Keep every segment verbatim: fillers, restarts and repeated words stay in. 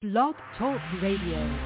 Blog Talk Radio.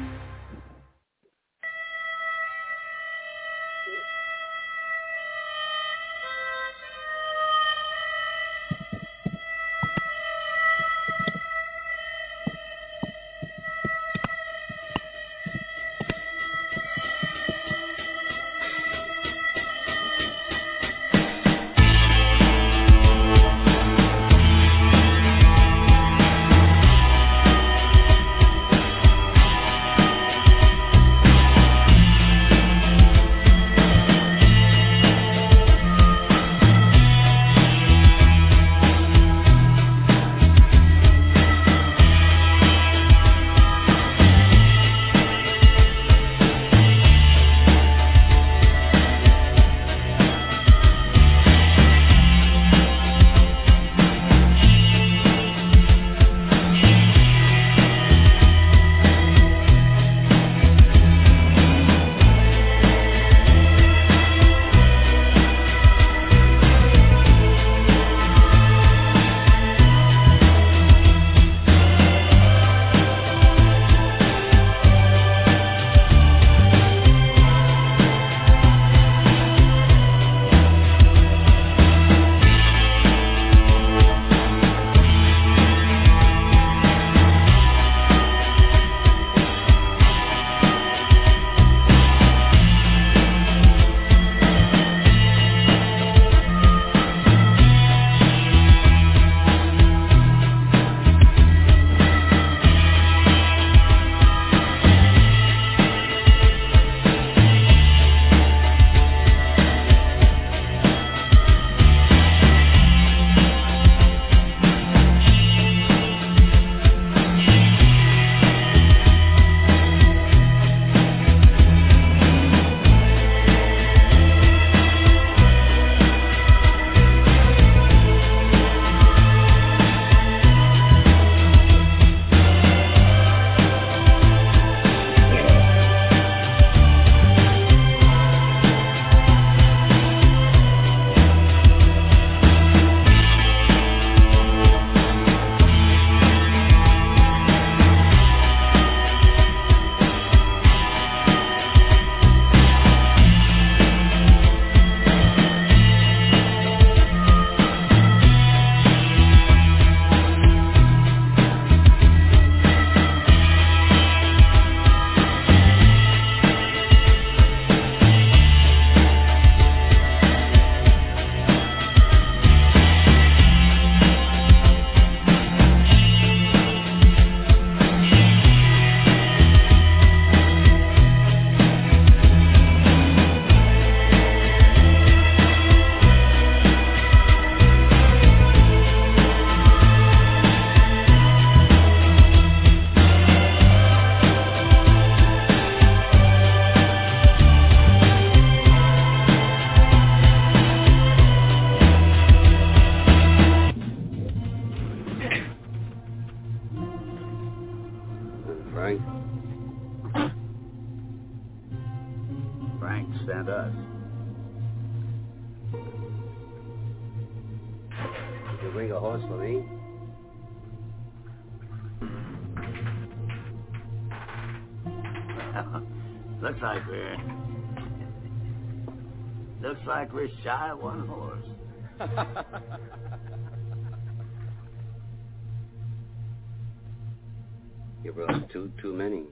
Looks like we're looks like we're shy of one horse. You brought too too many.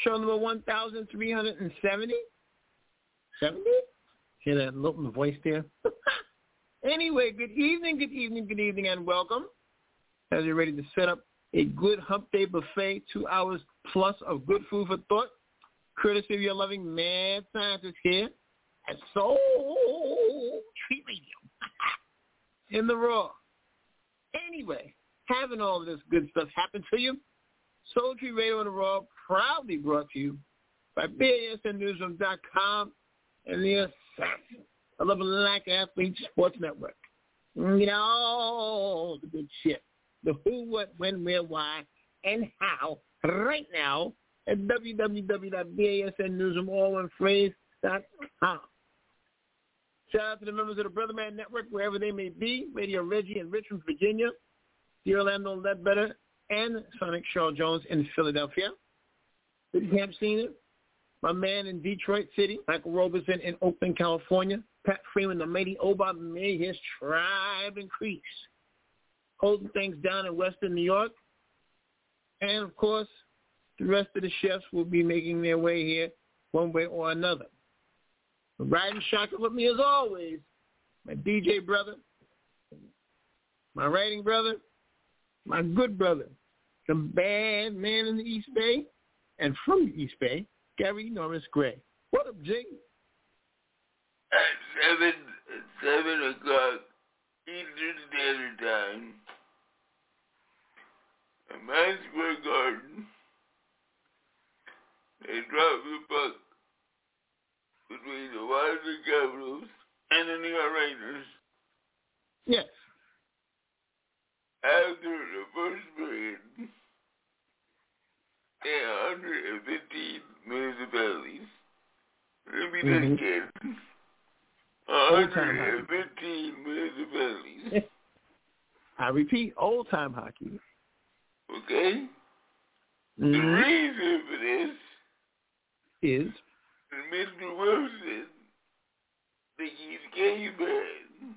Show number one thousand three hundred seventy. seventy? Hear that little in the voice there? Anyway, good evening, good evening, good evening, and welcome. As you're ready to set up a good hump day buffet, two hours plus of good food for thought, courtesy of your loving mad scientist here at Soul Tree Radio. In the raw. Anyway, having all of this good stuff happen to you, Soul Tree Radio in the Raw proudly brought to you by B A S N newsroom dot com and the Assassin of the Black Athlete Sports Network. You know, all the good shit. The who, what, when, where, why, and how right now at w w w dot b a s n newsroom all one phrase dot com. Shout out to the members of the Brother Man Network, wherever they may be, Radio Reggie in Richmond, Virginia, the Orlando Ledbetter, and Sonic Charles Jones in Philadelphia. Good Camp Senior, my man in Detroit City, Michael Robertson in Oakland, California, Pat Freeman, the mighty Oba, made his tribe increase, holding things down in Western New York. And, of course, the rest of the chefs will be making their way here one way or another. Riding shotgun with me as always, my D J brother, my writing brother, my good brother, the bad man in the East Bay, and from the East Bay, Gary Norris Gray. What up, Jay? At seven, seven o'clock Eastern Standard Time, at Madison Square Garden, they dropped the puck between the Washington Capitals and the New York Rangers. Yes. After the first period, there are one hundred fifteen municipalities. Let me mm-hmm. just get one hundred fifteen municipalities. I repeat, old-time hockey. Okay? Mm-hmm. The reason for this is Mister Wilson thinks he's game bad.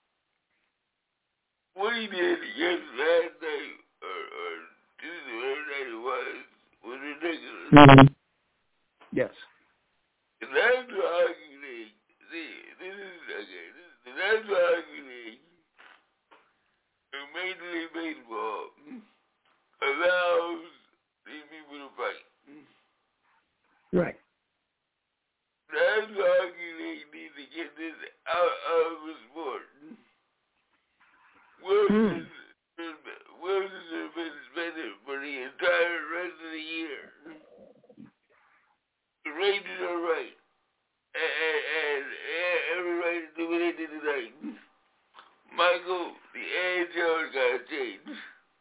What he did against last night, or, or Tuesday, whatever night it was, was ridiculous. Mm-hmm. Yes. The National Hockey League, see, this is, okay, this is the National Hockey League, and Major League Baseball allows these people to fight. Right. The National Hockey League needs to get this out of the sport. Wilson, hmm. Wilson has been suspended for the entire rest of the year. The Rangers are right. And, and, and every right to do what they did tonight. Michael, the N H L has got to change.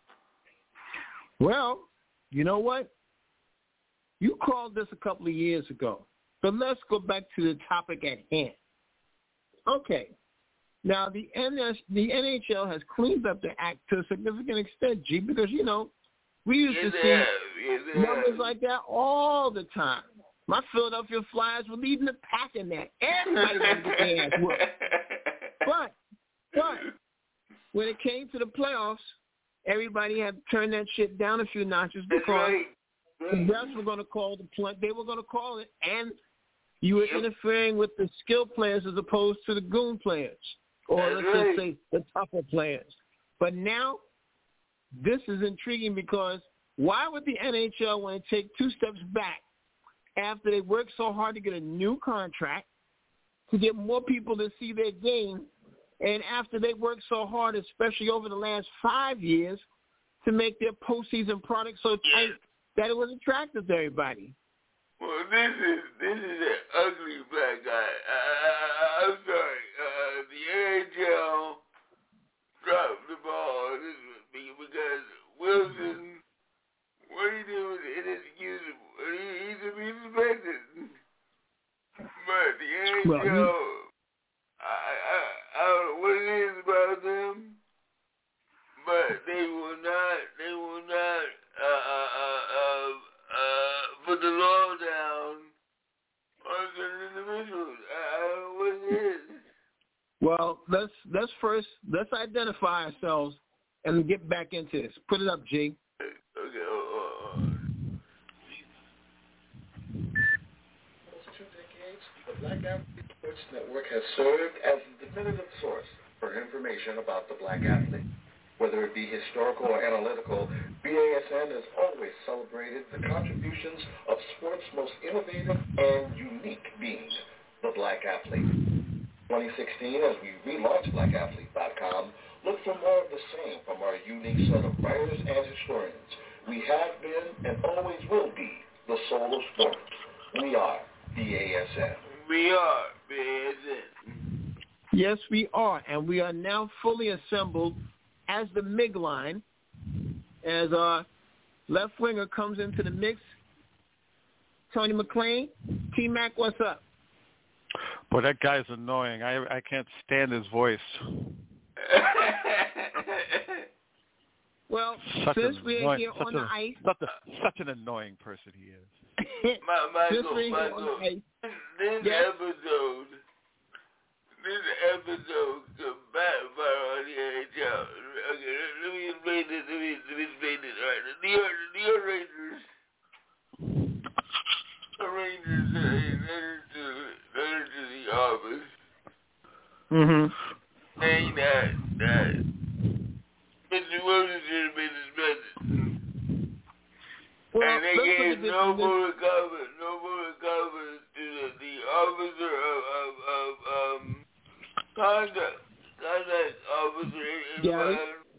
Well, you know what? You called this a couple of years ago. But let's go back to the topic at hand. Okay. Now, the N S, the N H L has cleaned up the act to a significant extent, G, because, you know, we used yes, to see yes, yes, numbers like that all the time. My Philadelphia Flyers were leading the pack in that. Everybody wanted to get their ass whooped. But, but, when it came to the playoffs, everybody had to turn that shit down a few notches because right. the refs were going to call the play. They were going to call it, and you were yep. interfering with the skilled players as opposed to the goon players, or That's let's right. just say the tougher players. But now, this is intriguing because why would the N H L want to take two steps back after they worked so hard to get a new contract, to get more people to see their game, and after they worked so hard, especially over the last five years, to make their postseason product so tight that it was attractive to everybody? Well, this is this is an ugly black guy. Uh, I'm sorry. Uh, the N H L dropped the ball on this one because Wilson, what he did was inexcusable. He, he should be suspended. But the N H L, well, he, I, I, I don't know what it is about them, but they will not, they will not, uh, uh, uh, uh, uh put the law down on certain individuals. I, I don't know what it is. Well, let's let's first let's identify ourselves and get back into this. Put it up, G. Okay. Uh, uh, sports, the Black Athlete Sports Network has served as the definitive source for information about the black athlete. Whether it be historical or analytical, B A S N has always celebrated the contributions of sports' most innovative and unique being, the black athlete. twenty sixteen, as we relaunched black athlete dot com, look for more of the same from our unique set of writers and historians. We have been and always will be the soul of sports. We are B A S N. We are B A S N. Yes, we are, and we are now fully assembled as the M I G line, as our left winger comes into the mix. Tony McClain, T-Mac, what's up? Boy, that guy's annoying. I I can't stand his voice. Well, such since an we're annoying, here on a, the ice. Such, a, such an annoying person he is. My, Michael, since we're here Michael, on the ice. This yes. episode, this episode could backfire on the N H L. Okay, let me explain this. Let me, let me explain this. All right, the New York, the New York Rangers, the Rangers sent a letter to, letter to the office, Mm-hmm. saying that that Mister Wilson should have been suspended. Well, and they let's look gave at this no from this- more confidence, no more confidence to the, the officer of, of, of um, conduct, conduct officer in Gary?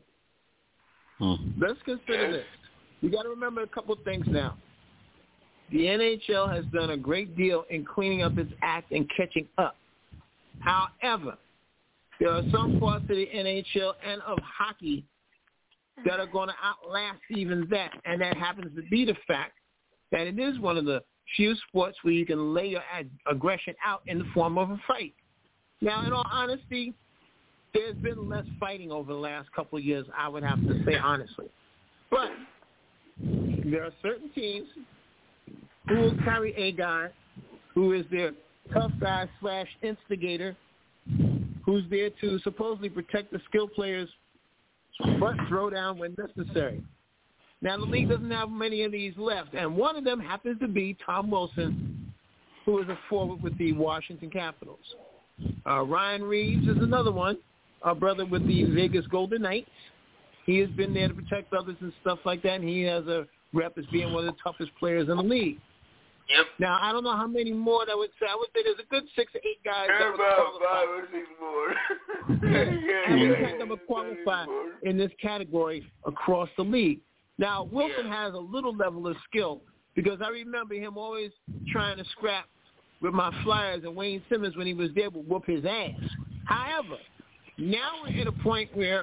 Hmm. Let's consider Yes. this. We got to remember a couple things now. The N H L has done a great deal in cleaning up its act and catching up. However, there are some parts of the N H L and of hockey that are going to outlast even that, and that happens to be the fact that it is one of the few sports where you can lay your ag- aggression out in the form of a fight. Now, in all honesty, there's been less fighting over the last couple of years, I would have to say honestly. But there are certain teams who will carry a guy who is their tough guy slash instigator, who's there to supposedly protect the skilled players' butt throw down when necessary. Now, the league doesn't have many of these left, and one of them happens to be Tom Wilson, who is a forward with the Washington Capitals. Uh, Ryan Reeves is another one, our brother with the Vegas Golden Knights. He has been there to protect others and stuff like that, and he has a rep as being one of the toughest players in the league. Yep. Now, I don't know how many more that would say. I would say there's a good six or eight guys that would About qualify. five or six more. Yeah, yeah, and yeah, we had them yeah, qualify more. in this category across the league. Now, Wilson Yeah. has a little level of skill because I remember him always trying to scrap with my Flyers, and Wayne Simmons, when he was there, would whoop his ass. However, now we're at a point where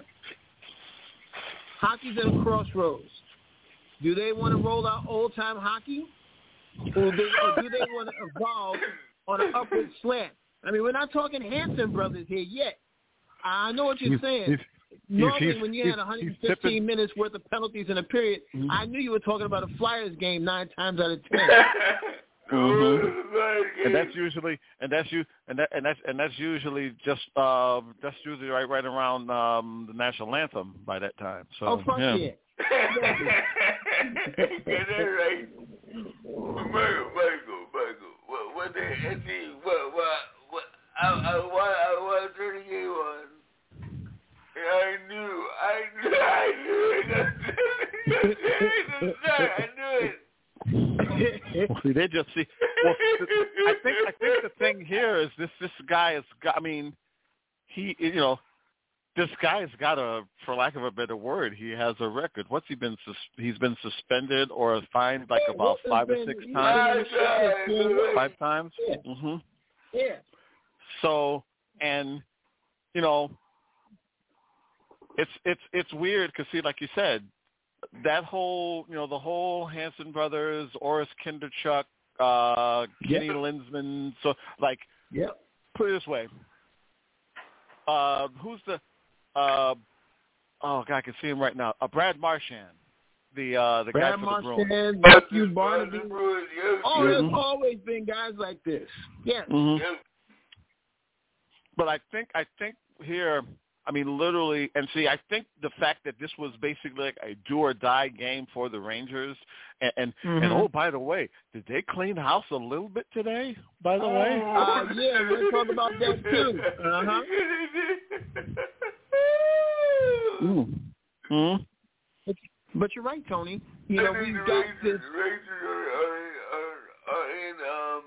hockey's at a crossroads. Do they want to roll out old-time hockey? Or do, or do they want to evolve on an upward slant? I mean, we're not talking Hanson brothers here yet. I know what you're He's- saying. he's- Normally, he's- when you he's- had one hundred he's fifteen tipping- minutes worth of penalties in a period, Mhm. I knew you were talking about a Flyers game nine times out of ten. Mm-hmm. And that's usually, and that's you, and that, and that's, and that's usually just, uh, that's usually right, right around um, the national anthem by that time. So, oh, fuck yeah. yeah. Get that right. Michael, Michael, Michael. What, what the heck? What, what, what? I, I, want, I want to turn the game on. And I knew, I knew, I knew it. I knew it. Well, see, they just see. Well, I think I think the thing here is this this guy has got. I mean, he you know, this guy's got a, for lack of a better word, he has a record. What's he been? Sus- he's been suspended or fined like Yeah, about Wilson's five or been- six he's times. been in the show. Five times. Yeah. hmm Yeah. So, and you know, it's it's it's weird because see, like you said, that whole you know the whole Hanson brothers, Oris Kinderchuk, uh, Kenny Yep. Linsman. So, like, Yep. put it this way: uh, who's the? Uh, oh God, I can see him right now. Uh, Brad Marchand, the uh, the Brad guy for the Bruins. Marchand, Matthew Barnaby. Yes, Oh, there's Mhm. always been guys like this. Yes. Mhm. yes. But I think I think here, I mean, literally, and see, I think the fact that this was basically like a do or die game for the Rangers, and and, mm-hmm. and oh, by the way, did they clean house a little bit today? By the uh, way, uh, yeah, we're gonna talk about that too. Uh huh. mm. Mm. But you're right, Tony. You know, we've got this. The Rangers are, are, are, are in um.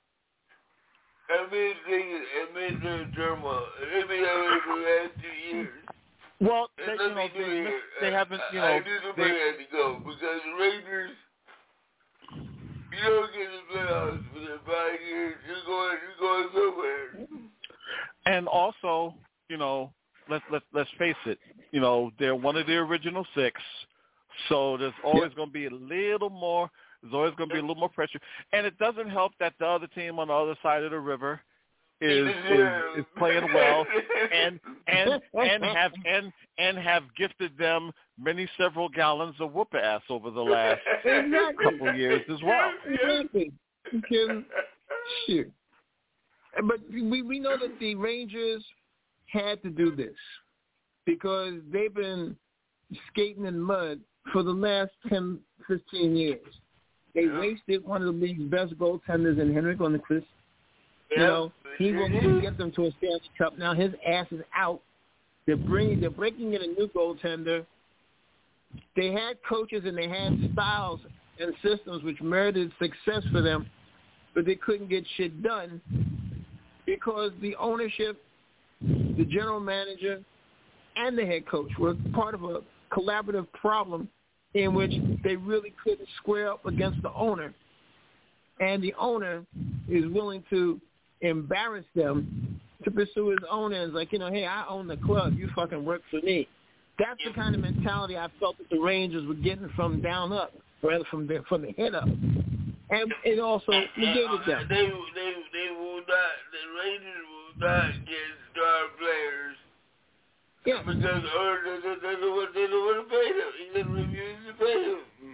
Amid amid the turmoil, amid the last two years. Well, they, you know, they, missed, they haven't, you know, I knew somebody they, had to go because the Rangers, you don't get the playoffs within five years. You're going, you're going somewhere. And also, you know, let's let's let's face it. You know, they're one of the original six, so there's always yep. going to be a little more. There's always going to be a little more pressure, and it doesn't help that the other team on the other side of the river is is, is playing well, and and and have and and have gifted them many several gallons of whoop ass over the last exactly. couple of years as well. Exactly. Because, shoot. But we we know that the Rangers had to do this because they've been skating in mud for the last ten, fifteen years. They yeah. wasted one of the league's best goaltenders in Henrik Lundqvist. You yeah. know, he will get them to a Stanley Cup. Now his ass is out. They're bringing, they're breaking in a new goaltender. They had coaches and they had styles and systems which merited success for them, but they couldn't get shit done because the ownership, the general manager, and the head coach were part of a collaborative problem in which they really couldn't square up against the owner. And the owner is willing to embarrass them to pursue his own ends. Like, you know, hey, I own the club. You fucking work for me. That's the kind of mentality I felt that the Rangers were getting from down up, rather from the, from the head up. And it also negated them. They, they, they will not, the Rangers will not get star players. Yeah. Because or they, they, they, don't want, they don't want to pay them. He doesn't refuse to pay them.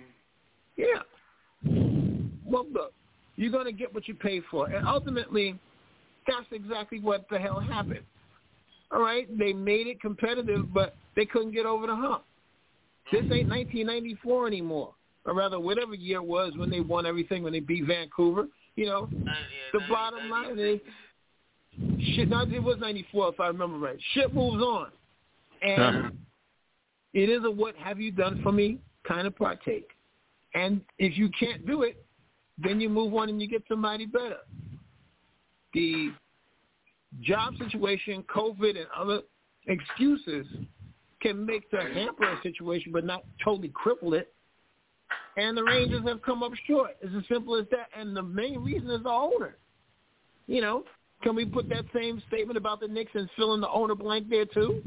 Yeah. Well, look, you're going to get what you pay for. And ultimately, that's exactly what the hell happened. All right? They made it competitive, but they couldn't get over the hump. This ain't nineteen ninety-four anymore. Or rather, whatever year it was when they won everything, when they beat Vancouver. You know, the bottom line is, shit, no, it was ninety-four if I remember right. Shit moves on. And it is a what have you done for me kind of partake. And if you can't do it, then you move on and you get somebody better. The job situation, COVID, and other excuses can make the hamper a situation but not totally cripple it. And the Rangers have come up short. It's as simple as that. And the main reason is the owner. You know, can we put that same statement about the Knicks and fill in the owner blank there too?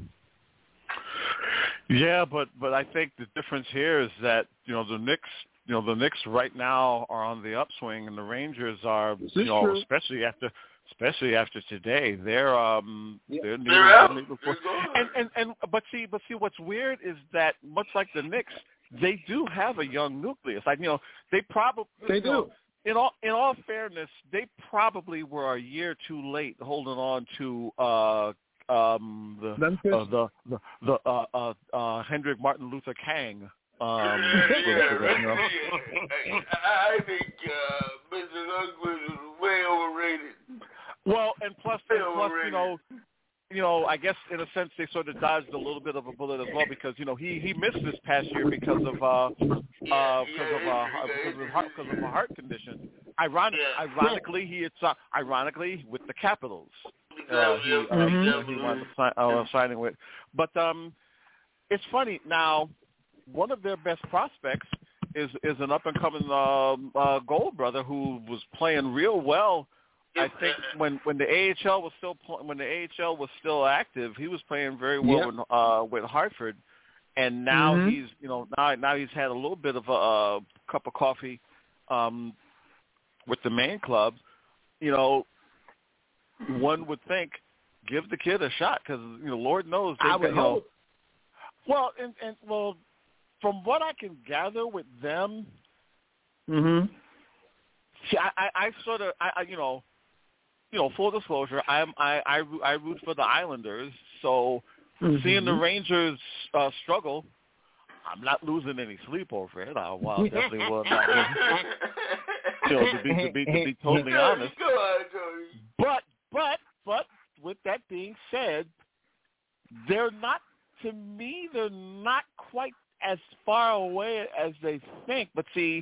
Yeah, but but I think the difference here is that, you know, the Knicks, you know, the Knicks right now are on the upswing, and the Rangers are, you know, true. especially after especially after today, they're um yeah. they're, new, they're out. They're and, and and but see but see what's weird is that much like the Knicks, they do have a young nucleus. Like, you know, they probably they you do. Know, in all in all fairness, they probably were a year too late holding on to uh um the uh, the the, the uh, uh uh Hendrik Martin Luther King. Um, yeah, yeah, you know? yeah. I, I think uh, Mister Lundqvist is way overrated. Well, and plus, and plus, you know, you know, I guess in a sense they sort of dodged a little bit of a bullet as well because, you know, he, he missed this past year because of uh yeah, uh because yeah, of uh because of heart because of a heart condition. Ironic, yeah. ironically, he had uh, ironically with the Capitals. Uh, he uh, mm-hmm. he wound up sign, uh, signing with, but um, it's funny now. One of their best prospects is is an up and coming uh, uh, goal brother who was playing real well. I think when, when the A H L was still when the A H L was still active, he was playing very well yep. with, uh, with Hartford, and now mm-hmm. he's you know now now he's had a little bit of a, a cup of coffee um, with the main club. You know, one would think give the kid a shot because you know Lord knows they I would you know, hope. Well, and, and well. From what I can gather with them, mm-hmm. see, I, I, I sort of, I, I, you know, you know, full disclosure, I'm, I, I, I root for the Islanders. So mm-hmm. seeing the Rangers uh, struggle, I'm not losing any sleep over it. I well, definitely will not. You know, to be to be to be totally honest. But but but with that being said, they're not. To me, they're not quite as far away as they think. But see,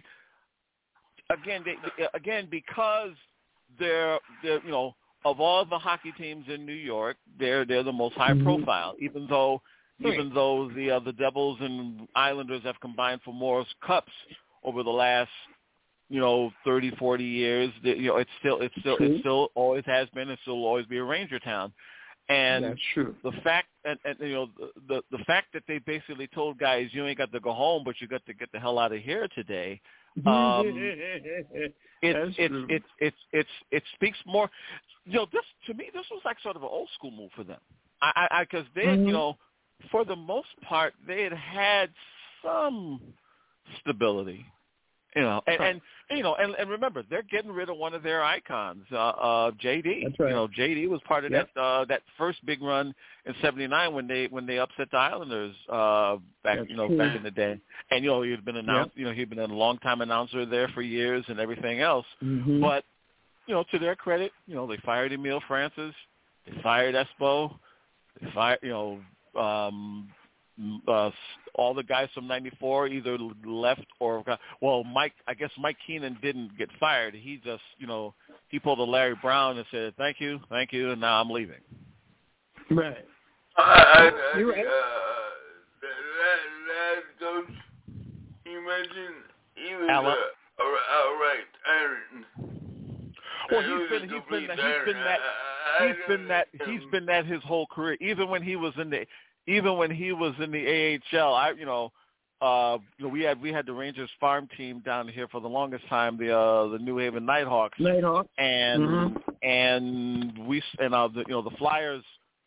again, they, again, because they're they're you know of all the hockey teams in New York, they're they're the most high profile. Mm-hmm. Even though right. even though the uh, the Devils and Islanders have combined for more cups over the last you know thirty, forty years, you know it's still it's still it still always has been and still will always be a Ranger town. And that's true. The fact, and, and you know, the the fact that they basically told guys, you ain't got to go home, but you got to get the hell out of here today. Um, it, it, it, it, it, it, it speaks more. You know, this to me, this was like sort of an old school move for them. I, I, because they, mm-hmm. you know, for the most part, they had had some stability. You know, and, and you know, and, and remember, they're getting rid of one of their icons, uh, uh, J D. That's right. You know, J D was part of yep. that uh, that first big run in seventy-nine when they when they upset the Islanders uh, back That's you know true. back in the day. And you know, he'd been announced. Yep. You know, he'd been a long time announcer there for years and everything else. Mm-hmm. But you know, to their credit, you know, they fired Emile Francis, they fired Espo, they fired you know. Um, Uh, all the guys from ninety-four either left or got, well, Mike. I guess Mike Keenan didn't get fired. He just, you know, he pulled a Larry Brown and said, "Thank you, thank you," and now I'm leaving. Right. I, I, I, You're right. Uh, that, that coach you mentioned, he was Alan. uh, outright tyrant. Well, he's been he's been that, he's been that he's been that he's been that his whole career. Even when he was in the Even when he was in the A H L, I you know, uh, you know, we had we had the Rangers farm team down here for the longest time, the uh, the New Haven Nighthawks. Nighthawks. And mm-hmm. and we and uh, the, you know the Flyers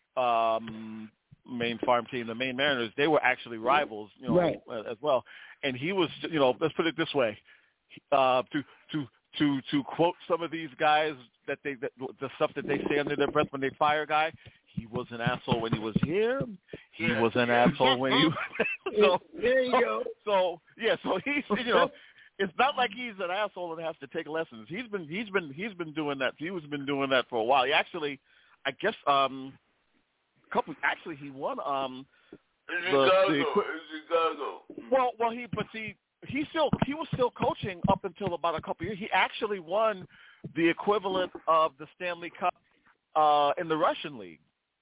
um, main farm team, the Maine Mariners, they were actually rivals, you know, right. as well. And he was, you know, let's put it this way, uh, to to to to quote some of these guys that they that, the stuff that they say under their breath when they fire a guy. He was an asshole when he was here. He yeah. was an asshole when he was so, there you so, go. So yeah, so he's you know, it's not like he's an asshole and has to take lessons. He's been he's been he's been doing that. He was been doing that for a while. He actually, I guess, um, a couple. Actually, he won. Um, the, Chicago. The, Chicago. Well, well, he but see, he still he was still coaching up until about a couple years. He actually won the equivalent of the Stanley Cup uh, in the Russian League.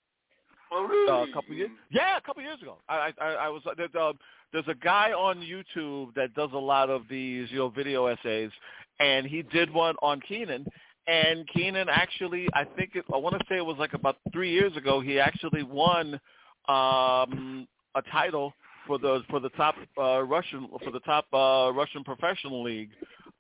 Oh, really? Uh, a couple years, yeah, a couple years ago. I, I, I was there's a, there's a guy on YouTube that does a lot of these, you know, video essays, and he did one on Keenan. And Keenan actually, I think it, I want to say it was like about three years ago. He actually won um, a title for the for the top uh, Russian for the top uh, Russian professional league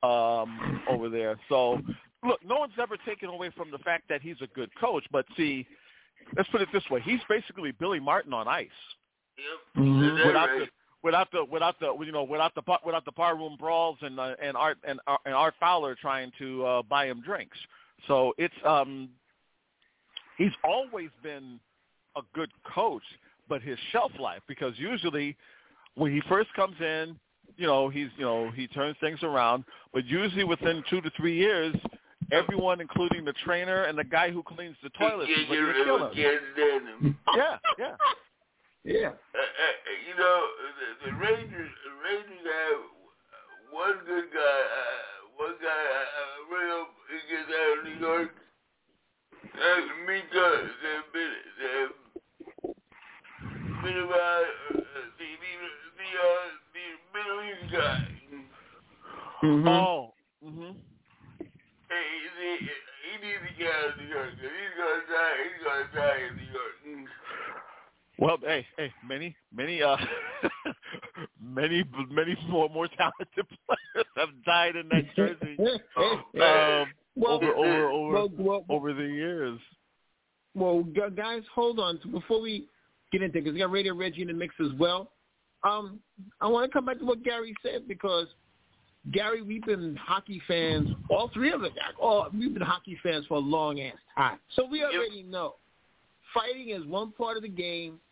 um, over there. So, look, no one's ever taken away from the fact that he's a good coach, but see. Let's put it this way: he's basically Billy Martin on ice, yep. mm-hmm. without the without the without the you know without the without the bar room brawls and uh, and Art and, uh, and Art Fowler trying to uh, buy him drinks. So it's um he's always been a good coach, but his shelf life, because usually when he first comes in, you know he's you know he turns things around, but usually within two to three years. Everyone, including the trainer and the guy who cleans the toilets, is ready to kill him. Yeah, yeah, yeah. Uh, uh, you know, the, the Rangers, the Rangers have one good guy, uh, one guy uh, right up against out of New York. That's Mika. They've been, they've been about uh, the the the, uh, the Middle East guy. Mm-hmm. Oh. Mm-hmm. Hey, he, he needs to get out of New York. He's gonna die. He's gonna die in New York. Well, hey, hey, many, many, uh, many, many more, more talented players have died in that jersey um, well, over, over, over, well, well, over the years. Well, guys, hold on. So before we get into it, because we got Radio Reggie in the mix as well. Um, I want to come back to what Gary said because. Gary, we've been hockey fans, all three of us, all, we've been hockey fans for a long-ass time. So we already yep. know fighting is one part of the game,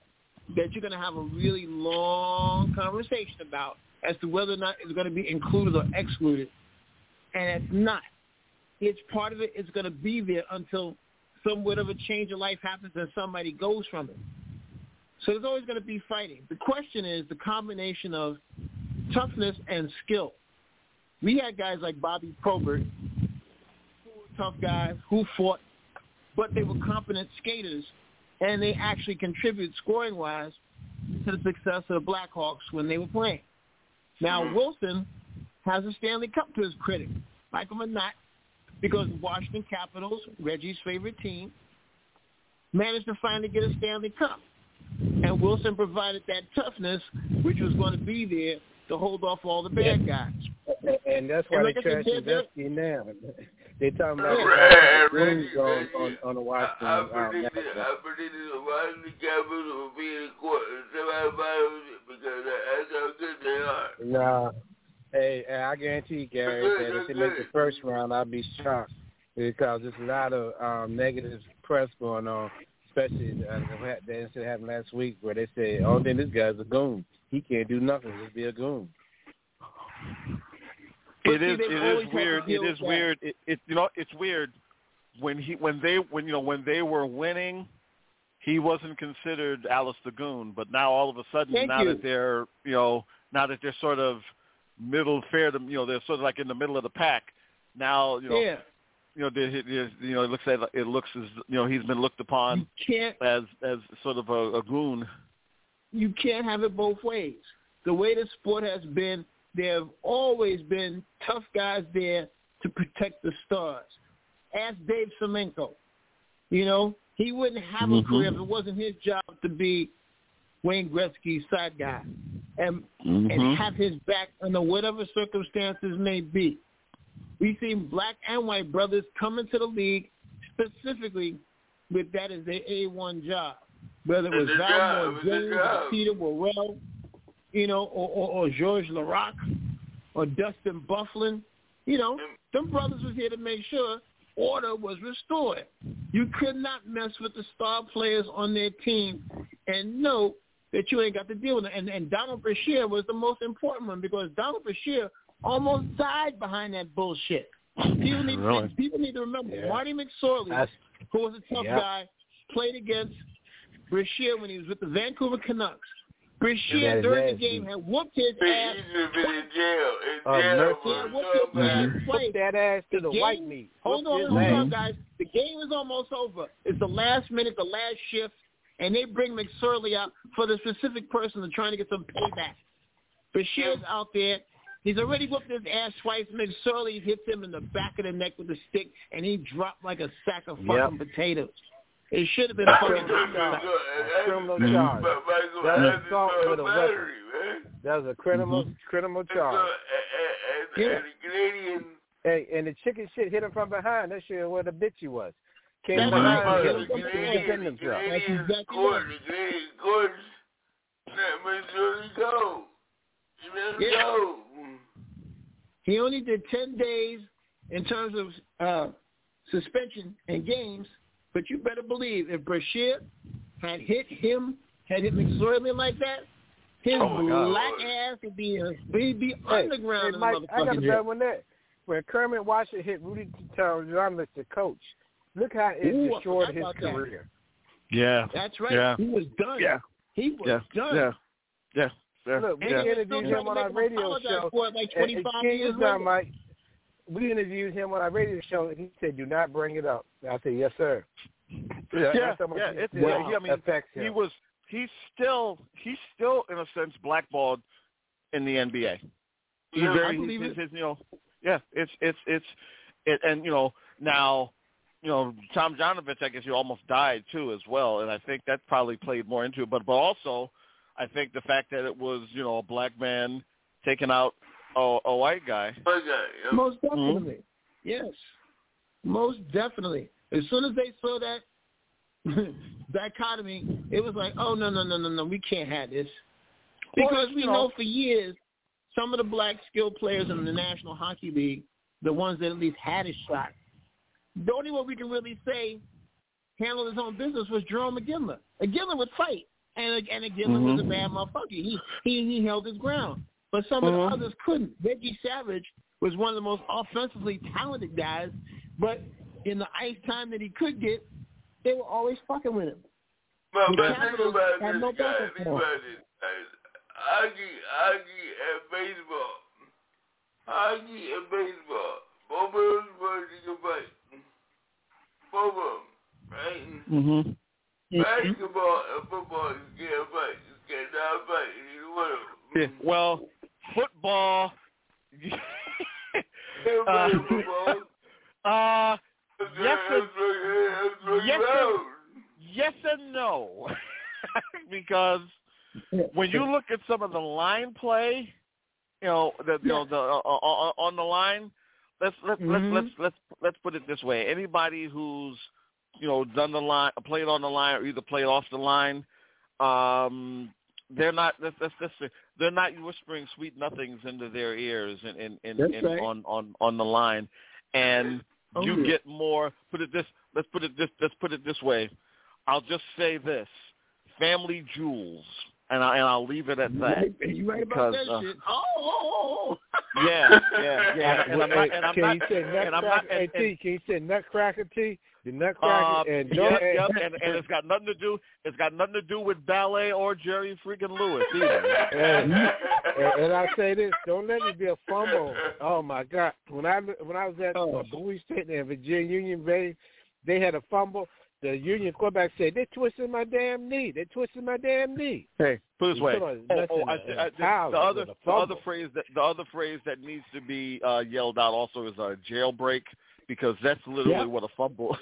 that you're going to have a really long conversation about as to whether or not it's going to be included or excluded. And it's not. It's part of it. It's going to be there until some whatever change of life happens and somebody goes from it. So there's always going to be fighting. The question is the combination of toughness and skill. We had guys like Bobby Probert, who were tough guys, who fought, but they were competent skaters, and they actually contributed scoring-wise to the success of the Blackhawks when they were playing. Now, Wilson has a Stanley Cup to his credit, like him or not, because the Washington Capitals, Reggie's favorite team, managed to finally get a Stanley Cup. And Wilson provided that toughness, which was going to be there to hold off all the bad guys. And, and that's why and they like trash said, Gretzky now. They talking about Yeah, the Reggie, on, Reggie, on, on the Washington. I, I um, predicted, I predicted the Washington Capitals will be in the court semifinals because that's how good they are. Nah. Hey, hey, I guarantee you, Gary, Good, that if good, they make good. the first round, I'll be shocked because there's a lot of um, negative press going on, especially uh, that incident happened last week where they say, "Oh, then this guy's a goon. He can't do nothing. Just be a goon." It see, is. they've It always is had to weird. deal It with is that. weird. It, it. You know. It's weird when he when they when you know when they were winning, he wasn't considered Alice the Goon. But now all of a sudden, Thank now you. that they're you know now that they're sort of middle fair, to, you know they're sort of like in the middle of the pack. Now you know. Yeah. You know, there, there, you know, it looks like it looks as you know he's been looked upon You can't as as sort of a, a goon. you can't have it both ways. The way the sport has been, there have always been tough guys there to protect the stars. Ask Dave Semenko. You know, he wouldn't have Mhm. a career if it wasn't his job to be Wayne Gretzky's side guy and Mhm. and have his back under whatever circumstances may be. We've seen black and white brothers come into the league specifically with that as their A one job, whether it was It's a job. Valmore It's a James, job. or Peter Worrell, you know, or, or, or Georges Larac, or Dustin Bufflin. You know, them brothers was here to make sure order was restored. You could not mess with the star players on their team and know that you ain't got to deal with it. And, and Donald Brashear was the most important one because Donald Brashear almost died behind that bullshit. People need, Really? people need to remember Yeah. Marty McSorley, That's- who was a tough Yep. guy, played against Brashear when he was with the Vancouver Canucks. Brashear Yeah, during the nasty. game had whooped his He ass. should have been in jail. In Oh, jail mercy. for Yeah, whooped his somebody. ass twice. Put that ass to the game, white meat. Hold Whoop on, his hold ass. on, guys. The game is almost over. It's the last minute, the last shift, and they bring McSorley out for the specific person that's trying to get some payback. Brashear's out there. He's already whooped his ass twice. McSorley hits him in the back of the neck with a stick, and he dropped like a sack of fucking Yep. potatoes. It should have been That's fucking criminal homicide. charge. Criminal That's charge. Michael That's Adams assault on with a battery, man. That was a criminal Mm-hmm. criminal And, so, charge. and, and, Yeah. and the Canadian Hey, and the chicken shit hit him from behind. That shit where the bitch he was. Came That's from right. behind Yeah. and hit him. He couldn't defend the himself. Canadian That's exactly court, right. the Canadian courts let McSorley go. He let him Yeah. go. He only did ten days in terms of uh, suspension and games, but you better believe if Brashear had hit him, had hit McSorley like that, his Oh, my God. black ass would be, he'd be Hey, underground hey, in the Mike, I got a motherfucking better jail. one there. When Kermit Washington hit Rudy Tomjanovich, the coach, look how it Ooh, I destroyed forgot his about that. career. Yeah. That's right. Yeah. He was done. Yeah. He was Yeah. done. Yeah. Yeah. Yeah. Look, we yeah. And interviewed still him trying on to our make him radio apologize show. for it like And- and twenty-five King years is down, later. Mike. We interviewed him on our radio show, and he said, "Do not bring it up." I said, "Yes, sir." Yeah, That's how much yeah, it it's, still yeah, he- I mean, affects he him. was, he's still, he's still in a sense blackballed in the N B A. He's Yeah, I very, believe his, it. his, you know, yeah, it's, it's, it's, it, and you know, now, you know, Tomjanovich, I guess he almost died too as well, and I think that probably played more into it. But, but also, I think the fact that it was, you know, a black man taking out a, a white guy. Okay, yeah. Most definitely. Yes. Most definitely. As soon as they saw that dichotomy, it was like, oh, no, no, no, no, no, we can't have this. Because Well, we you know know- for years, some of the black skilled players in the National Hockey League, the ones that at least had a shot, the only one we can really say handled his own business was Jerome McGinley. McGinley would fight. and and Gillen mm-hmm. was a bad motherfucker. He he he held his ground, but some mm-hmm. of the others couldn't. Reggie Savage was one of the most offensively talented guys, but in the ice time that he could get, they were always fucking with him. But, the but think Capitals about had this no guy. backup Think for him. about this. Hockey, hockey, and baseball. Hockey and baseball. Both of those birds you can fight. Both of them, right? Mm-hmm. Basketball and football, you can't fight. You cannot fight either one of them. Yeah. Well, football. uh, football. uh, yes, and, yes, and, yes and no. Because when you look at some of the line play, you know, the you know the uh, uh, on the line. Let's let's mm-hmm. let's let's let's let's put it this way. Anybody who's you know done the line, played on the line, or either played off the line, um, they're not. Let's, let's, let's, they're not whispering sweet nothings into their ears in in, in, in right. on, on on the line, and oh, you yeah. get more. Put it this. Let's put it this. Let's put it this way. I'll just say this: family jewels. And, I, and I'll leave it at that. You right about because, that uh, shit. Oh, oh, oh. yeah, yeah, yeah. And, and, Hey, and I'm can not. you say And I'm not. Nutcracker? And, Hey, T, can you say Nutcracker T? The Nutcracker uh, and yep, don't. yep. And, and it's got nothing to do. It's got nothing to do with ballet or Jerry freaking Lewis either. and, and, and I say this: don't let it be a fumble. Oh my God! When I when I was at oh. uh, Bowie State and Virginia Union Bay, they had a fumble. The Union quarterback said, "They twisted my damn knee. They twisted my damn knee." Hey, put it this way. Oh, oh, I, I, I, the other, the other phrase that the other phrase that needs to be uh, yelled out also is a jailbreak, because that's literally yep. what a fumble.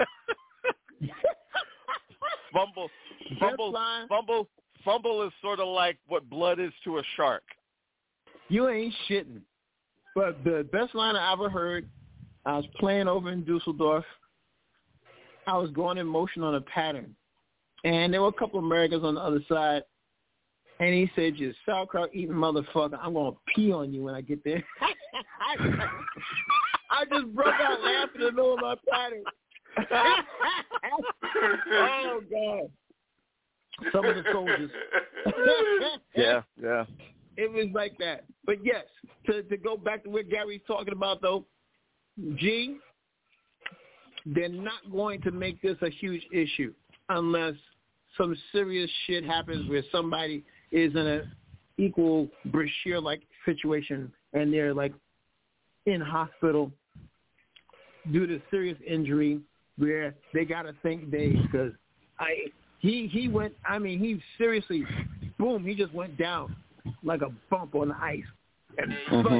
fumble, fumble, fumble, fumble is sort of like what blood is to a shark. You ain't shitting. But the best line I ever heard, I was playing over in Dusseldorf. I was going in motion on a pattern, and there were a couple of Americans on the other side, and he said, "You sauerkraut-eating motherfucker, I'm going to pee on you when I get there." I just broke out laughing in the middle of my pattern. Oh, God. Some of the soldiers. yeah, yeah. It was like that. But, yes, to, to go back to what Gary's talking about, though, G, they're not going to make this a huge issue unless some serious shit happens where somebody is in an equal Brashear-like situation and they're, like, in hospital due to serious injury where they got to think days because I he, he went, I mean, he seriously, boom, he just went down like a bump on the ice. And mm-hmm.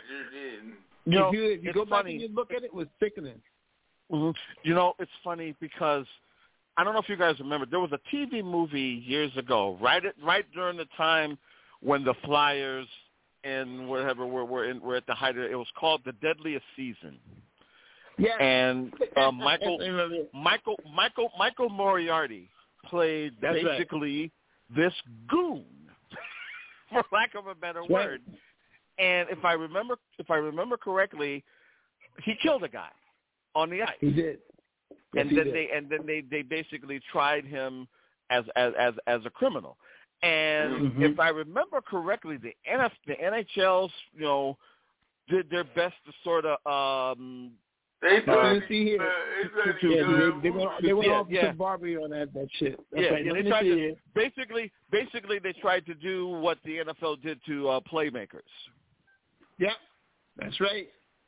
if you, know, you, if you go back funny. and you look at it, it was sickening. Mm-hmm. You know, it's funny because I don't know if you guys remember. There was a T V movie years ago, right at right during the time when the Flyers and whatever were were, in, were at the height of it. It was called The Deadliest Season. Yeah. And uh, Michael Michael Michael Michael Moriarty played That's basically right. this goon, for lack of a better That's word. Right. And if I remember if I remember correctly, he killed a guy on the ice. He did. Yes, and he then did. they and then they, they basically tried him as as as, as a criminal. And mm-hmm. if I remember correctly, the N F the N H L's you know did their best to sort of um they tried uh, see here. Uh, yeah, they, they went, they went yeah, off yeah. to Barbie on that that shit. That's yeah, right. yeah they tried to, basically basically they tried to do what the N F L did to uh, playmakers. Yep, that's right.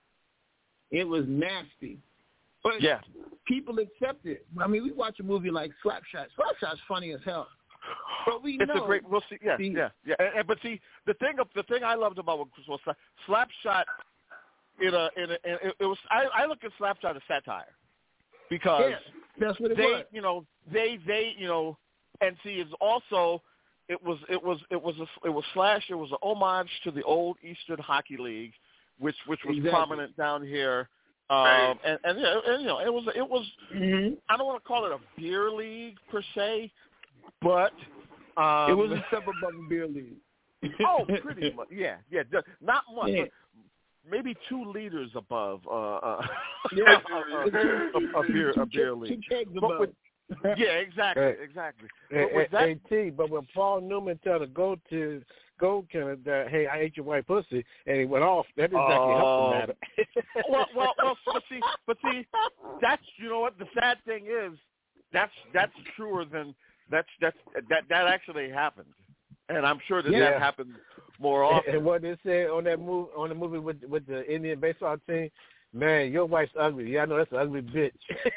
It was nasty. But yeah. people accept it. I mean, we watch a movie like Slapshot. Slapshot's funny as hell. But we it's know. a great. We'll see. Yeah, see, yeah, yeah. And, and, but see, the thing, the thing I loved about what was Slapshot, in a, in a, in a, it was. I, I look at Slapshot as satire because yeah, that's what it they, was. you know, they, they, you know, and see, it's also. It was. It was. It was. A, it was Slash. It was an homage to the old Eastern Hockey League, which which was exactly. prominent down here. Um, and, and, and you know, it was it was. Mm-hmm. I don't want to call it a beer league per se, but um, it was a step above a beer league. Oh, pretty much. Yeah, yeah. Not much. Yeah. But maybe two liters above uh, uh, yeah. a, a, a beer a beer two, league. Two kegs but above. with Yeah, exactly, exactly. Hey, But with that, hey, T, but when Paul Newman tell the go to go that hey, I ate your white pussy, and he went off, that exactly uh, helped the matter. well, well, well, but see, but see, that's you know what the sad thing is, that's that's truer than that's that's that that actually happened, and I'm sure that Yeah. that happened more often. And what they said on that move on the movie with with the Indian baseball team, man, your wife's ugly. Yeah, I know that's an ugly bitch.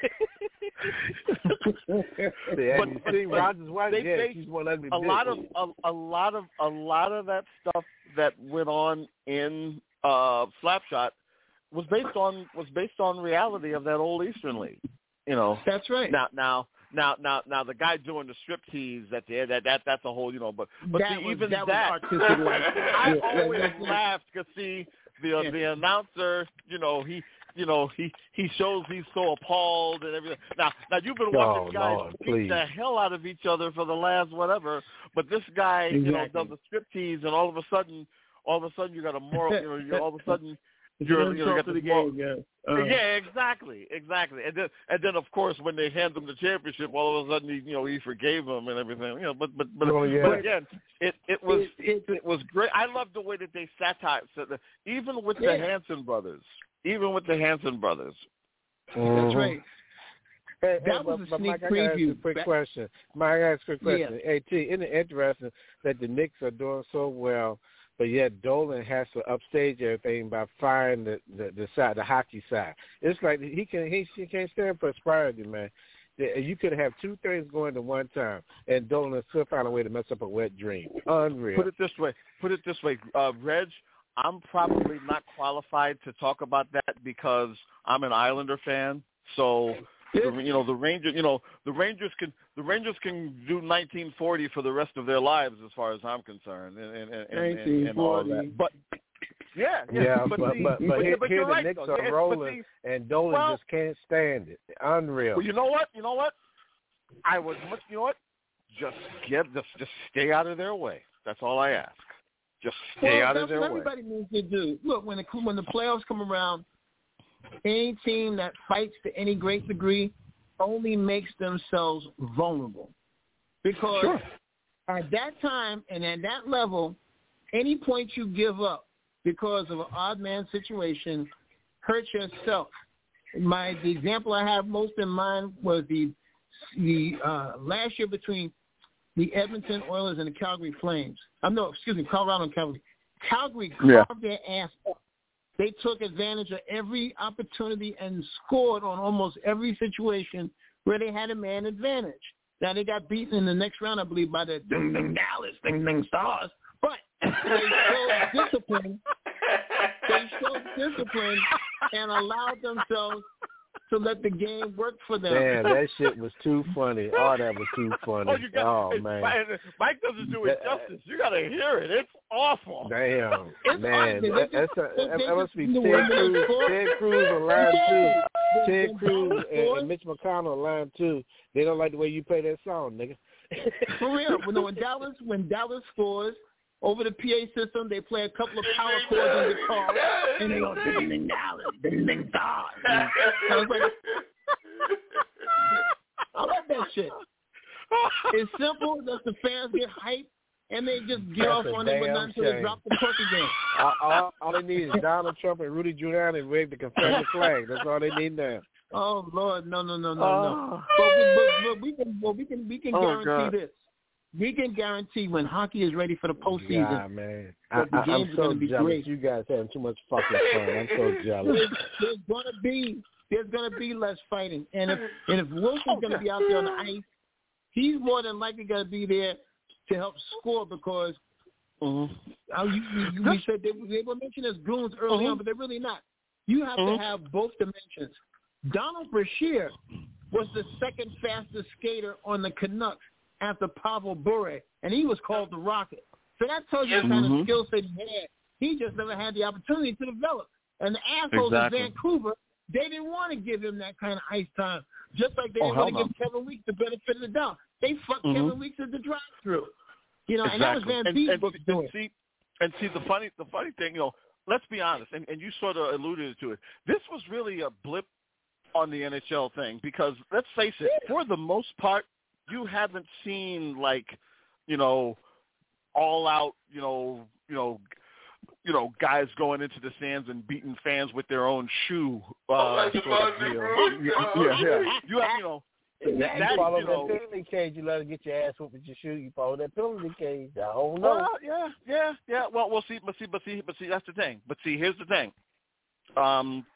yeah, but, you but, see, but Roger's wife, they, yeah, they, she's one ugly a bitch. lot of a, a lot of a lot of that stuff that went on in uh, Slapshot was based on was based on reality of that old Eastern League. You know, That's right. Now, now, now, now, now, the guy doing the striptease at the end, that that that's a whole, you know. But but that see, was, even that, that, was artistic life. I Yeah, always yeah, yeah. laughed because see the uh, Yeah. the announcer, you know, he. You know, he, he shows he's so appalled and everything. Now, now you've been watching Oh, guys Lord, beat please. the hell out of each other for the last whatever, but this guy, you know, Exactly. does the striptease, and all of a sudden, all of a sudden you got a moral, you know, you all of a sudden you're, you know, you got the this moral, game, yeah. Uh, yeah, exactly, exactly. And then, and then, of course, when they hand him the championship, all of a sudden, he, you know, he forgave him and everything. You know, but but but, Oh, yeah. but again, it it was It- it- it was great. I love the way that they satire, even with Yeah. the Hanson brothers, even with the Hanson brothers. That's Mhm. right. Hey, That hey, was but, a but sneak Mike, I gotta ask you a preview. quick Back- question. Mike, I gotta ask you a quick Yeah. question. Hey, T, isn't it interesting that the Knicks are doing so well, but yet Dolan has to upstage everything by firing the, the, the side, the hockey side? It's like he can he, he can't stand prosperity, man. You could have two things going at one time, and Dolan still find a way to mess up a wet dream. Unreal. Put it this way. Put it this way, uh, Reg. I'm probably not qualified to talk about that because I'm an Islander fan. So, the, you know, the Rangers. You know, the Rangers can the Rangers can do nineteen forty for the rest of their lives, as far as I'm concerned, and and, and, and, and all of that. But yeah, yeah, Yeah, but but see, but, but, but, here, but here you're the right, Knicks though. are Yeah, rolling, but see, and Dolan well, just can't stand it. Unreal. Well, you know what? You know what? I would. You know what? Just get just just stay out of their way. That's all I ask. Just stay well, out that's of their what way. everybody needs to do. Look, when the when the playoffs come around, any team that fights to any great degree only makes themselves vulnerable. Because Sure. at that time and at that level, any point you give up because of an odd man situation hurts yourself. My the example I have most in mind was the the uh, last year between the Edmonton Oilers and the Calgary Flames. I'm no, excuse me, Colorado and Calgary. Calgary carved Yeah. their ass up. They took advantage of every opportunity and scored on almost every situation where they had a man advantage. Now, they got beaten in the next round, I believe, by the Ding Ding Dallas Ding Ding Stars. But they showed discipline. They showed discipline and allowed themselves to let the game work for them. Damn, that shit was too funny. Oh, that was too funny. Oh, you got, oh man. Mike doesn't do it That- justice. You got to hear it. It's awful. Damn, It's man, awesome. that, They that's a, just- that, they that must just- be the Ted women in Cruz, sport- Ted Cruz on line two, When- Ted when Cruz Dallas and, scores- and Mitch McConnell on line two. They don't like the way you play that song, nigga. For real, when, when Dallas when Dallas scores over the P A system, they play a couple of power chords on guitar, and they go ding ding Dallas, ding ding Stars. And I was like, I love that shit. It's simple. Does the fans get hyped, and they just get That's off a on it with damn nothing until they shame. drop the cork again. all, all, all they need is Donald Trump and Rudy Giuliani to wave the Confederate flag. That's all they need now. Oh Lord, no, no, no, no, Oh. no. But we, but, but we can, well, we can, we can Oh, guarantee God. this. We can guarantee when hockey is ready for the postseason. Yeah, man. I, But the I, games I'm are so gonna be jealous. great. You guys having too much fucking fun. I'm so jealous. There's, there's gonna be there's gonna be less fighting, and if and if Wilson's gonna be out there on the ice, he's more than likely gonna be there to help score because Mm-hmm. uh, you, you, we said they, they were mentioned as goons early Mhm. on, but they're really not. You have Mhm. to have both dimensions. Donald Brashear was the second fastest skater on the Canucks after Pavel Bure, and he was called the Rocket. So that tells you the kind Mhm. of skill set he had. He just never had the opportunity to develop. And the assholes Exactly. in Vancouver, they didn't want to give him that kind of ice time, just like they Oh, didn't want to hell give Kevin Weeks the benefit of the doubt. They fucked Mhm. Kevin Weeks at the drive-through. You know, Exactly. and that was Van and, Beesbrook and, doing and see, and see the funny, the funny thing, you know, let's be honest, and, and you sort of alluded to it. This was really a blip on the N H L thing because let's face it, for the most part, you haven't seen like, you know, all out, you know, you know, you know, guys going into the stands and beating fans with their own shoe. Uh, oh, like sort of deal. Yeah, yeah, yeah. You have, you know. That, that, you follow you know, that penalty cage, you let her get your ass whooped with your shoe. You follow that penalty cage. I don't know. Well, yeah, yeah, yeah. Well, we'll see, but see, but see, but see, that's the thing. But see, here's the thing. Um,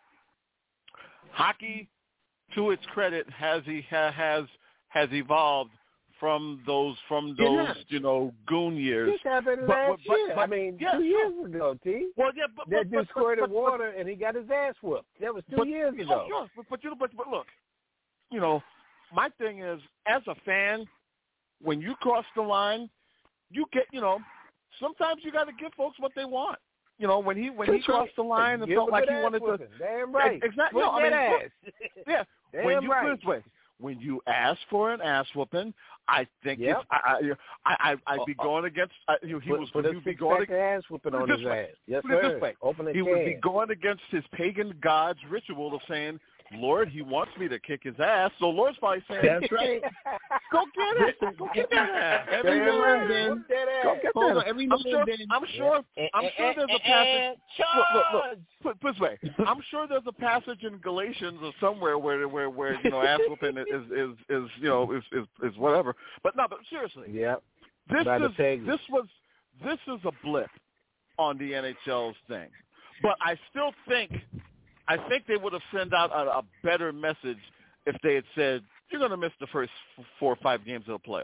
hockey, to its credit, has he ha, has has evolved from those from those Yeah. you know goon years. This happened But- last but- but- year. but- I mean, yeah, two years ago, T. Well, yeah, but That but, dude but, squirted but, but, water and he got his ass whooped. That was two but, years oh, ago. Sure, but, but you know, but but look, you know, my thing is, as a fan, when you cross the line, you get, you know, sometimes you got to give folks what they want. You know, when he when he That's crossed right. the line and Give felt him like a he good wanted ass to, whooping. Damn right. exactly. Whip No, I mean, that look, ass. yeah. Damn when you right. put it this way, when you ask for an ass whooping, I think Yep. it's, I I I I'd be Uh, uh, going against. Uh, he he Put, was put he a would be six going. pack ass whooping put it on this his way. ass. Yes, Put it sir. this way. Open the He can. would be going against his pagan god's ritual of saying, Lord, he wants me to kick his ass. So Lord's probably saying, That's right. go get it. Go get that ass. Every Damn now right. and then, Whoop that ass. Go get hold that. on, every I'm now sure. and then, I'm sure. I'm sure there's a passage. Look, look, look. Put, put this way. I'm sure there's a passage in Galatians or somewhere where, where, where you know, ass whooping is, is, is, you know, is, is, is whatever. But no, but seriously, Yep. this By the is peg. this was this is a blip on the N H L's thing. But I still think, I think they would have sent out a, a better message if they had said, you're going to miss the first four or five games of the playoffs.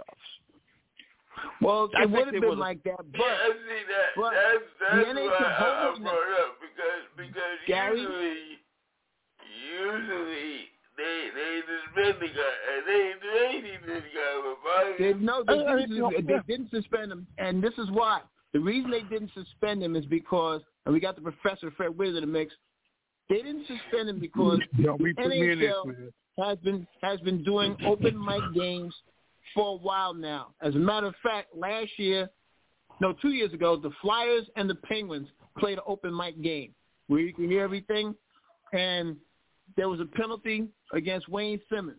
well, I it think would have they been would've- like that, Yeah, but I see that. but that's the that's N H L why I, I holding brought it up because because Gary? usually usually they they suspend the guy and they they need this guy for five They, no, they, I- I- didn't, no, they yeah. didn't suspend him, and this is why. The reason they didn't suspend him is because, and we got the Professor Fred Wizard in the mix. They didn't suspend him because Yo, we the put me in this, N H L man. has been has been doing open mic games for a while now. As a matter of fact, last year, no, two years ago, the Flyers and the Penguins played an open mic game where you can hear everything, and there was a penalty against Wayne Simmons.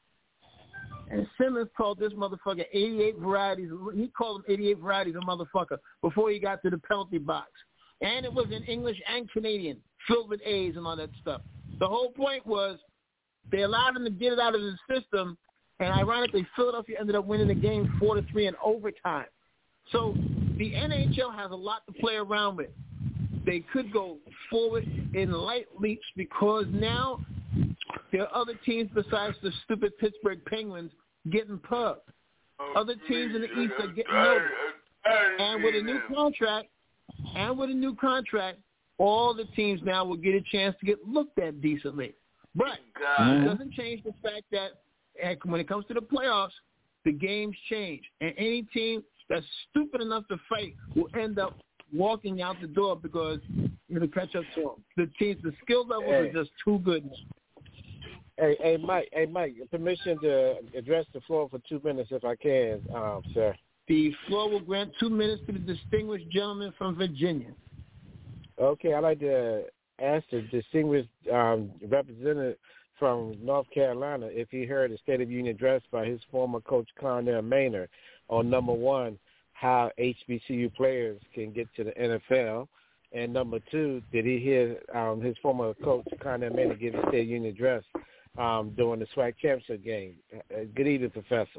And Simmons called this motherfucker eighty-eight varieties. He called him eighty-eight varieties of motherfucker before he got to the penalty box. And it was in English and Canadian, filled with A's and all that stuff. The whole point was they allowed him to get it out of his system, and ironically, Philadelphia ended up winning the game four to three in overtime. So the N H L has a lot to play around with. They could go forward in light leaps because now there are other teams besides the stupid Pittsburgh Penguins getting pubbed. Other teams in the East are getting noticed. And with a new contract, and with a new contract, all the teams now will get a chance to get looked at decently. But it doesn't change the fact that when it comes to the playoffs, the games change. And any team that's stupid enough to fight will end up walking out the door because you're going to catch up to them. The teams, the skill levels Hey. are just too good. Hey, hey, Mike. Hey, Mike. Permission to address the floor for two minutes, if I can, um, sir. The floor will grant two minutes to the distinguished gentleman from Virginia. Okay, I'd like to ask the distinguished um, representative from North Carolina if he heard a State of Union address by his former coach, Connell Maynard, on number one, how H B C U players can get to the N F L, and number two, did he hear um, his former coach, Connell Maynard, give a State of Union address um, during the SWAC championship game? Uh, good evening, Professor.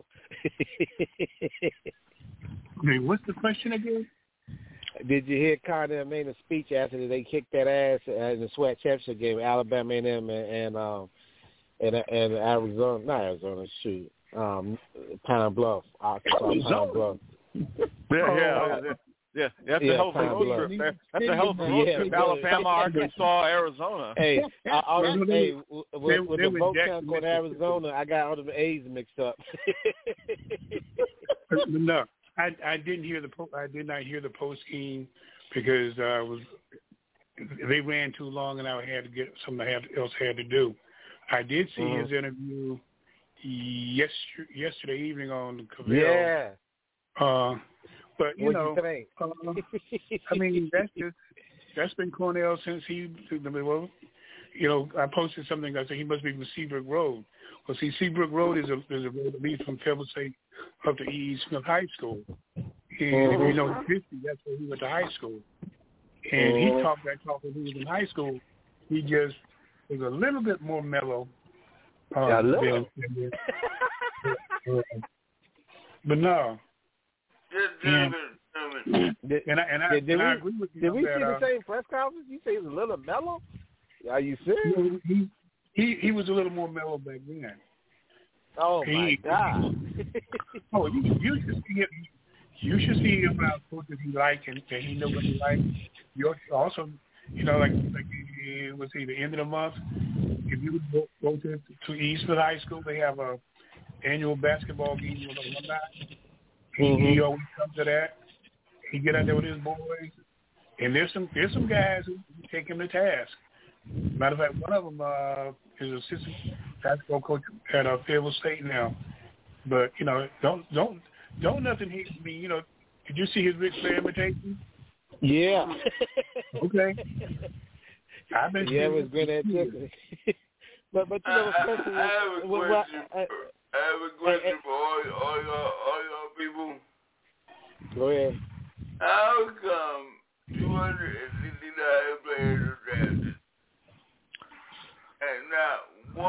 Wait, what's the question again? Did you hear Connell Maynard's speech after they kicked that ass in the SWAC championship game, Alabama A and M and and, um, and and Arizona, not Arizona, shoot, um, Pine Bluff, Arkansas, Pine Bluff. Yeah, yeah, yeah. Yeah, that's Yeah, a hell of a Pine road Bluff. trip. man. That's a hell of a road Yeah, trip. really. Alabama, Arkansas, Arizona. Hey, I, I was, They- hey, with, they- with they the were vote Jackson, count going to Mississippi. Arizona, I got all the A's mixed up. No, I I didn't hear the po- I did not hear the post game because I was they ran too long and I had to get something I had, else I had to do. I did see Mhm. his interview yes, yesterday evening on Cavell. Yeah. Uh, but you What know, you think? uh, I mean that's just that's been Cornell since he well, you know, I posted something. I said he must be from Seabrook Road. Well, see, Seabrook Road is a is a road that leads from Fayetteville State up to E E. Smith High School. And if you know history, that's where he went to high school. And he talked that talk when he was in high school. He just was a little bit more mellow. Um, yeah, than, than, than, but no. And, did, and I and I, did, did and I we, agree with you. Did we that, see the uh, same press conference? You say he was a little mellow? Are you serious? He he, he was a little more mellow back then. Oh he, my God! oh, you you should see him. You should see him around coaches he like and, and he know what he like. You also, you know, like like it was the end of the month. If you go, go to to Eastwood High School, they have a annual basketball game with alumni. Mm-hmm. He always comes to that. He get out there with his boys, and there's some there's some guys who take him to task. Matter of fact, one of them uh, is an assistant basketball coach at uh, Fayetteville State now. But you know, don't don't don't nothing hit me. You know, did you see his Ric Flair imitation? Yeah. Okay. I bet yeah, it was good at Tiffany. but but you know, especially I, I have a well, question. I, I, I have a question I, I, for all all y'all all y'all people. Go ahead. How come two hundred sixty-nine players are drafted and not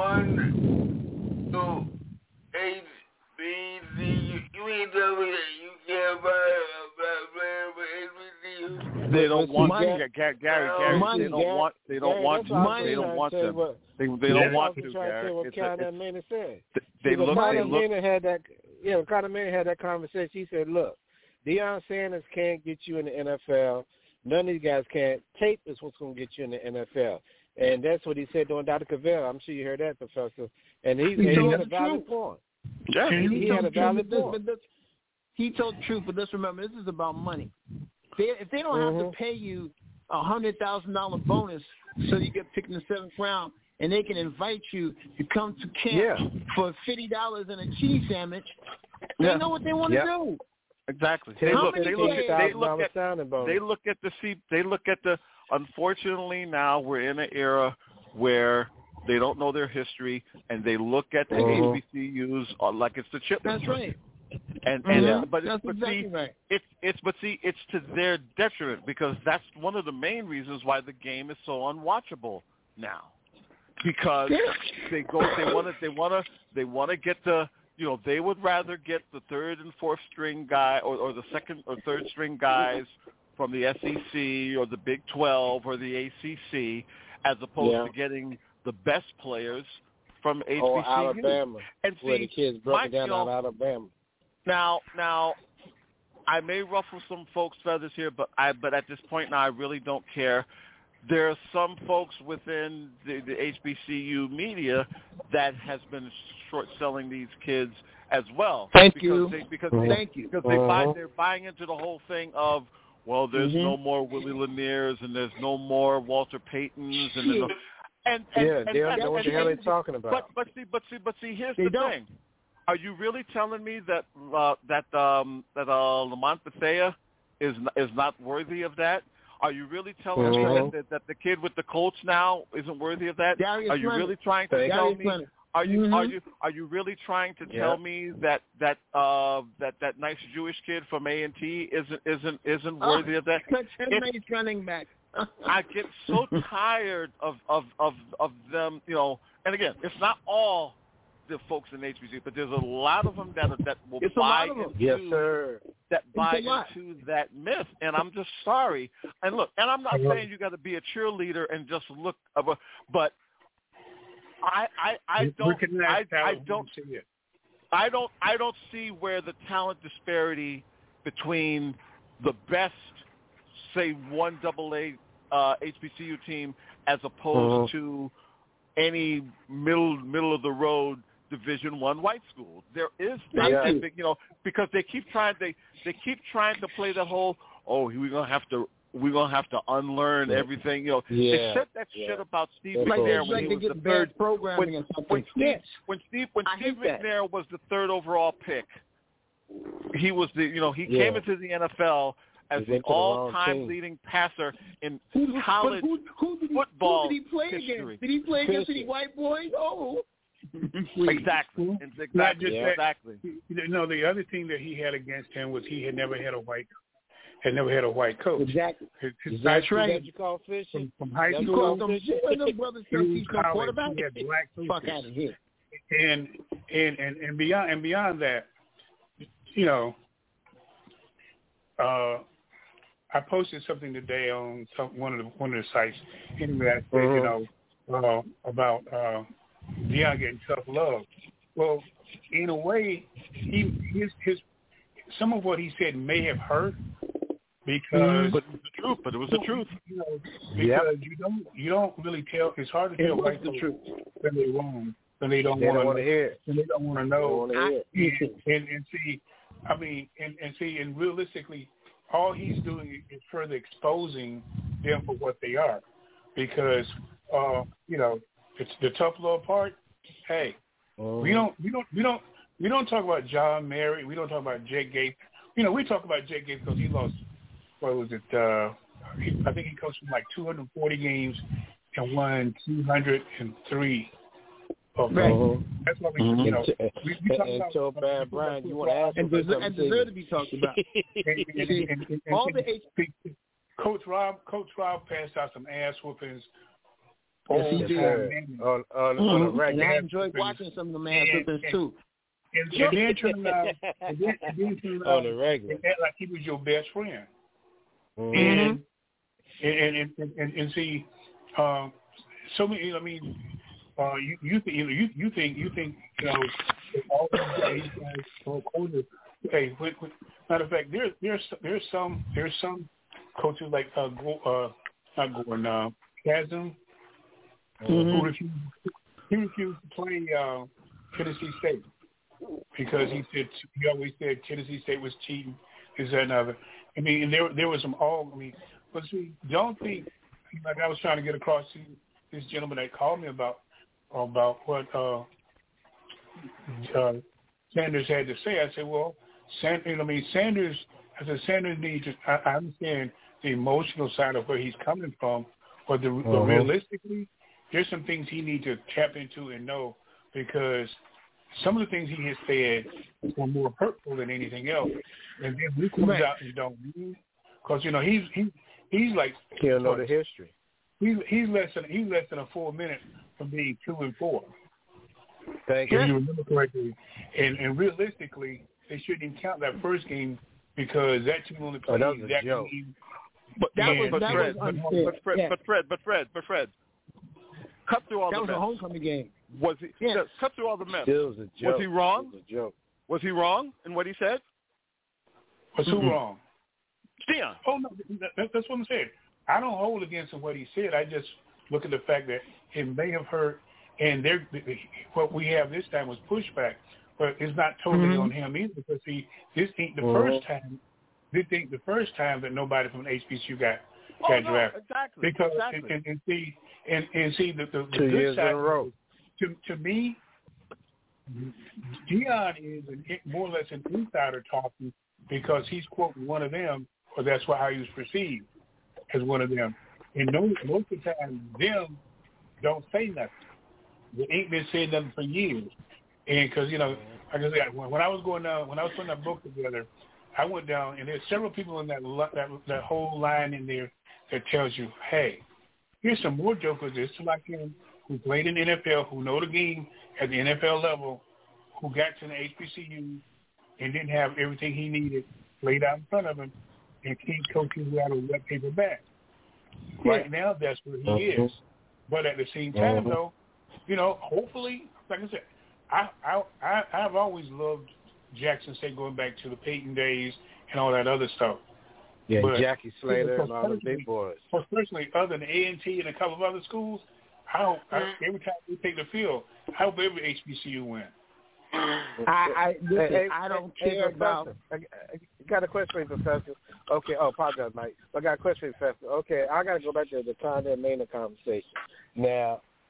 one to H B C U? You mean tell me that you can't buy a black player for H B C U? They don't want money, Gary. Gary, Gary money, they don't Gary, want. They don't Gary, want to. Money, they don't want them. what, they they don't want to. Gary. What it's Conor a, it's, Manning said. They because look. Conor They look. Manning had that. Yeah, Conor Manning had that conversation. He said, "Look, Deion Sanders can't get you in the N F L. None of these guys can. Tape is what's going to get you in the N F L." And that's what he said during Doctor Cavell. I'm sure you heard that, Professor. And he, he, and he had a the valid truth. point. Yeah, he, he, he had a valid this, point. But this, he told the truth, but let's remember, this is about money. They, if they don't mm-hmm. have to pay you a hundred thousand dollar bonus so you get picked in the seventh round, and they can invite you to come to camp yeah. for fifty dollars and a cheese sandwich, they yeah. know what they want to yeah. do. Exactly. They How look. many They look. At, they look at. They look at the. See. They look at the. Unfortunately, now we're in an era where they don't know their history, and they look at the uh-huh. H B C Us like it's the chip. That's right. And and yeah. but, that's but exactly see, right. it's it's but see, it's to their detriment because that's one of the main reasons why the game is so unwatchable now. Because yeah. they go, they want to, they want to, they want to get the. You know, they would rather get the third and fourth string guy or, or the second or third string guys from the S E C or the Big twelve or the A C C as opposed yeah. to getting the best players from H B C U. Or Alabama, and see, where the kids broke my, it down you know, out of Alabama. Now, now, I may ruffle some folks' feathers here, but I, but at this point now, I really don't care. There are some folks within the, the H B C U media that has been short selling these kids as well. Thank because you. They, because uh-huh. they, Thank you. Because they buy, uh-huh. they're buying into the whole thing of, well, there's mm-hmm. no more Willie Laniers and there's no more Walter Paytons and no, and, and yeah, and, they don't and, know what the hell they're talking about. But but see, but see, but see, here's they the don't. thing. Are you really telling me that uh, that um, that uh, Lamont Bethea is is not worthy of that? Are you really telling uh-huh. me that, that that the kid with the Colts now isn't worthy of that? Darius are you Leonard. really trying to Darius tell me? Leonard. Are you mm-hmm. are you are you really trying to yeah. tell me that that uh, that that nice Jewish kid from A and T isn't isn't isn't worthy oh, of that? Such a nice running back. I get so tired of, of of of them, you know. And again, it's not all the folks in H B C U, but there's a lot of them that that will it's buy a lot of them. into yes, sir. that buy into that myth. And I'm just sorry. And look, and I'm not saying you got to be a cheerleader and just look, but I I I don't I, I don't see it. I don't I don't see where the talent disparity between the best, say, one double A uh, H B C U team as opposed uh-huh. to any middle middle of the road Division One white school. There is not yeah. that big, you know, because they keep trying they they keep trying to play that whole oh we're gonna have to we're gonna have to unlearn everything. You know, yeah. they said that yeah. shit about Steve That's McNair cool. when like he was they the get third. bad programming When, or something. when Steve yes. when Steve when I Steve hate McNair that. was the third overall pick, he was the you know he yeah. came into the N F L as the all-time leading passer in who, college who, who, who did he, football who did he play history. against? Did he play against any white boys? Oh. Exactly. Exactly. Not just that, exactly. You know, the other thing that he had against him was he had never had a white had never had a white coach. Exactly. His, his That's right. That you call fishing? From, from high you school, call them, them brothers he's no quarterback. He had black coaches. Fuck out of here. And and and and beyond and beyond that, you know, uh, I posted something today on some, one of the one of the sites. Anyway, I said, uh-huh. you know, uh, about uh, Deion getting tough love. Well, in a way, he his his some of what he said may have hurt because, but it was the truth. But it was the truth. You know, because yep. you don't you don't really tell. It's hard to tell white the truth when they're wrong. When they don't they want to hear it. When they don't want to know. I, and, and, and see, I mean, and, and see, and realistically, all he's doing is further exposing them for what they are, because uh, you know, it's the tough love part. Hey, uh-huh. we don't, we don't, we don't, we don't talk about John Mary. We don't talk about Jake Gates. You know, we talk about Jake Gates because he lost. What was it? Uh, he, I think he coached from like two hundred forty games and won two hundred three. Of right. Uh-huh. That's what we, mm-hmm. you know. We, we talk and about, so bad, Brian, you want to ask and deserve, and deserve to be talked about. and, and, and, and, and, all the H- Coach Rob, Coach Rob passed out some ass whoopings. Yes, he did. On, on, on a and I enjoyed watching some of the ass whoopings too. And, and, and then turn out, and then, and then turn out, on the regular, and act like he was your best friend. Mm-hmm. And, and, and and and and see, um, so many. I mean. Uh, you you think you you think you think you know all these guys are coaches. Hey, with, with, matter of fact, there's there's there's some there's some coaches like uh, uh not Gordon uh, Chasm mm-hmm. who refused he refused to play uh, Tennessee State because he said he always said Tennessee State was cheating. Is that another? I mean, and there there was some all. I mean, but see, don't think like I was trying to get across to this gentleman that called me about. about what uh, uh, Sanders had to say. I said, well, Sanders, I mean, Sanders, I said, Sanders needs to, I, I understand the emotional side of where he's coming from, but, the, uh-huh. but realistically, there's some things he needs to tap into and know, because some of the things he has said were more hurtful than anything else. And then we comes right. out and don't mean, because, you know, he's, he, he's like, he don't know the history. He's, he's, less than, he's less than a full minute from being two and four. Thank you. If you. you remember correctly. And, and realistically, they shouldn't even count that first game because that team only played oh, that that game. But that was, but that Fred, was but, but Fred, yeah. but Fred, but Fred, but Fred, cut through all that the was mess. a homecoming game. Was he? Yeah. Yeah, cut through all the mess. Still was a joke. Was he wrong? It was a joke. Was he wrong in what he said? Was mm-hmm. who wrong? Deion. Oh no, that, that's what I'm saying. I don't hold against him what he said. I just look at the fact that it may have hurt, and there, what we have this time was pushback, but it's not totally mm-hmm. on him either, because he, this ain't the mm-hmm. first time. This ain't the first time that nobody from H B C U got oh, got no, drafted. Exactly. Because exactly. And, and, and see and, and see the, the, the two good years side in a row. To to me, Deion is an, more or less an insider talking because he's quoting one of them, or that's why how he was perceived as one of them. And most, most of the time, them don't say nothing. They ain't been saying nothing for years. And because, you know, like I said, when, when I was going down, when I was putting that book together, I went down, and there's several people in that that that whole line in there that tells you, hey, here's some more jokers just like him who played in the N F L, who know the game at the N F L level, who got to the H B C U and didn't have everything he needed laid out in front of him, and keep coaching without a wet paper bag. Yeah. Right now, that's where he uh-huh. is. But at the same time, uh-huh. though, you know, hopefully, like I said, I I I I've always loved Jackson State going back to the Peyton days and all that other stuff. Yeah, but, Jackie Slater and all the big boys. Personally, other than A and T and a couple of other schools, I hope I, every time we take the field, I hope every H B C U win. I I, listen, hey, I don't hey, care hey, about. I, I got a question for you, Professor. Okay, oh, apologize, Mike. I got a question for you, Professor. Okay, I got to go back to the Conda and Maynard conversation. Now,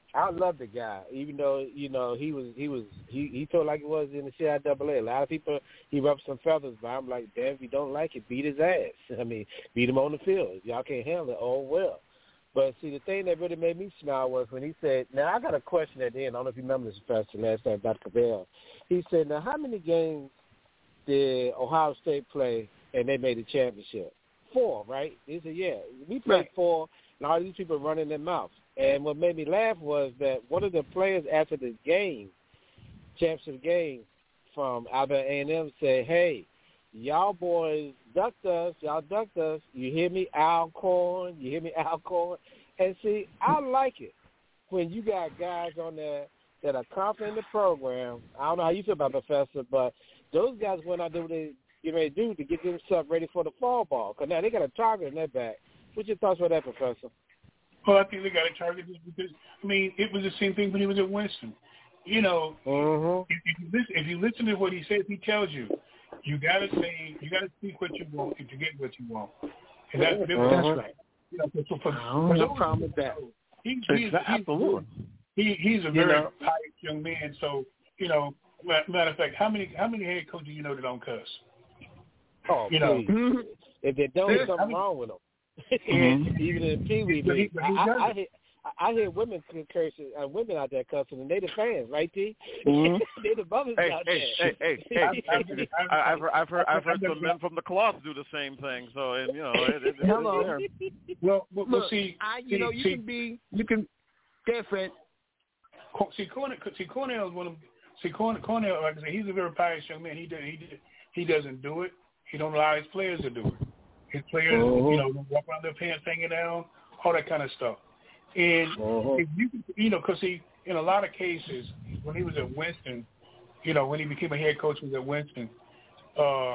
I love the guy, even though you know he was he was he he told like it was in the C I A A. A lot of people he rubbed some feathers, but I'm like, damn, if you don't like it, beat his ass. I mean, beat him on the field. If y'all can't handle it, oh well. But see, the thing that really made me smile was when he said, "Now I got a question at the end. I don't know if you remember this, Professor, last time about Cavell." He said, "Now how many games did Ohio State play and they made the championship? Four, right?" He said, "Yeah, we played right. four, and all these people running their mouths." And what made me laugh was that one of the players after the game, championship game, from Alabama A and M said, "Hey, y'all boys ducked us. Y'all ducked us. You hear me, Alcorn? You hear me, Alcorn?" And see, I like it when you got guys on there that are confident in the program. I don't know how you feel about Professor, but those guys went out there what they get ready to do to get themselves ready for the fall ball. Because now they got a target in their back. What's your thoughts about that, Professor? Well, I think they got a target just because, I mean, it was the same thing when he was at Winston. You know, uh-huh. if, if, you listen, if you listen to what he says, he tells you, you got to say, you got to speak what you want to get what you want. And that's, uh-huh. that's right. You know, for, for, for, I don't have a problem with that. He, he's, Absolutely. He, he's a very you know? pious young man. So, you know, matter of fact, how many how many head coaches you know that don't cuss? Oh, you know, please. If they don't, there's something I mean, wrong with them. Mm-hmm. Even in Pee Wee League, I, I, I, hear, I hear women cursing, uh, women out there cussing, and they the fans, right, T? Mm-hmm. They the brothers hey, out hey, there. Hey, hey, hey, hey! I've heard, I've heard, I've heard some men from the cloth do the same thing. So, and you know, it, it, hello. It, well, well, Look, see, I, you see, know, you see, can be, you can, different. See, Cornell, see, Cornell is one of, see, Cornell, Cornell, like I said, he's a very pious young man. He does, he did, he doesn't do it. He don't allow his players to do it. His players, uh-huh. you know, walk around their pants hanging down, all that kind of stuff. And uh-huh. if you, you know, because he, in a lot of cases, when he was at Winston, you know, when he became a head coach, he was at Winston. Uh,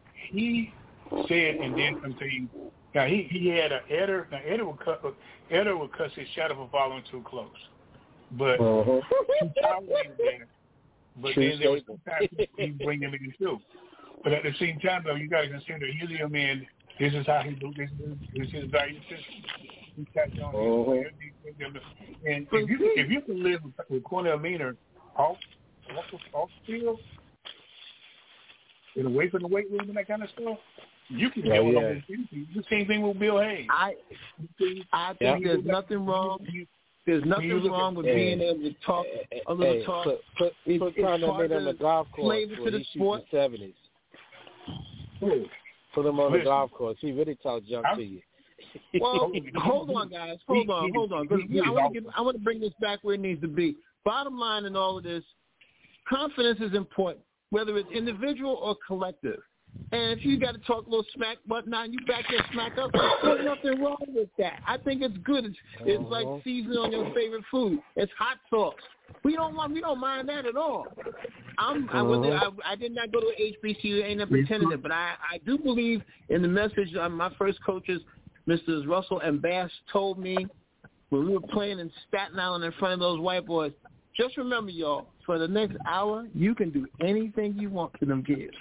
he said and did some things. Now he, he had a Eder. Now Eder would cut, Eder would cuss his shadow for following too close, but uh-huh. he tolerated that. But True then there was sometimes he bring him in too. But at the same time, though, you got to consider he's a young man. This is how he do. This is his value system. He catch on. Uh-huh. And if you if you can live with Cornell Meaner off off off field and away from the weight room and that kind of stuff, you can yeah, get one yeah. of those things. The same thing with Bill Hayes. I I think yeah. there's nothing wrong. There's nothing wrong with being able to talk a little hey, talk. Put, put, it's, put it's Cornell part Meaner on the golf course flavor to the sport. seventies. Ooh. Put him on Listen, the golf course. He really talks junk I'm, to you. Well, hold on, guys. Hold on, hold on. Because I want to get, I want to bring this back where it needs to be. Bottom line in all of this, confidence is important, whether it's individual or collective. And if you got to talk a little smack, whatnot, you back there smack up, there's nothing wrong with that. I think it's good. It's, it's like seasoning on your favorite food. It's hot sauce. We don't want, we don't mind that at all. I'm, I, was, I, I did not go to H B C U, ain't not pretending it, but I, I do believe in the message. Um, my first coaches, Misters Russell and Bass, told me when we were playing in Staten Island in front of those white boys, just remember, y'all, for the next hour, you can do anything you want to them kids.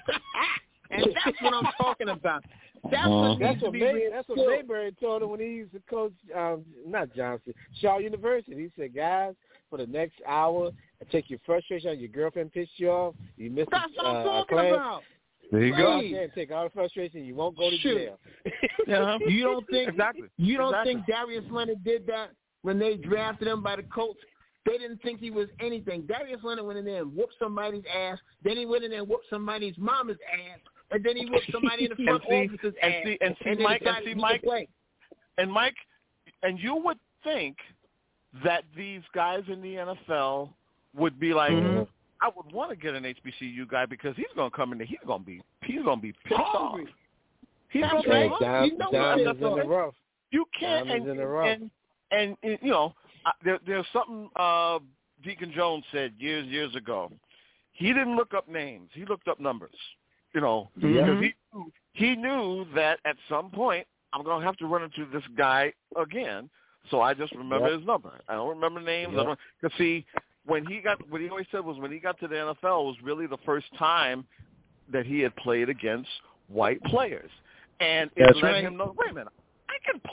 And that's what I'm talking about. That's what that's what, May, that's what Mayberry told him when he used to coach, um, not Johnson, Shaw University. He said, guys, for the next hour, take your frustration out. Your girlfriend pissed you off. You missed That's what uh, I'm talking class. about. There you go. go. Out there and take all the frustration. You won't go to Shoot. jail. uh-huh. You don't think exactly. You don't exactly. think Darius Leonard did that when they drafted him by the Colts? They didn't think he was anything. Darius Leonard went in there and whooped somebody's ass. Then he went in there and whooped somebody's mama's ass. And then he whooped somebody in the front and see, office's and ass. See, and see, and Mike, and see, Mike, play. and Mike, and you would think that these guys in the N F L would be like, mm-hmm. I would want to get an H B C U guy because he's going to come in there. He's going to be, he's going to be pissed off. He's going to hey, be down, you know down in the rough. You can't, and, in the rough. and, and, and you know, there, there's something uh, Deacon Jones said years, years ago. He didn't look up names. He looked up numbers. You know, mm-hmm. because he knew, he knew that at some point I'm going to have to run into this guy again. So I just remember yep. his number. I don't remember names. Yep. Because see, when he got, what he always said was when he got to the N F L, it was really the first time that he had played against white players, and it That's let right. him know. Wait a minute, I can play.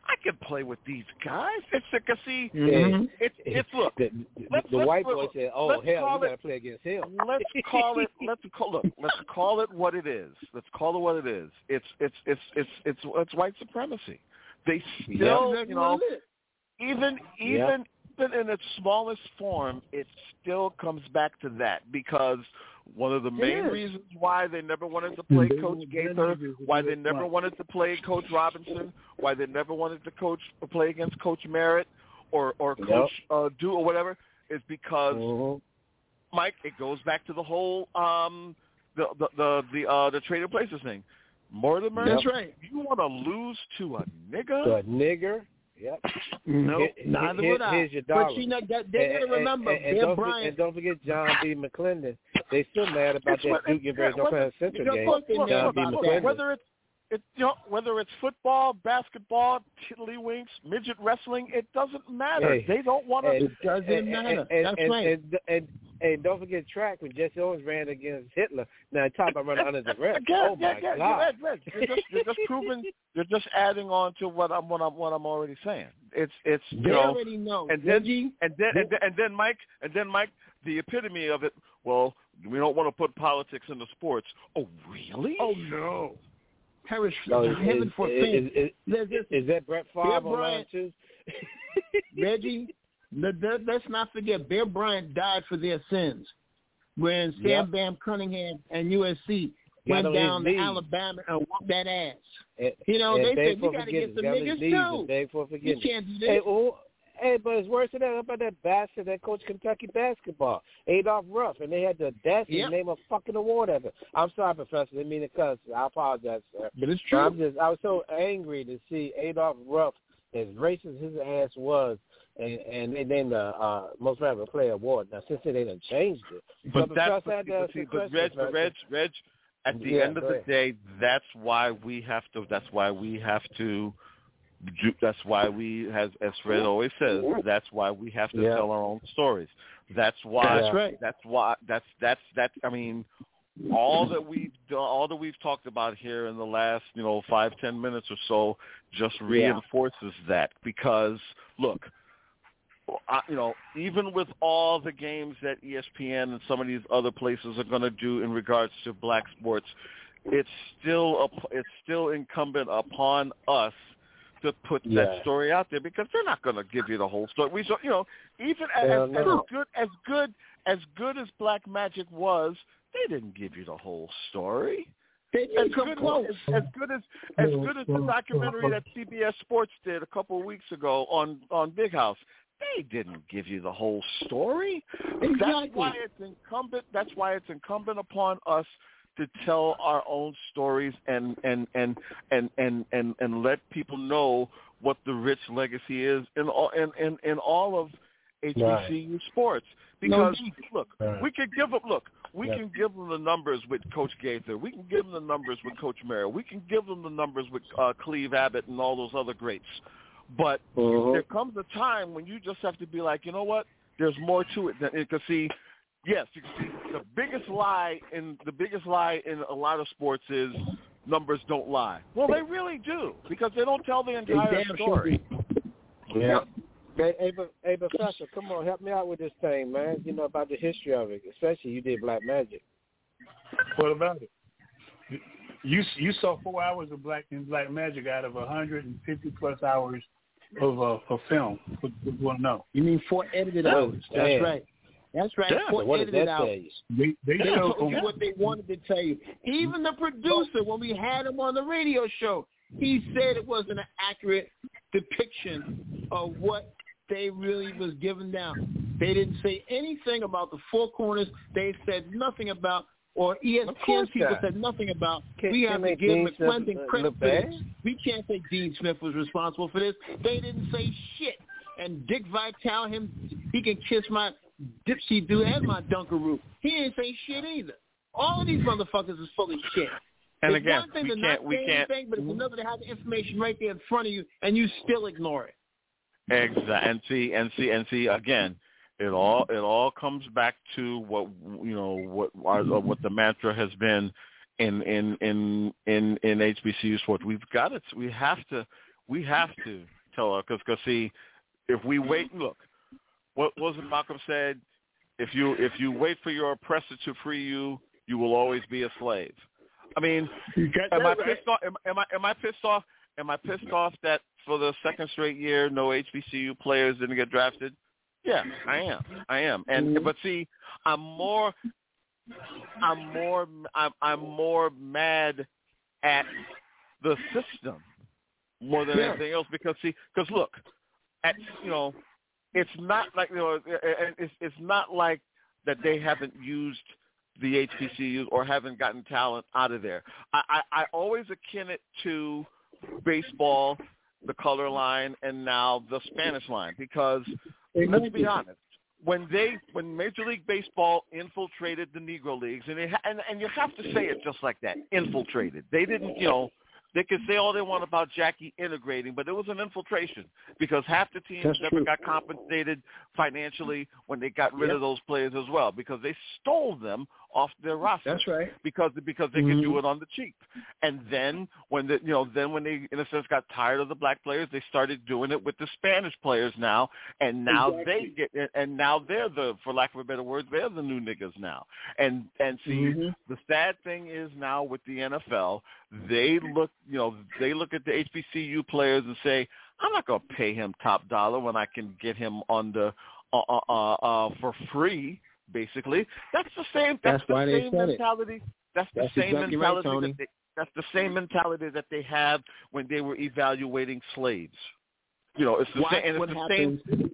I can play with these guys. It's because see, Mm-hmm. it's it's look. The, the, let's, the let's, white look, boy said, "Oh hell, we got to play against him." Let's call it. Let's call look. Let's call it what it is. Let's call it what it is. It's it's it's it's it's it's white supremacy. They still, yeah, you know, even even yeah. even in its smallest form, it still comes back to that because. One of the main reasons why they never wanted to play Coach Gaither, why they never wanted to play Coach Robinson, why they never wanted to coach or play against Coach Merritt or or Coach yep. uh, Do or whatever, is because mm-hmm. Mike. It goes back to the whole um, the the the the, uh, the Trading Places thing. Mortimer, that's right. You want to lose to a nigger? To a nigger. Yep. No, here, neither here, would I. Here's your dollar. But you know, that, they're going to remember and, and, and, Bear don't Bryant. For, and don't forget John B. McClendon. They still mad about it's that what, Duke University North Carolina Central game. Look, look, John look, B. look, McClendon. Whether it's It, you know, whether it's football, basketball, tiddlywinks, midget wrestling, it doesn't matter. Hey, they don't want to. It doesn't and, matter. And, That's and, right. And, and, and don't forget track when Jesse Owens ran against Hitler. Now talk about running under the ref. Again, Oh yeah, my yeah, God! Red, Red. You're just you're just proving. You're just adding on to what I'm what I'm what I'm already saying. It's it's you they know, already know. and then Reggie, and then and then, and then Mike and then Mike the epitome of it. Well, we don't want to put politics into sports. Oh really? Oh no. Perish No, heaven is, for is, fame. is, is, is that Brett Favre on line too? Reggie, let, let, let's not forget, Bear Bryant died for their sins when Sam yep. Bam Cunningham and U S C Got went down to knees. Alabama and whooped that ass. And, you know, and they said, we got to get some niggas too. Beg for You can't do this. Hey, oh, hey, but it's worse than that. How about that bastard that coached Kentucky basketball, Adolph Ruff, and they had the audacity yep. to name a fucking award after. I'm sorry, Professor. I didn't mean to cuss. I apologize, sir. But it's true. But I'm just, I was so angry to see Adolph Ruff, as racist his ass was, and, and they named the uh, most valuable player award. Now, since then, they done changed it. But so that's but, but, see, but Reg, but Reg, Reg, at the yeah, end of the ahead. day, that's why we have to. That's why we have to. That's why we, as as Fred always says, that's why we have to yeah. tell our own stories. That's why. That's right. That's why. That's that's that's. I mean, all that we've done, all that we've talked about here in the last, you know, five ten minutes or so, just reinforces yeah. that. Because look, I, you know, even with all the games that E S P N and some of these other places are going to do in regards to black sports, it's still a, it's still incumbent upon us to put yeah. that story out there, because they're not going to give you the whole story. We, so, you know, even as, yeah, as, no. as good as good as good as Black Magic was, they didn't give you the whole story. They As didn't come good, close. as, as good as as good as the documentary that C B S Sports did a couple of weeks ago on on Big House, they didn't give you the whole story. Exactly. That's why it's incumbent. That's why it's incumbent upon us to tell our own stories and and and and and and, and let people know what the rich legacy is in all in, in, in all of H B C U right. sports. Because no, look, right. we can give them look, we yeah. can give them the numbers with Coach Gaither. We can give them the numbers with Coach Merrill. We can give them the numbers with uh, Cleve Abbott and all those other greats. But uh-huh. there comes a time when you just have to be like, you know what? There's more to it than you can see. Yes, you can see the biggest lie in the biggest lie in a lot of sports is numbers don't lie. Well, they really do, because they don't tell the entire story. Yeah. Hey, hey, hey, Professor, come on, help me out with this thing, man. You know about the history of it, especially you did Black Magic. What about it? You you saw four hours of Black in Black Magic out of one hundred fifty plus hours of uh, of film. What you want to know? You mean four edited hours? That's Damn. right. That's right. Damn, Four what edited does that hours. tell you? They, they They showed told you what they wanted to tell you. Even the producer, when we had him on the radio show, he said it wasn't an accurate depiction of what they really was giving down. They didn't say anything about the four corners. They said nothing about, or E S P N people said nothing about, can, we have to give Dean McClendon Smith, credit uh, for this. We can't say Dean Smith was responsible for this. They didn't say shit. And Dick Vitale, him, he can kiss my dipsy do and my Dunkaroo. He didn't say shit either. All of these motherfuckers is full of shit. And it's again, one thing we to can't, not we say can't. anything, but it's another to have the information right there in front of you and you still ignore it. Exactly. And see, and see, and see again. It all it all comes back to what you know what our, what the mantra has been in in in in in H B C U sports. We've got it. We have to we have to tell her because, see, if we wait, look, what was it Malcolm said? If you if you wait for your oppressor to free you, you will always be a slave. I mean, am I pissed off? Am, am I am I pissed off? Am I pissed off that for the second straight year, no H B C U players didn't get drafted? Yeah, I am. I am. And but see, I'm more, I'm more, I'm, I'm more mad at the system more than yeah. anything else because see, because look, at you know, it's not like you know, it's it's not like that they haven't used the H B C Us or haven't gotten talent out of there. I, I, I always akin it to baseball, the color line, and now the Spanish line because let's be honest, when they when Major League Baseball infiltrated the Negro Leagues, and they ha- and and you have to say it just like that, infiltrated. They didn't, you know. They can say all they want about Jackie integrating, but it was an infiltration because half the teams That's never true. got compensated financially when they got rid yep. of those players as well because they stole them off their roster. That's right. Because because they mm-hmm. could do it on the cheap. And then when the you know then when they in a sense got tired of the black players, they started doing it with the Spanish players now, and now exactly. they get and now they're the for lack of a better word they're the new niggas now. And and see mm-hmm. the sad thing is now with the N F L. They look, you know, they look at the H B C U players and say, "I'm not going to pay him top dollar when I can get him on the uh, uh, uh, for free." Basically, that's the same. That's, that's the why same they mentality. It. That's the that's same exactly mentality. Right, that they, that's the same mentality that they have when they were evaluating slaves. You know, it's the Watch same. And what it's the happens. same.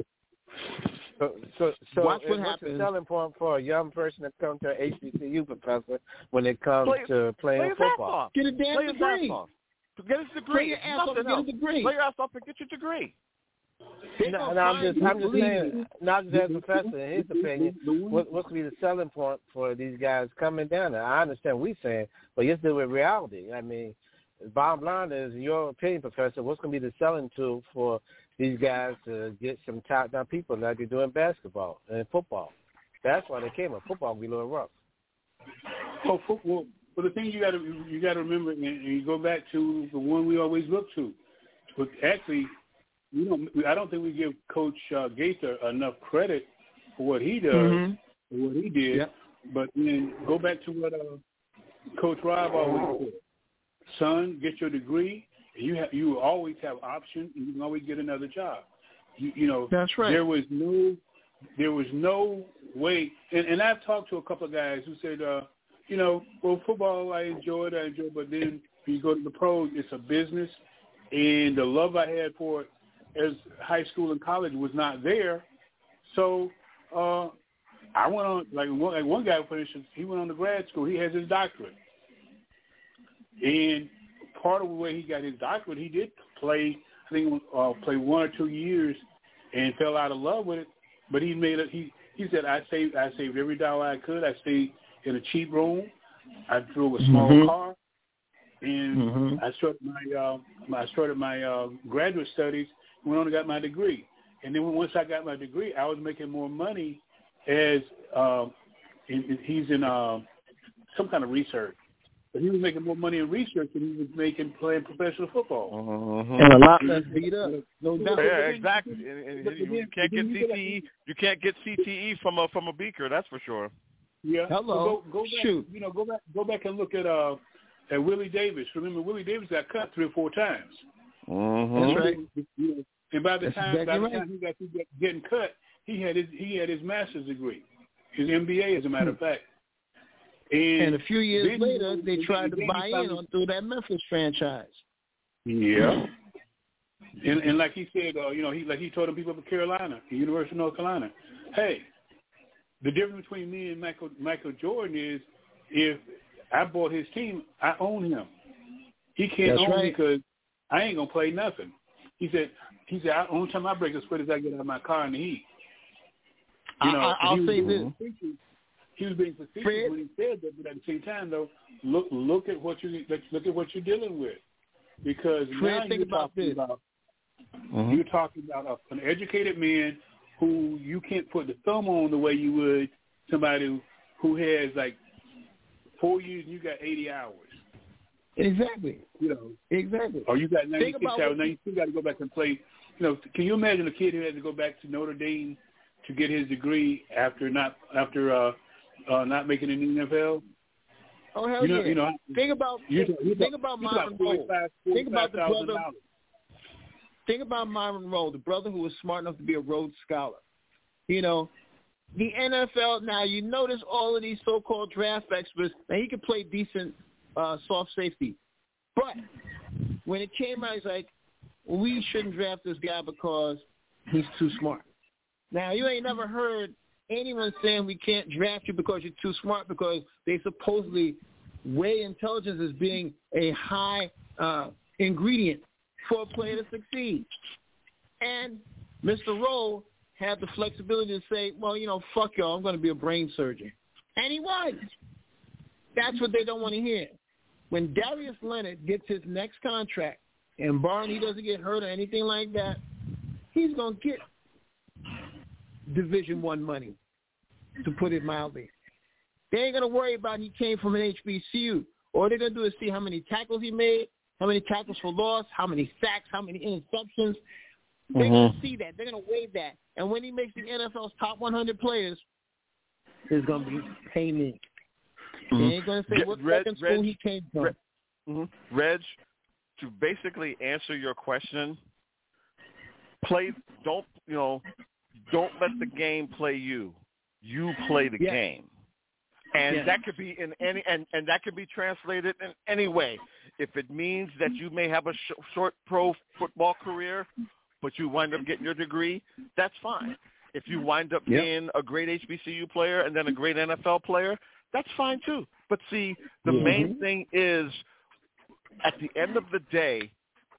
So, so, so Watch what what's happens. the selling point for a young person to come to an H B C U professor when it comes play, to playing play football? Get a damn play degree. Get a degree. Play your ass off and get a degree. Play your ass off and get your degree. No, no, I'm just, I'm just saying, not just as a professor, in his opinion, what, what's going to be the selling point for these guys coming down there? I understand what we're saying, but let's do it with reality. I mean, bottom line is, in your opinion, Professor, what's going to be the selling tool for these guys to get some top-down people like they do in basketball and football? That's why they came up. Football will be a little rough. Oh, football. Well, the thing you got to you got to remember, and you go back to the one we always look to, but actually, we don't. I don't think we give Coach uh, Gaither enough credit for what he does, mm-hmm. for what he did. Yep. But then go back to what uh, Coach Rob always said: "Son, get your degree. And you have you will always have options, and you can always get another job." You, you know, that's right. There was no, there was no way. And, and I've talked to a couple of guys who said, uh, you know, well, football I enjoyed, I enjoyed, but then when you go to the pros, it's a business, and the love I had for it as high school and college was not there. So uh, I went on, like one, like one guy, for instance, he went on to grad school. He has his doctorate. And part of the way he got his doctorate, he did play, I think, uh, play one or two years and fell out of love with it. But he made it, he, he said, I saved, I saved every dollar I could. I stayed in a cheap room. I drove a small mm-hmm. car. And mm-hmm. I started my, uh, I started my uh, graduate studies. Went on and got my degree. And then once I got my degree, I was making more money as uh, in, he's in uh, some kind of research. But he was making more money in research than he was making playing professional football. Uh-huh. And a lot less beat up. No doubt. Yeah, exactly. And, and you can't get C T E. You can't get C T E from a from a beaker. That's for sure. Yeah. Hello. So go, go back, Shoot. You know, go back. Go back and look at uh at Willie Davis. Remember, Willie Davis got cut three or four times. Uh-huh. That's right. And by the That's time, exactly by the right. time he got to getting cut, he had his he had his master's degree, his M B A, as a matter of fact. And, and a few years later, they then, tried to then buy in on through that Memphis franchise. Yeah. And, and like he said, uh, you know, he like he told the people of Carolina, the University of North Carolina, hey, the difference between me and Michael Michael Jordan is if I bought his team, I own him. He can't That's own right. me because I ain't gonna play nothing. He said. He said, the only time I break a sweat is I get out of my car in the heat. You know, I, I'll he say was, this. He was being facetious when he said that, but at the same time, though, look look at what you look at what you're dealing with, because Fred, now think you're about talking this. about mm-hmm. you're talking about a, an educated man who you can't put the thumb on the way you would somebody who, who has like four years and you got eighty hours, Exactly. You know. Exactly. Oh, you got ninety-six hours. Now you you still got to go back and play. You know, can you imagine a kid who had to go back to Notre Dame to get his degree after not after uh, uh, not making it in the N F L? Oh hell you know, yeah! You know, think about you think, you think about Myron Rolle. Think about the brother. Think about Myron Rolle, the brother who was smart enough to be a Rhodes Scholar. You know, the N F L. Now you notice all of these so-called draft experts. Now he could play decent uh, soft safety, but when it came out, he's like, we shouldn't draft this guy because he's too smart. Now, you ain't never heard anyone saying we can't draft you because you're too smart because they supposedly weigh intelligence as being a high uh, ingredient for a player to succeed. And Mister Rolle had the flexibility to say, well, you know, fuck y'all, I'm going to be a brain surgeon. And he was. That's what they don't want to hear. When Darius Leonard gets his next contract, and barring he doesn't get hurt or anything like that, he's going to get Division One money, to put it mildly. They ain't going to worry about he came from an H B C U. All they're going to do is see how many tackles he made, how many tackles for loss, how many sacks, how many interceptions. They're mm-hmm. going to see that. They're going to weigh that. And when he makes the N F L's top one hundred players, there's going to be payment. Mm-hmm. They ain't going to say what Reg, fucking school Reg, he came from. Reg, mm-hmm. Reg, to basically answer your question, play. Don't you know? Don't let the game play you. You play the yeah. game, and yeah. that could be in any and, and that could be translated in any way. If it means that you may have a sh- short pro football career, but you wind up getting your degree, that's fine. If you wind up yep. being a great H B C U player and then a great N F L player, that's fine too. But see, the mm-hmm. main thing is, at the end of the day,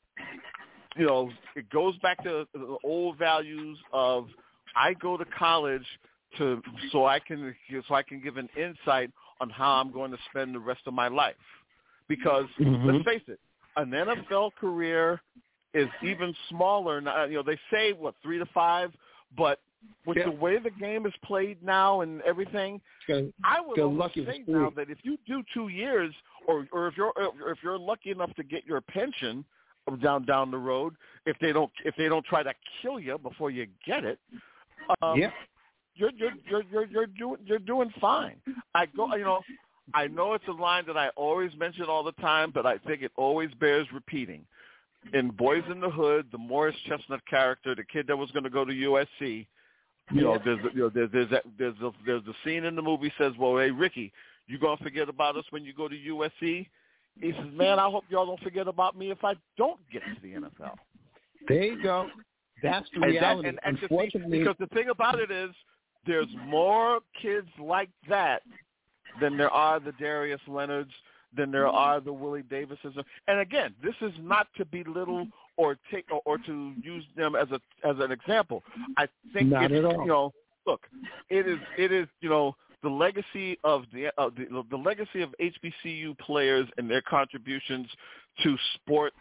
you know, it goes back to the old values of I go to college to so I can so I can give an insight on how I'm going to spend the rest of my life. Because mm-hmm. let's face it, an N F L career is even smaller. Now, you know, they say what three to five, but with yeah. the way the game is played now and everything, go, I would almost say say now that if you do two years, or or if you're or if you're lucky enough to get your pension down down the road, if they don't if they don't try to kill you before you get it, um, yeah. you're you're you're you're you're doing you're doing fine. I go, you know, I know it's a line that I always mention all the time, but I think it always bears repeating. In Boys in the Hood, the Morris Chestnut character, the kid that was going to go to U S C, you know, there's you know there's there's that, there's a, there's the scene in the movie says, well, hey Ricky, you gonna forget about us when you go to U S C? He says, man, I hope y'all don't forget about me if I don't get to the N F L. There you go. That's the and reality. That, and, and Unfortunately, because the thing about it is, there's more kids like that than there are the Darius Leonards, than there are the Willie Davises. And again, this is not to belittle or take or, or to use them as a as an example. I think not it's, at all. you know, look, it is it is you know the legacy of the uh, the, the legacy of H B C U players and their contributions to sport,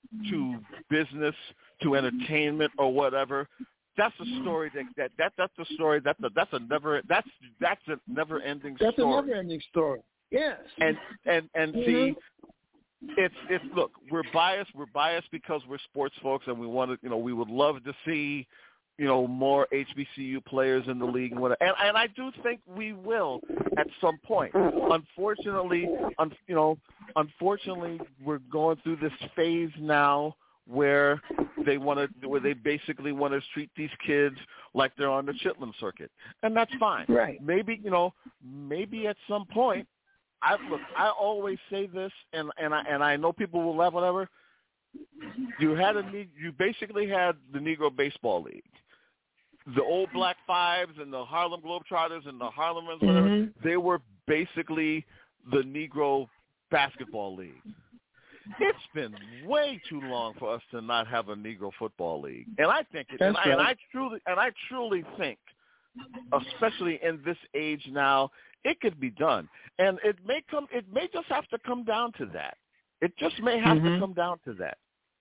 to business, to entertainment, or whatever. That's a story that, that that that's a story that's a that's a never that's that's a never ending story. That's a never ending story. Yes. And and and mm-hmm. see, it's it's look, we're biased. We're biased because we're sports folks, and we want to, you know, we would love to see, you know, more H B C U players in the league, and whatever. And, and I do think we will at some point. Unfortunately, un, you know, unfortunately, we're going through this phase now where they want to, where they basically want to treat these kids like they're on the Chitlin circuit, and that's fine. Right. Maybe, you know, maybe at some point. I look. I always say this, and and I and I know people will laugh. Whatever. You had a you basically had the Negro Baseball League, the old Black Fives and the Harlem Globetrotters and the Harlem Runs. Whatever. Mm-hmm. They were basically the Negro Basketball League. It's been way too long for us to not have a Negro Football League, and I think it. And I, and I truly and I truly think, especially in this age now, it could be done, and it may come. It may just have to come down to that. It just may have mm-hmm. to come down to that.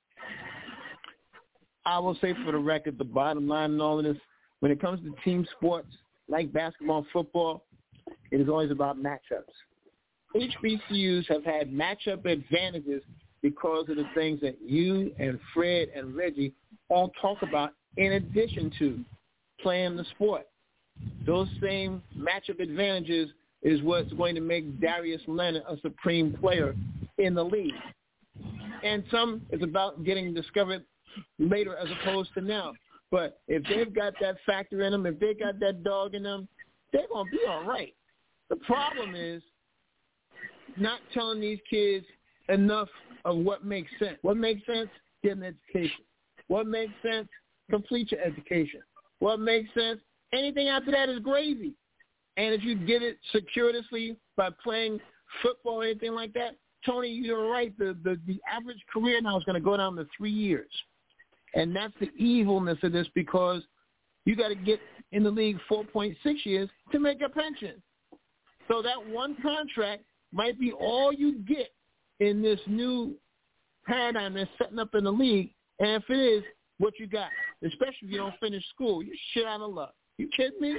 I will say for the record, the bottom line in all of this, when it comes to team sports like basketball and football, it is always about matchups. H B C Us have had matchup advantages because of the things that you and Fred and Reggie all talk about in addition to playing the sport. Those same matchup advantages is what's going to make Darius Leonard a supreme player in the league. And some is about getting discovered later as opposed to now. But if they've got that factor in them, if they got that dog in them, they're going to be all right. The problem is not telling these kids enough of what makes sense. What makes sense? Get an education. What makes sense? Complete your education. What makes sense? Anything after that is gravy. And if you get it circuitously by playing football or anything like that, Tony, you're right. The, the, the average career now is going to go down to three years. And that's the evilness of this because you got to get in the league four point six years to make a pension. So that one contract might be all you get in this new paradigm that's setting up in the league. And if it is, what you got, especially if you don't finish school, you shit out of luck. You kidding me?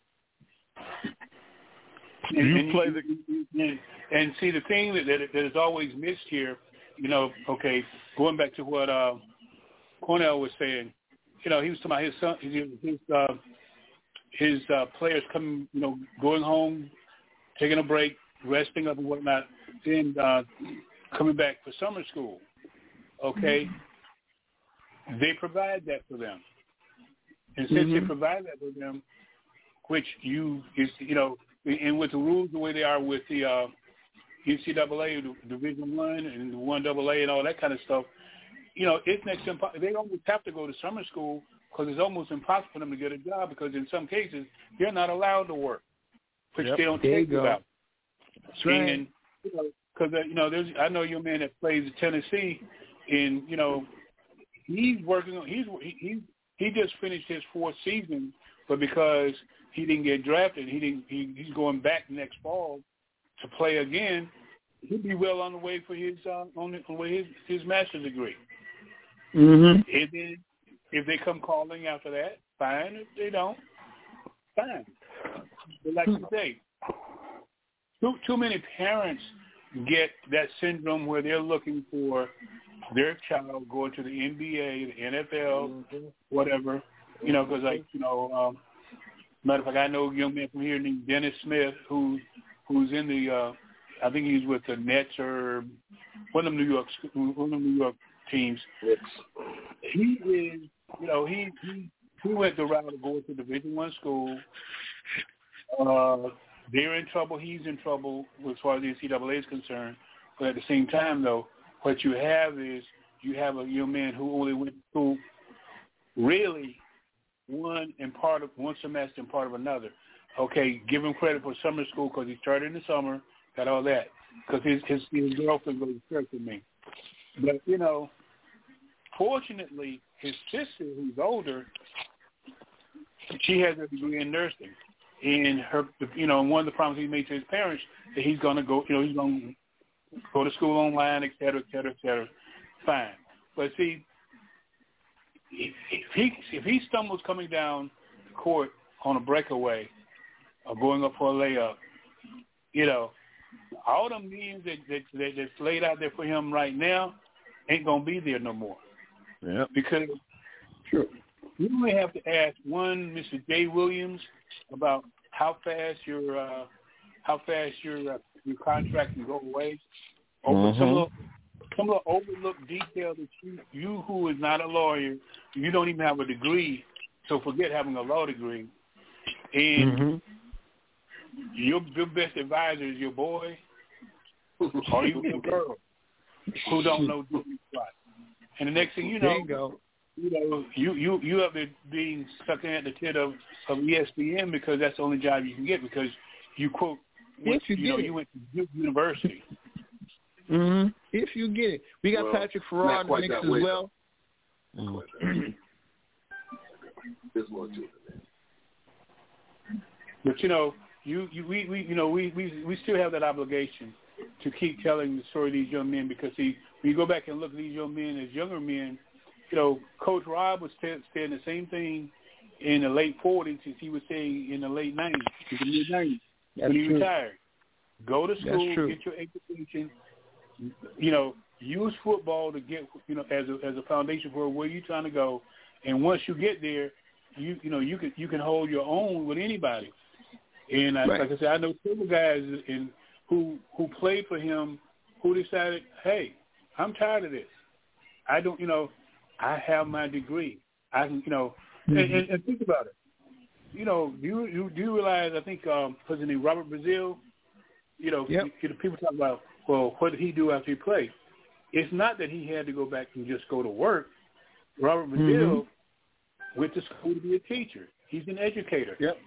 And, you play the and, and see the thing that, that that is always missed here, you know. Okay, going back to what uh, Cornell was saying, you know, he was talking about his son, his his, uh, his uh, players coming, you know, going home, taking a break, resting up and whatnot, then uh, coming back for summer school. Okay, mm-hmm. They provide that for them, and since mm-hmm. they provide that for them, which you is you know. And with the rules the way they are with the uh, N C double A, Division One, and the One Double A, and all that kind of stuff, you know, it's next impo- they almost have to go to summer school because it's almost impossible for them to get a job because in some cases they're not allowed to work, which yep, they don't take about. That's right. And you know, because uh, you know, there's I know your man that plays at Tennessee, and you know, he's working on he's he he, he just finished his fourth season, but because he didn't get drafted. He didn't. He, he's going back next fall to play again. He'll be well on the way for his uh, on the way his his master's degree. Mm-hmm. And then if they come calling after that, fine. If they don't, fine. But like you say, too too many parents get that syndrome where they're looking for their child going to the N B A, the N F L, mm-hmm. whatever. You know, because like you know. Um, Matter of fact, I know a young man from here named Dennis Smith who who's in the uh, I think he's with the Nets or one of them New York one of them New York teams. Yes. He is you know he he, he went the route of going to Division One school. Uh, they're in trouble. He's in trouble as far as the N C double A is concerned. But at the same time, though, what you have is you have a young man who only went to school really. One and part of one semester and part of another. Okay, give him credit for summer school because he started in the summer, got all that. Because his, his his girlfriend goes to church with me. But you know, fortunately, his sister, who's older, she has a degree in nursing, and her, you know, one of the promises he made to his parents that he's going to go, you know, he's going to go to school online, et cetera, et cetera, et cetera. Fine, but see. If he if he stumbles coming down the court on a breakaway or going up for a layup, you know, all them means that, that, that that's laid out there for him right now ain't gonna be there no more. Yeah. Because sure. You only have to ask one Mister Jay Williams about how fast your uh, how fast your uh, your contract can go away. Over mm-hmm. some little some little overlooked detail that you you who is not a lawyer. You don't even have a degree, so forget having a law degree. And mm-hmm. your, your best advisor is your boy or you your girl who don't know doing what. And the next thing you know, you, go. you know, you you you up there being stuck in at the tit of, of E S P N because that's the only job you can get because you quote, yes, you, you know, it. you went to Duke University. Mm-hmm. If you get it, we got well, Patrick Farrar in the mix as well. Mm-hmm. There's more to it than that. But you know, you, you we, we you know we, we we still have that obligation to keep telling the story of these young men because see, when you go back and look at these young men as younger men, you know, Coach Rob was t- saying the same thing in the late forties as he was saying in the late nineties, in the mid nineties when he true. retired. Go to school, get your education. You know, use football to get, you know, as a as a foundation for where you're trying to go. And once you get there, you you know you can you can hold your own with anybody. And I, right. like I said, I know several guys in who who played for him who decided, hey, I'm tired of this. I don't, you know, I have my degree. I can, you know, mm-hmm. and, and, and think about it. You know, do you, you do you realize? I think um, what's his name, Robert Brazile. You know, yep. you, people talk about, well, what did he do after he played? It's not that he had to go back and just go to work. Robert Brazile mm-hmm. went to school to be a teacher. He's an educator. Yep.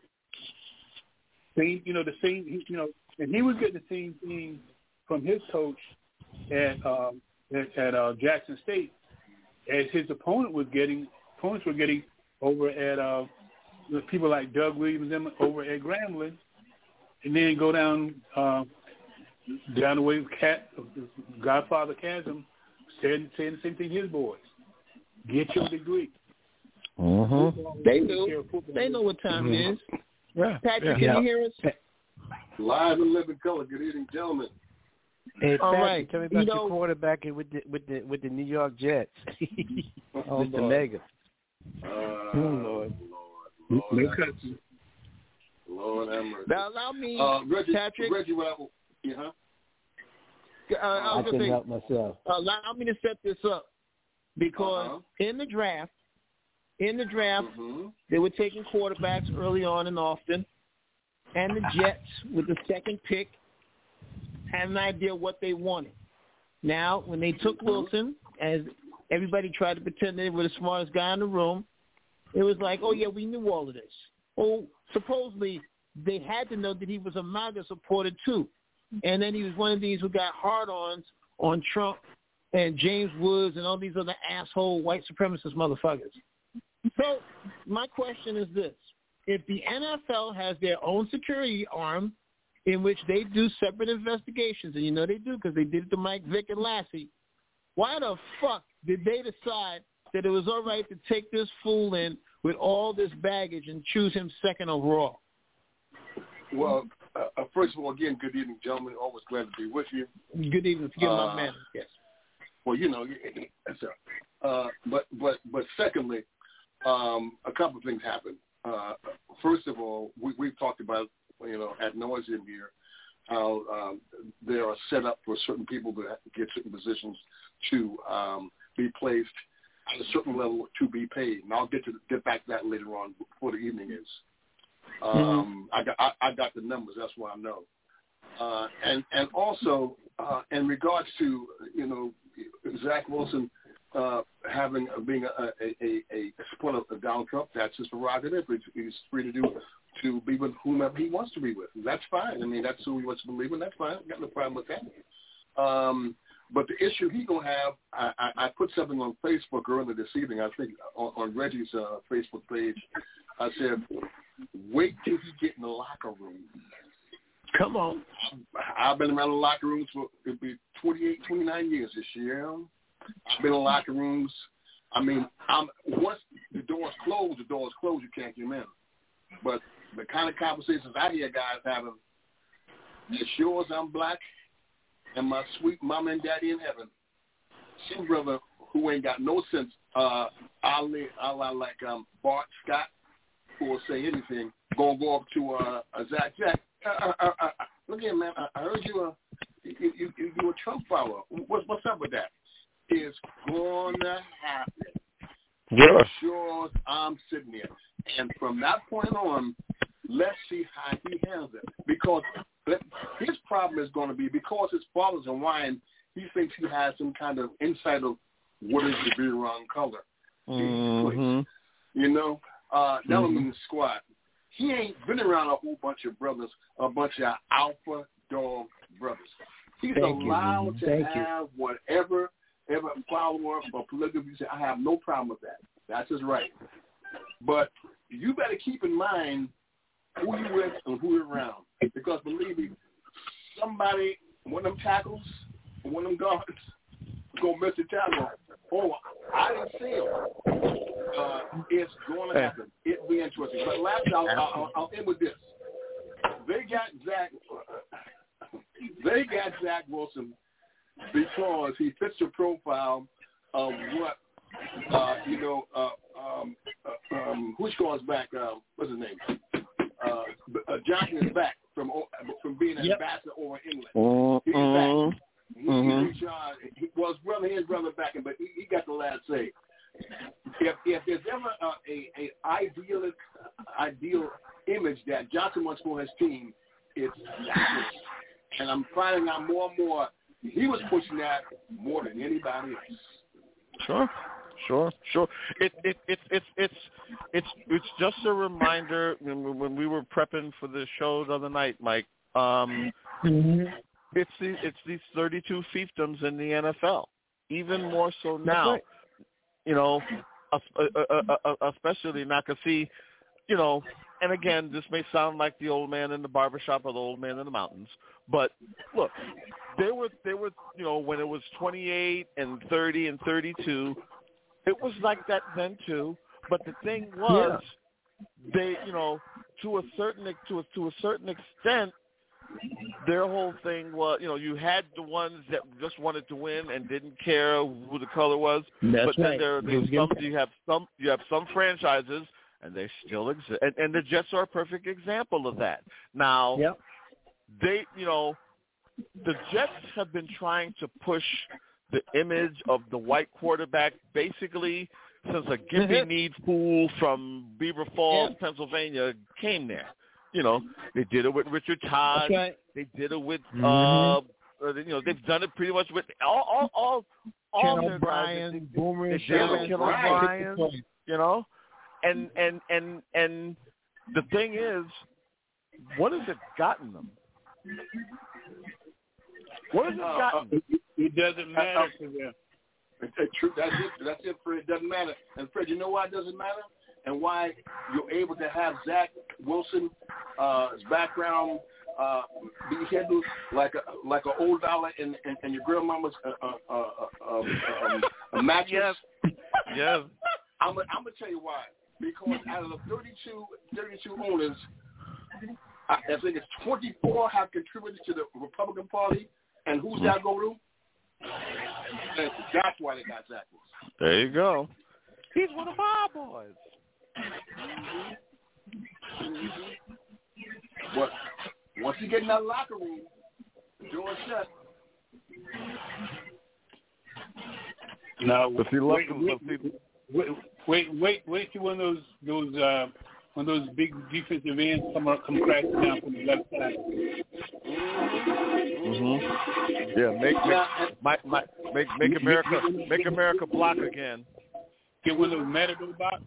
Same, you know, the same, you know, and he was getting the same thing from his coach at um, at, at uh, Jackson State as his opponent was getting. Opponents were getting over at uh, people like Doug Williams and over at Grambling, and then go down uh, down the way with Cat, Godfather Chasm, saying, saying the same thing. His boys, get your degree. Mm-hmm. They know. They know what time mm-hmm. it is. Yeah. Patrick, yeah. can you hear us? Live and living color. Good evening, gentlemen. Hey, All Patrick, right. tell me about you your know, quarterback with the with the with the New York Jets, oh, Mister Mega. Uh, oh Lord, Lord, Lord, have mercy. Lord have mercy. Now allow me, uh, Reggie, Patrick. Reggie, what I, yeah, huh? Uh, I, I can say, help myself. Allow me to set this up because uh-huh. in the draft, in the draft, mm-hmm. they were taking quarterbacks early on and often, and the Jets with the second pick had an idea what they wanted. Now, when they took Wilson, as everybody tried to pretend they were the smartest guy in the room, it was like, oh, yeah, we knew all of this. Well, supposedly they had to know that he was a MAGA supporter, too. And then he was one of these who got hard-ons on Trump and James Woods and all these other asshole white supremacist motherfuckers. So my question is this. If the N F L has their own security arm in which they do separate investigations, and you know they do because they did it to Mike Vick and Lassie, why the fuck did they decide that it was all right to take this fool in with all this baggage and choose him second overall? Well, uh, first of all, again, good evening, gentlemen. Always glad to be with you. Good evening. Forgive uh, my man. Yes. Well, you know, that's uh, but but but secondly, um, a couple of things happened. Uh, first of all, we, we've talked about, you know, ad nauseum here, how um, they are set up for certain people to get certain positions to um, be placed at a certain level to be paid. And I'll get to get back to that later on before the evening is. Um, mm-hmm. I got I, I got the numbers. That's why I know. Uh, and and also uh, in regards to, you know, Zach Wilson uh, having uh, being a, a, a, a supporter of Donald Trump, that's his prerogative. He's free to do to be with whomever he wants to be with. That's fine. I mean, that's who he wants to believe in. That's fine. I've got no problem with that. Um, but the issue he gonna have, I, I, I put something on Facebook earlier this evening. I think on, on Reggie's uh, Facebook page. I said, wait till he get in the locker room. Come on. I've been around the locker rooms for it'll be twenty-eight, twenty-nine years this year. I've been in locker rooms. I mean, I'm once the doors close, the doors close. You can't get in. But the kind of conversations I hear guys having, as sure as I'm black and my sweet mama and daddy in heaven, some brother who ain't got no sense, uh, I'll, I'll like um, Bart Scott, who will say anything, gonna go up to uh, uh, Zach. Zach, uh, uh, uh, look here, man. I heard you. Uh, you, you, you, you a Trump follower. What's what's up with that? It's gonna happen. Yeah. Sure, as I'm sitting there, and from that point on, let's see how he handles it. Because his problem is going to be because his father's in wine. He thinks he has some kind of insight of what is the beer wrong color. Mm-hmm. You know. Uh, that was in the squad. He ain't been around a whole bunch of brothers, a bunch of alpha dog brothers. He's Thank allowed you. to Thank have you. whatever, ever follower or political views. I have no problem with that. That's his right. But you better keep in mind who you with and who you're around. Because believe me, somebody, one of them tackles, one of them guards, is going to miss the tackle. Oh, I didn't see him. Uh, it's going to happen. It'll be interesting. But last, I'll, I'll, I'll end with this. They got Zach. they got Zach Wilson because he fits the profile of what, uh, you know, uh, um, uh, um, which goes back, uh, what's his name? Uh, uh, Johnson is back from from being an yep. ambassador over England. Mm-hmm. He's back. He, mm-hmm. he, uh, he, well, his brother, his brother back, but he, he got the last say. If, if there's ever uh, a, a ideal, ideal image that Johnson wants for his team, it's that. And I'm finding out more and more he was pushing that more than anybody else. Sure, sure, sure. It it it it's it's it's it's just a reminder when, when we were prepping for the show the other night, Mike. Um, mm-hmm. It's these it's these thirty-two fiefdoms in the N F L, even more so now. Right. You know, especially now, because see, you know, and again, this may sound like the old man in the barbershop or the old man in the mountains, but look, they were, they were, you know, when it was twenty-eight and thirty and thirty-two, it was like that then too. But the thing was, yeah. they, you know, to a certain to a, to a certain extent, their whole thing was, you know, you had the ones that just wanted to win and didn't care who the color was. That's but then right. there, there's some, you have some, you have some franchises, and they still exist. And, and the Jets are a perfect example of that. Now, yep. they, you know, the Jets have been trying to push the image of the white quarterback basically since a gimpy-kneed fool from Beaver Falls, yeah. Pennsylvania, came there. You know, they did it with Richard Todd. Right. They did it with, mm-hmm. uh, you know, they've done it pretty much with all, all, all, all Ken their O'Brien, guys. They, Boomer, they did it with Ken O'Brien. You know, and and and and the thing is, what has it gotten them? What has it gotten? Uh, uh, it doesn't matter to them. It's true. That's it. That's it, Fred. It doesn't matter. And Fred, you know why it doesn't matter? And why you're able to have Zach Wilson, uh, his background, uh, be handled like a like an old dollar in, in, in your grandmama's uh, uh, uh, uh, um, a mattress. Yes. Yes. I'm gonna I'm tell you why. Because out of the thirty-two, thirty-two owners, I, I think it's twenty-four have contributed to the Republican Party. And who's that go to? And that's why they got Zach Wilson. There you go. He's one of our boys. But once you get in that locker room, the door's shut. No, if you love wait, them, wait, wait, wait, wait, wait till when those those uh, when those big defensive ends come up, come crashing down from the left side. Mm-hmm. Yeah, make make, my, my, make make America make America block again. Get one of those matador blocks.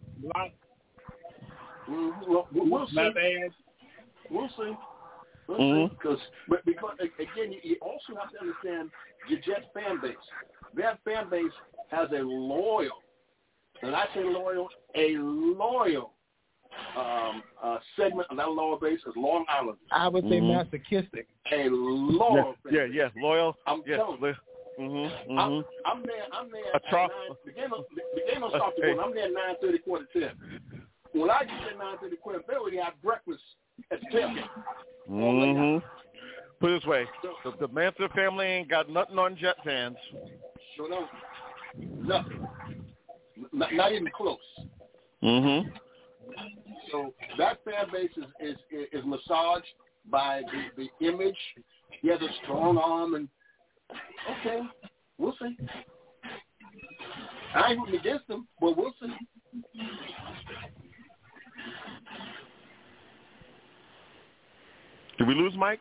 Mm-hmm. Well, we'll see. Not bad. We'll see. We'll mm-hmm. see. Because, but because again, you also have to understand your Jets fan base. Their fan base has a loyal, and I say loyal, a loyal um, uh, segment of that loyal base is Long Island. I would say mm-hmm. masochistic. A loyal. Yeah, yeah, yeah, loyal. I'm yeah, telling you. Mm-hmm, mm-hmm. I'm, I'm there. I'm there. A tro- nine, the game. The, the game will start to go. I'm there at nine thirty, quarter ten. When I get there nine thirty, quarter, they already have breakfast at the tailgate. Mm-hmm. Put it this way: the, the Manson family ain't got nothing on Jet fans. Sure don't. Nothing. Not, not even close. Mm-hmm. So that fan base is is, is massaged by the, the image. He has a strong arm, and okay, we'll see. I ain't rooting against him, but we'll see. Did we lose Mike?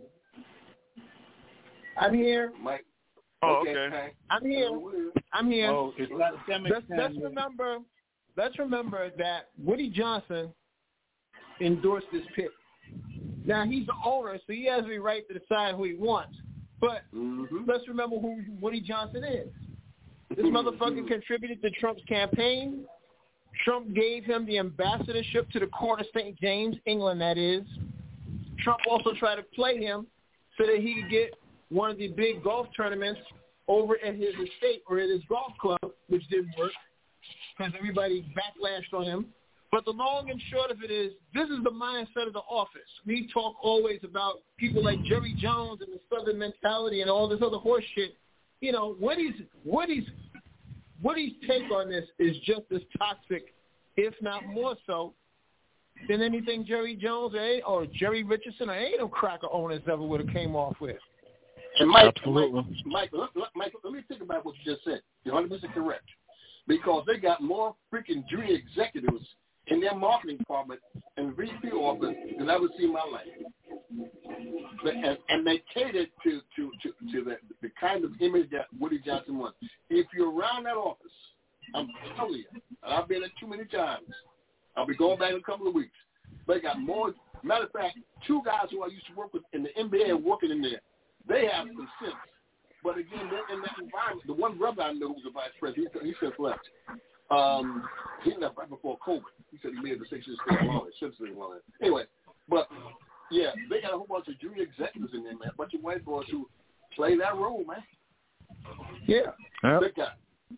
I'm here. Mike. Oh, okay. okay. I'm here. I'm here. Oh, it's not let's, let's remember. Let's remember that Woody Johnson endorsed this pick. Now he's the owner, so he has the right to decide who he wants. But mm-hmm. let's remember who Woody Johnson is. This motherfucker contributed to Trump's campaign. Trump gave him the ambassadorship to the court of Saint James, England, that is. Trump also tried to play him so that he could get one of the big golf tournaments over at his estate or at his golf club, which didn't work because everybody backlashed on him. But the long and short of it is, this is the mindset of the office. We talk always about people like Jerry Jones and the Southern mentality and all this other horse shit. You know, Woody's, Woody's, Woody's take on this is just as toxic, if not more so, than anything Jerry Jones or, or Jerry Richardson or any of them cracker owners ever would have came off with. And Mike, Absolutely. Mike, Mike, let, Mike, let me think about what you just said. You're one hundred percent correct. Because they got more freaking junior executives in their marketing department and V P office than I've ever seen in my life. But, and, and they catered to, to, to, to the, the kind of image that Woody Johnson wants. If you're around that office, I'm telling you, and I've been there too many times, I'll be going back in a couple of weeks. They got more, matter of fact, two guys who I used to work with in the N B A working in there, they have some sense. But again, they're in that environment. The one brother I know who was the vice president, he, he since left. Um, he left right before COVID. He said he made the six years stay longer. Should stay longer. Anyway, but yeah, they got a whole bunch of junior executives in there, man. A bunch of white boys who play that role, man. Yeah. Yep. Big guy.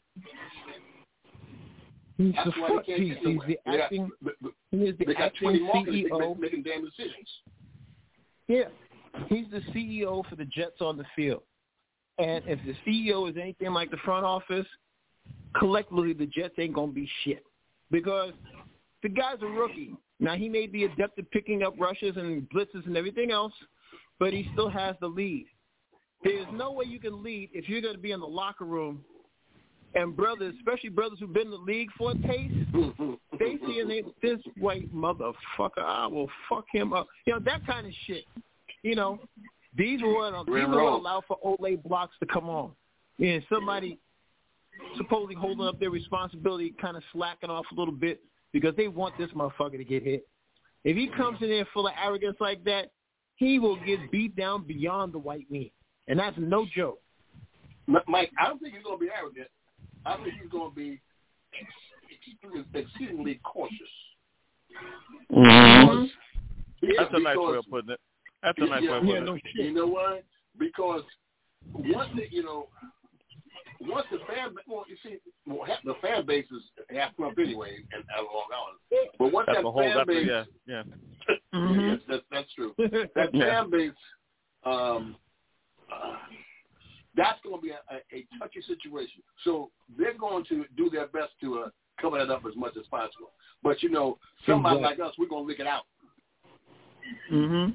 He's That's the why foot they can't piece. get He's nowhere. the They got- acting. but- but He is the They got acting twenty C marketers E O. making, making damn decisions. Yeah, he's the C E O for the Jets on the field. And if the C E O is anything like the front office, collectively the Jets ain't going to be shit. Because the guy's a rookie. Now, he may be adept at picking up rushes and blitzes and everything else, but he still has the lead. There's no way you can lead if you're going to be in the locker room and brothers, especially brothers who've been in the league for a taste, they see and they, this white motherfucker, I will fuck him up. You know, that kind of shit. You know, these were these were what allow for Olay blocks to come on. Yeah, somebody supposedly holding up their responsibility, kind of slacking off a little bit because they want this motherfucker to get hit. If he comes in there full of arrogance like that, he will get beat down beyond the white meat, and that's no joke. Mike, I don't think he's going to be arrogant. I think he's going to be exceedingly cautious. Mm-hmm. Yeah, That's a nice because- way of putting it. That's a nice yeah, way of putting yeah, it. no, you know why? Because once the, you know, once the fan, well, you see, well, half the fan base is half Trump anyway, and at Long Island. But once That's that a whole, fan that's base, a, yeah, yeah. mm-hmm. yes, that's that's true. That Yeah. fan base, um, uh, that's going to be a, a, a touchy situation. So they're going to do their best to uh, cover that up as much as possible. But you know, somebody Exactly. like us, we're going to lick it out. Mm-hmm.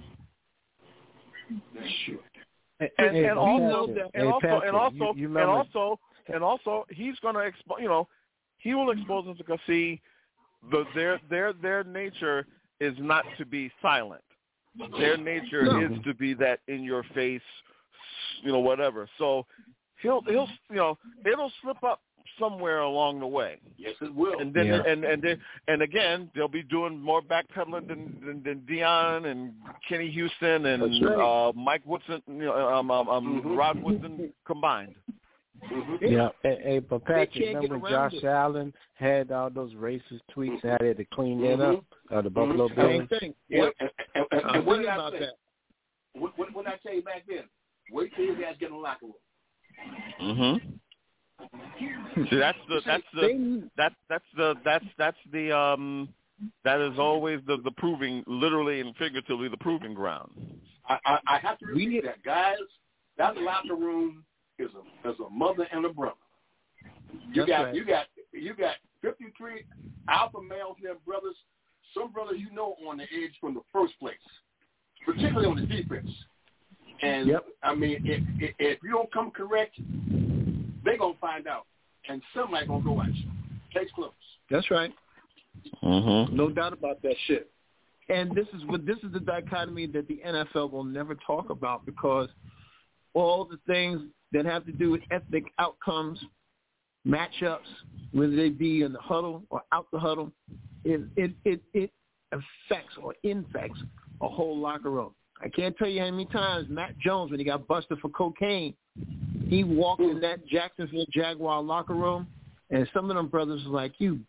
And, Hey, and we also, know that- and Hey, also, Patrick, and also, you- you and remember- also, and also, he's going to expose. You know, he will expose them because see, the their their their nature is not to be silent. Their nature No. is to be that in your face, you know, whatever. So he'll he'll you know it'll slip up somewhere along the way. Yes, it will. And then Yeah. and and then, and again, they'll be doing more backpedaling than than, than Dion and Kenny Houston and That's right. uh, Mike Woodson, you know, um, um, um, Mhm. Rod Woodson combined. Yeah, hey, hey, but Patrick, can't remember get when around Josh it. Allen had all those racist tweets and how they had to clean that Mhm. up, uh, the Buffalo Mhm. Bills? Same thing. Yeah, Yep. and, and, and, I'm and what thinking did I about say? that. What, what, what did I tell you back then? Wait till you guys get in the locker room. Mm-hmm. See, that's the that's the They, that that's the that's that's the um that is always the the proving, literally and figuratively, the proving ground. I, I, I have to We repeat need- that, guys. That locker room is a is a mother and a brother. You That's got right. you got you got fifty-three alpha males there, brothers. Some brothers you know on the edge from the first place, particularly on the defense. And Yep. I mean, if, if if you don't come correct, they gonna find out, and somebody gonna go at you. Case closed. that's right. Mm-hmm. No doubt about that shit. And this is what this is the dichotomy that the N F L will never talk about, because all the things that have to do with ethnic outcomes, matchups, whether they be in the huddle or out the huddle, it it it, it affects or infects a whole locker room. I can't tell you how many times Matt Jones, when he got busted for cocaine, he walked in that Jacksonville Jaguar locker room, and some of them brothers was like, "You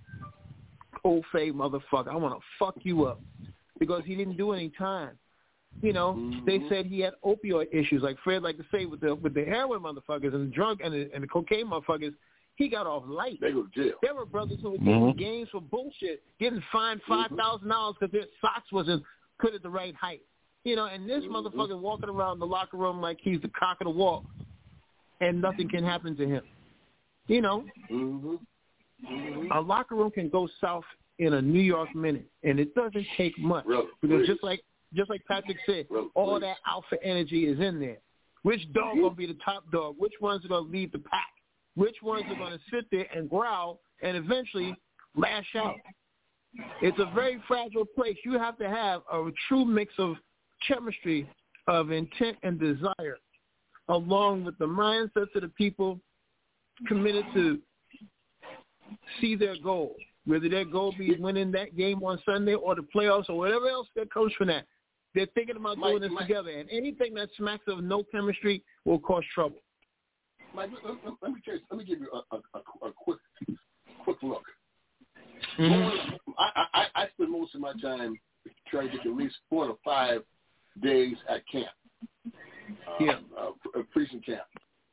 old fade motherfucker, I want to fuck you up," because he didn't do any time. You know, Mm-hmm. they said he had opioid issues, like Fred like to say with the with the heroin motherfuckers and the drunk and the, and the cocaine motherfuckers. he got off light. They go to jail. There were brothers who were Mm-hmm. taking games for bullshit, getting fined five thousand dollars because their socks wasn't put at the right height. You know, and this mm-hmm. motherfucker walking around the locker room like he's the cock of the walk, and nothing can happen to him. You know, mm-hmm. Mm-hmm. a locker room can go south in a New York minute, and it doesn't take much. Really? Because Please. just like just like Patrick said, Really? all Please. that alpha energy is in there. Which dog gonna be the top dog? Which ones are gonna lead the pack? Which ones are gonna sit there and growl and eventually lash out? It's a very fragile place. You have to have a true mix of chemistry, of intent and desire, along with the mindsets of the people committed to see their goal, whether their goal be winning that game on Sunday or the playoffs or whatever else that comes from that. They're thinking about Mike, doing this Mike, together, and anything that smacks of no chemistry will cause trouble. Mike, let, let, let me tell you, let me give you a, a, a, a quick, quick look. Mm-hmm. I, I, I spend most of my time trying to get at least four to five days at camp. Uh, Yeah. Uh, preaching camp.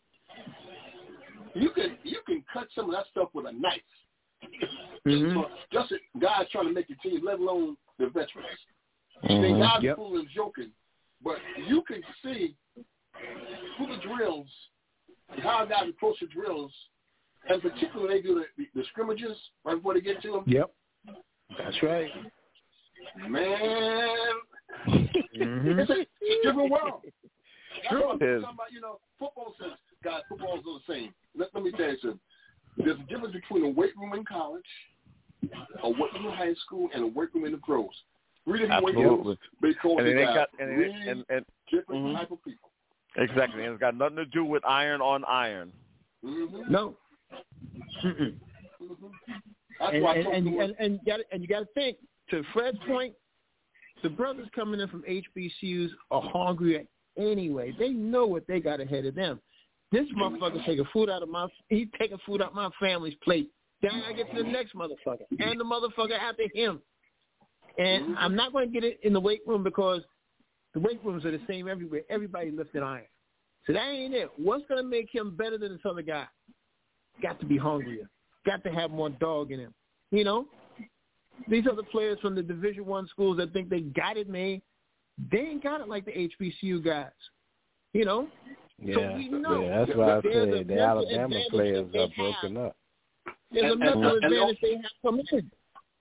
You can you can cut some of that stuff with a knife. Mm-hmm. So just guys trying to make your team, let alone the veterans. Mm-hmm. They guys Yep. are fooling and joking, but you can see through the drills and how guys approach the drills, and particularly they do the, the, the scrimmages right before they get to them. Yep. That's right. Man, Mm-hmm. it's, a, it's a different world. True it is. About, you know, football says, guys, football is all the same. Let, let me tell you something. There's a difference between a weight room in college, a weight room in high school, and a weight room in the pros. Three different weight Absolutely. rooms because And they it ain't got got and, three it, and, and different mm-hmm. type of people. Exactly, and it's got nothing to do with iron on iron. Mm-hmm. No. Mm-mm. Mm-hmm. That's And, why I and, told and, you and, and you got and you got to think, to Fred's point, the brothers coming in from H B C Us are hungry anyway. They know what they got ahead of them. This motherfucker taking food out of my he's taking food out my family's plate. Then I get to the next motherfucker and the motherfucker after him. And I'm not going to get it in the weight room because the weight rooms are the same everywhere. Everybody lifting iron. So that ain't it. What's going to make him better than this other guy? Got to be hungrier. Got to have more dog in him. You know? These other players from the Division One schools that think they got it made, they ain't got it like the H B C U guys. You know? Yeah, so we know yeah, that's why I there's a said the mental Alabama advantage players that they are broken have. up. There's a And- mental and- and advantage they have coming in.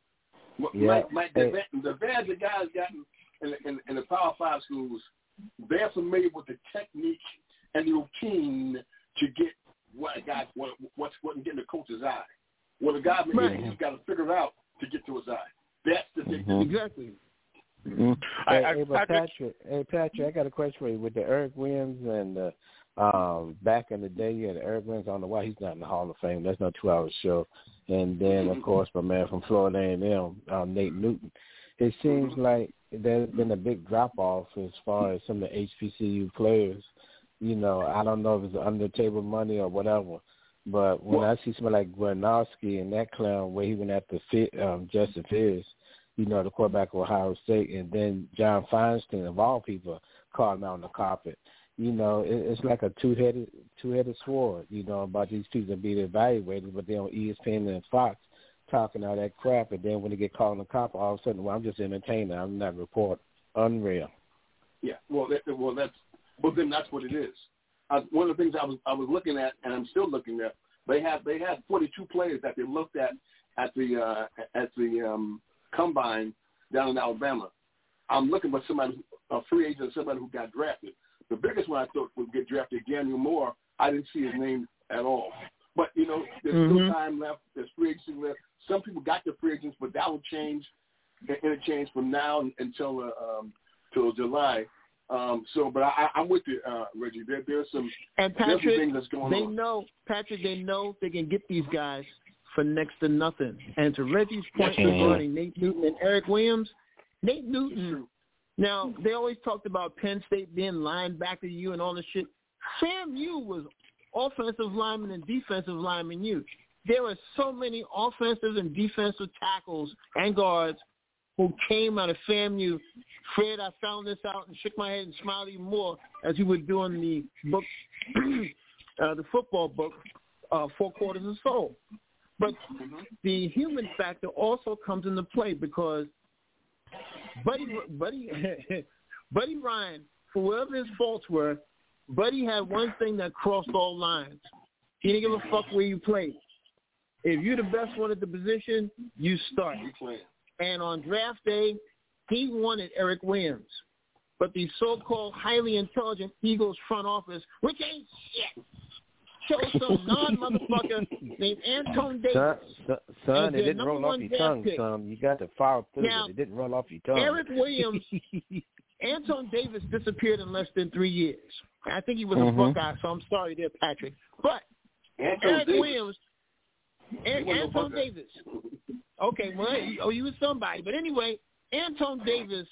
Yeah. Like, like the, Hey. the advantage the guys got in, in, in the Power Five schools, they're familiar with the technique and the routine to get what a guy, what, what's what and get in the coach's eye. What a guy maybe Right. he's got to figure out to get to his eye. That's the thing. Mm-hmm. Exactly. Mm-hmm. Hey, I, I, hey, but Patrick, Patrick, hey Patrick, I got a question for you. With the Eric Williams and the, um, back in the day, you had Eric Williams. I don't know why he's not in the Hall of Fame. That's no two-hour show. And then, of course, my man from Florida A and M, um, Nate Newton. It seems like there's been a big drop-off as far as some of the H B C U players. You know, I don't know if it's under-the-table money or whatever. But when I see somebody like Gronowski and that clown where he went after um, Justin Fields, you know, the quarterback of Ohio State, and then John Feinstein, of all people, called him out on the carpet. You know, it, it's like a two-headed two-headed sword, you know, about these people being evaluated, but they're on E S P N and Fox talking all that crap, and then when they get called on the carpet, all of a sudden, well, I'm just an entertainer. I'm not a reporter. Unreal. Yeah, well, that, well, that's well, then that's what it is. I, one of the things I was I was looking at, and I'm still looking at, they had they had forty-two players that they looked at at the uh, at the um, combine down in Alabama. I'm looking for somebody, a free agent, somebody who got drafted. The biggest one I thought would get drafted, Daniel Moore. I didn't see his name at all. But, you know, there's Mm-hmm. still time left. There's free agency left. Some people got their free agents, but that will change, interchange from now until uh, um, till July. Um, so, but I, I'm with you, uh, Reggie. There, there's some, And there's some Patrick, things that's going they on. know, Patrick, they know they can get these guys for next to nothing. And to Reggie's point That's true. regarding Nate Newton and Eric Williams, Nate Newton, now, they always talked about Penn State being linebacker U and all this shit. Sam U was offensive lineman and defensive lineman U. There were so many offensive and defensive tackles and guards who came out of FAMU. Fred, I found this out and shook my head and smiled even more as he was doing the book, uh, the football book uh, four quarters of soul. But mm-hmm. the human factor also comes into play because Buddy, Buddy, Buddy Ryan, for whatever his faults were, Buddy had one thing that crossed all lines. He didn't give a fuck where you played. If you're the best one at the position, you start. And on draft day, he wanted Eric Williams. But the so-called highly intelligent Eagles front office, which ain't shit, chose some non-motherfucker named Anton Davis. Son, son, son it didn't roll off your tongue, pick. son. You got to follow through now, it. It didn't roll off your tongue. Eric Williams, Anton Davis disappeared in less than three years. I think he was mm-hmm. a Buckeye, so I'm sorry there, Patrick. But Anton Eric Davis. Williams, Eric, Anton Davis. Okay, well, oh, you was somebody. But anyway, Anton Davis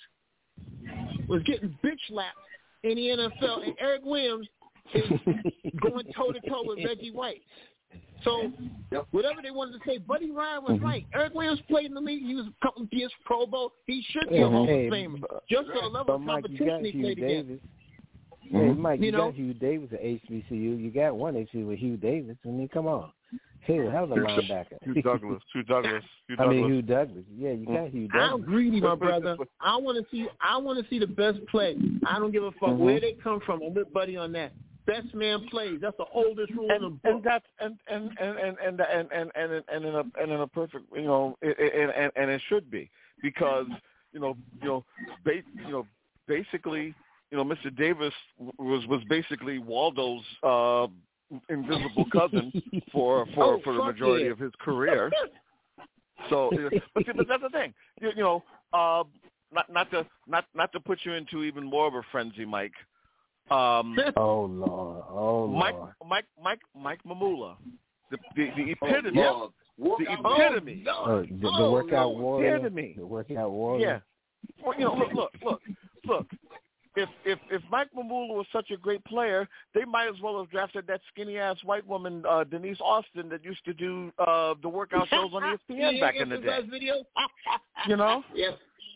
was getting bitch slapped in the N F L, and Eric Williams is going toe-to-toe with Reggie White. So yep. whatever they wanted to say, Buddy Ryan was mm-hmm. right. Eric Williams played in the league. He was a couple of years Pro Bowl. He should be a Hall of Famer. Just for the level but of Mike, competition he played Davis. against. Hey, mm-hmm. Mike, you, you got know? Hugh Davis at H B C U. You got one H B C U with Hugh Davis. I mean, come on. Hell, hell of a linebacker. Hugh Douglas. Hugh Douglas. Hugh Douglas. I mean, Hugh Douglas. Yeah, you got Hugh Douglas. I'm greedy, my brother. I want to see. I want to see the best play. I don't give a fuck mm-hmm. where they come from. I'm with Buddy on that. Best man plays. That's the oldest rule and, in the book. And that's and and and and and and and and, and in a and in a perfect, you know, and and, and it should be because you know you know ba- you know basically you know Mister Davis was was basically Waldo's uh, invisible cousin for for oh, for the majority yeah. of his career. So, but, see, but that's the thing, you, you know, uh, not not to not not to put you into even more of a frenzy, Mike. Um, oh Lord! Oh Mike, Lord! Mike, Mike, Mike Mamula, the the, the epitome, oh, the epitome, oh, the, the oh, workout no. warrior, epitome. the workout warrior. Yeah. Well, you know, look, look, look, look. If if if Mike Mamula was such a great player, they might as well have drafted that skinny ass white woman, uh, Denise Austin, that used to do uh, the workout shows on E S P N back in the day. You know? Yes.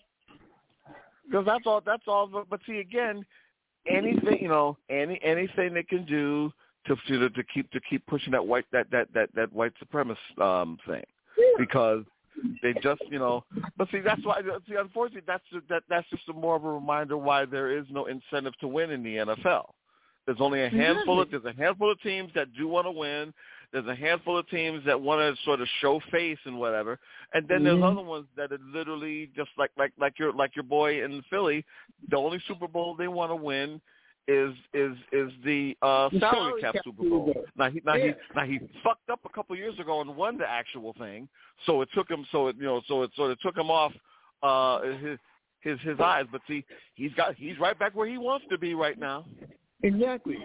Because that's all. That's all. But, but see, again. Anything, you know, any anything they can do to to to keep to keep pushing that white that that that, that white supremacist um, thing, because they just, you know. But see, that's why. See, unfortunately, that's that that's just a more of a reminder why there is no incentive to win in the N F L. There's only a handful of there's a handful of teams that do want to win. There's a handful of teams that want to sort of show face and whatever, and then there's mm-hmm. other ones that are literally just like like like your like your boy in Philly. The only Super Bowl they want to win is is is the uh, the salary cap, cap Super Bowl. Super Bowl. Now he now yeah. he now he fucked up a couple of years ago and won the actual thing, so it took him so it you know so it sort of took him off uh, his his his eyes. But see, he's got he's right back where he wants to be right now. Exactly.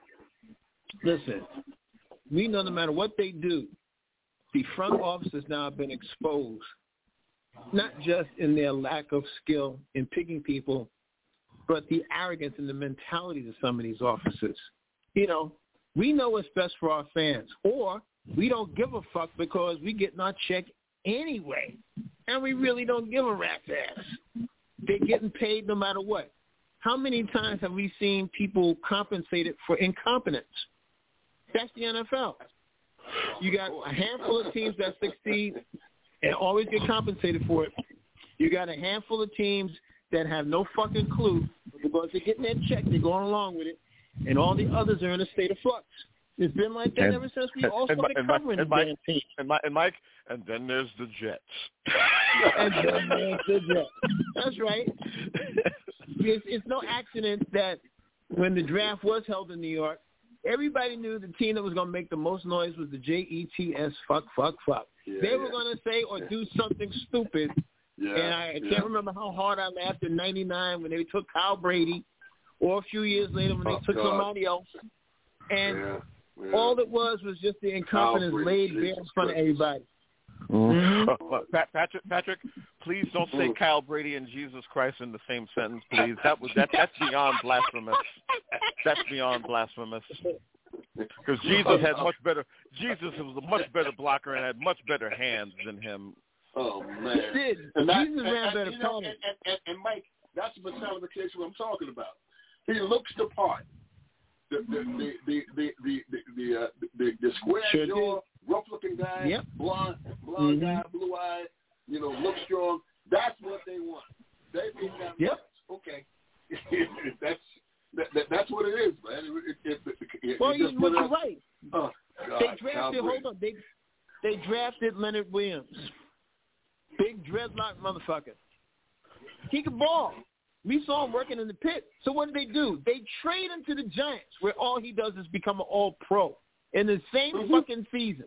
Listen. We know no matter what they do, the front office has now been exposed, not just in their lack of skill in picking people, but the arrogance and the mentalities of some of these offices. You know, we know what's best for our fans, or we don't give a fuck because we get our check anyway, and we really don't give a rat's ass. They're getting paid no matter what. How many times have we seen people compensated for incompetence? That's the N F L. You got a handful of teams that succeed and always get compensated for it. You got a handful of teams that have no fucking clue because they're getting their check, they're going along with it, and all the others are in a state of flux. It's been like that and, ever since we all started and, covering and the Mike, damn team. And, Mike, and Mike, and then there's the Jets. and then there's the Jets. That's right. It's, it's no accident that when the draft was held in New York, everybody knew the team that was going to make the most noise was the J E T S, fuck, fuck, fuck. Yeah, they were yeah. going to say or do something stupid, yeah, and I yeah. can't remember how hard I laughed in ninety-nine when they took Kyle Brady, or a few years later when oh, they took God. somebody else. And yeah, yeah. all it was was just the incompetence laid bare in front of everybody. Mm-hmm. Uh, Pat, Patrick, Patrick, please don't say Kyle Brady and Jesus Christ in the same sentence, please. That was that. That's beyond blasphemous. That's beyond blasphemous. Because Jesus had much better. Jesus was a much better blocker and had much better hands than him. Oh man, he did. And that, Jesus and, ran and, better you know, and, and, and Mike, that's the personification I'm talking about. He looks the part. The the the the the the, the, uh, the, the The square Sure jaw, rough-looking guy, yep. blonde, blonde mm-hmm. guy, blue-eyed, you know, look strong. That's what they want. They think that yep. Okay. that's that, that, that's what it is, man. It, it, it, it, well, it you, you're us, right. Oh, God, they drafted, hold on, they, they drafted Leonard Williams. Big dreadlock motherfucker. He could ball. We saw him working in the pit. So what did they do? They trade him to the Giants, where all he does is become an all-pro in the same mm-hmm. fucking season.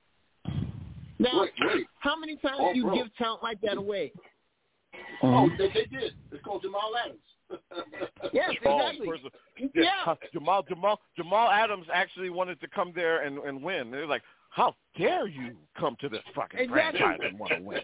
Now, wait, wait. how many times all do you pro. give talent like that away? Oh, they, they did. It's called Jamal Adams. Yes, exactly. Oh, yeah. yeah. Jamal Jamal Jamal Adams actually wanted to come there and, and win. They're like, how dare you come to this fucking exactly. franchise and want to win?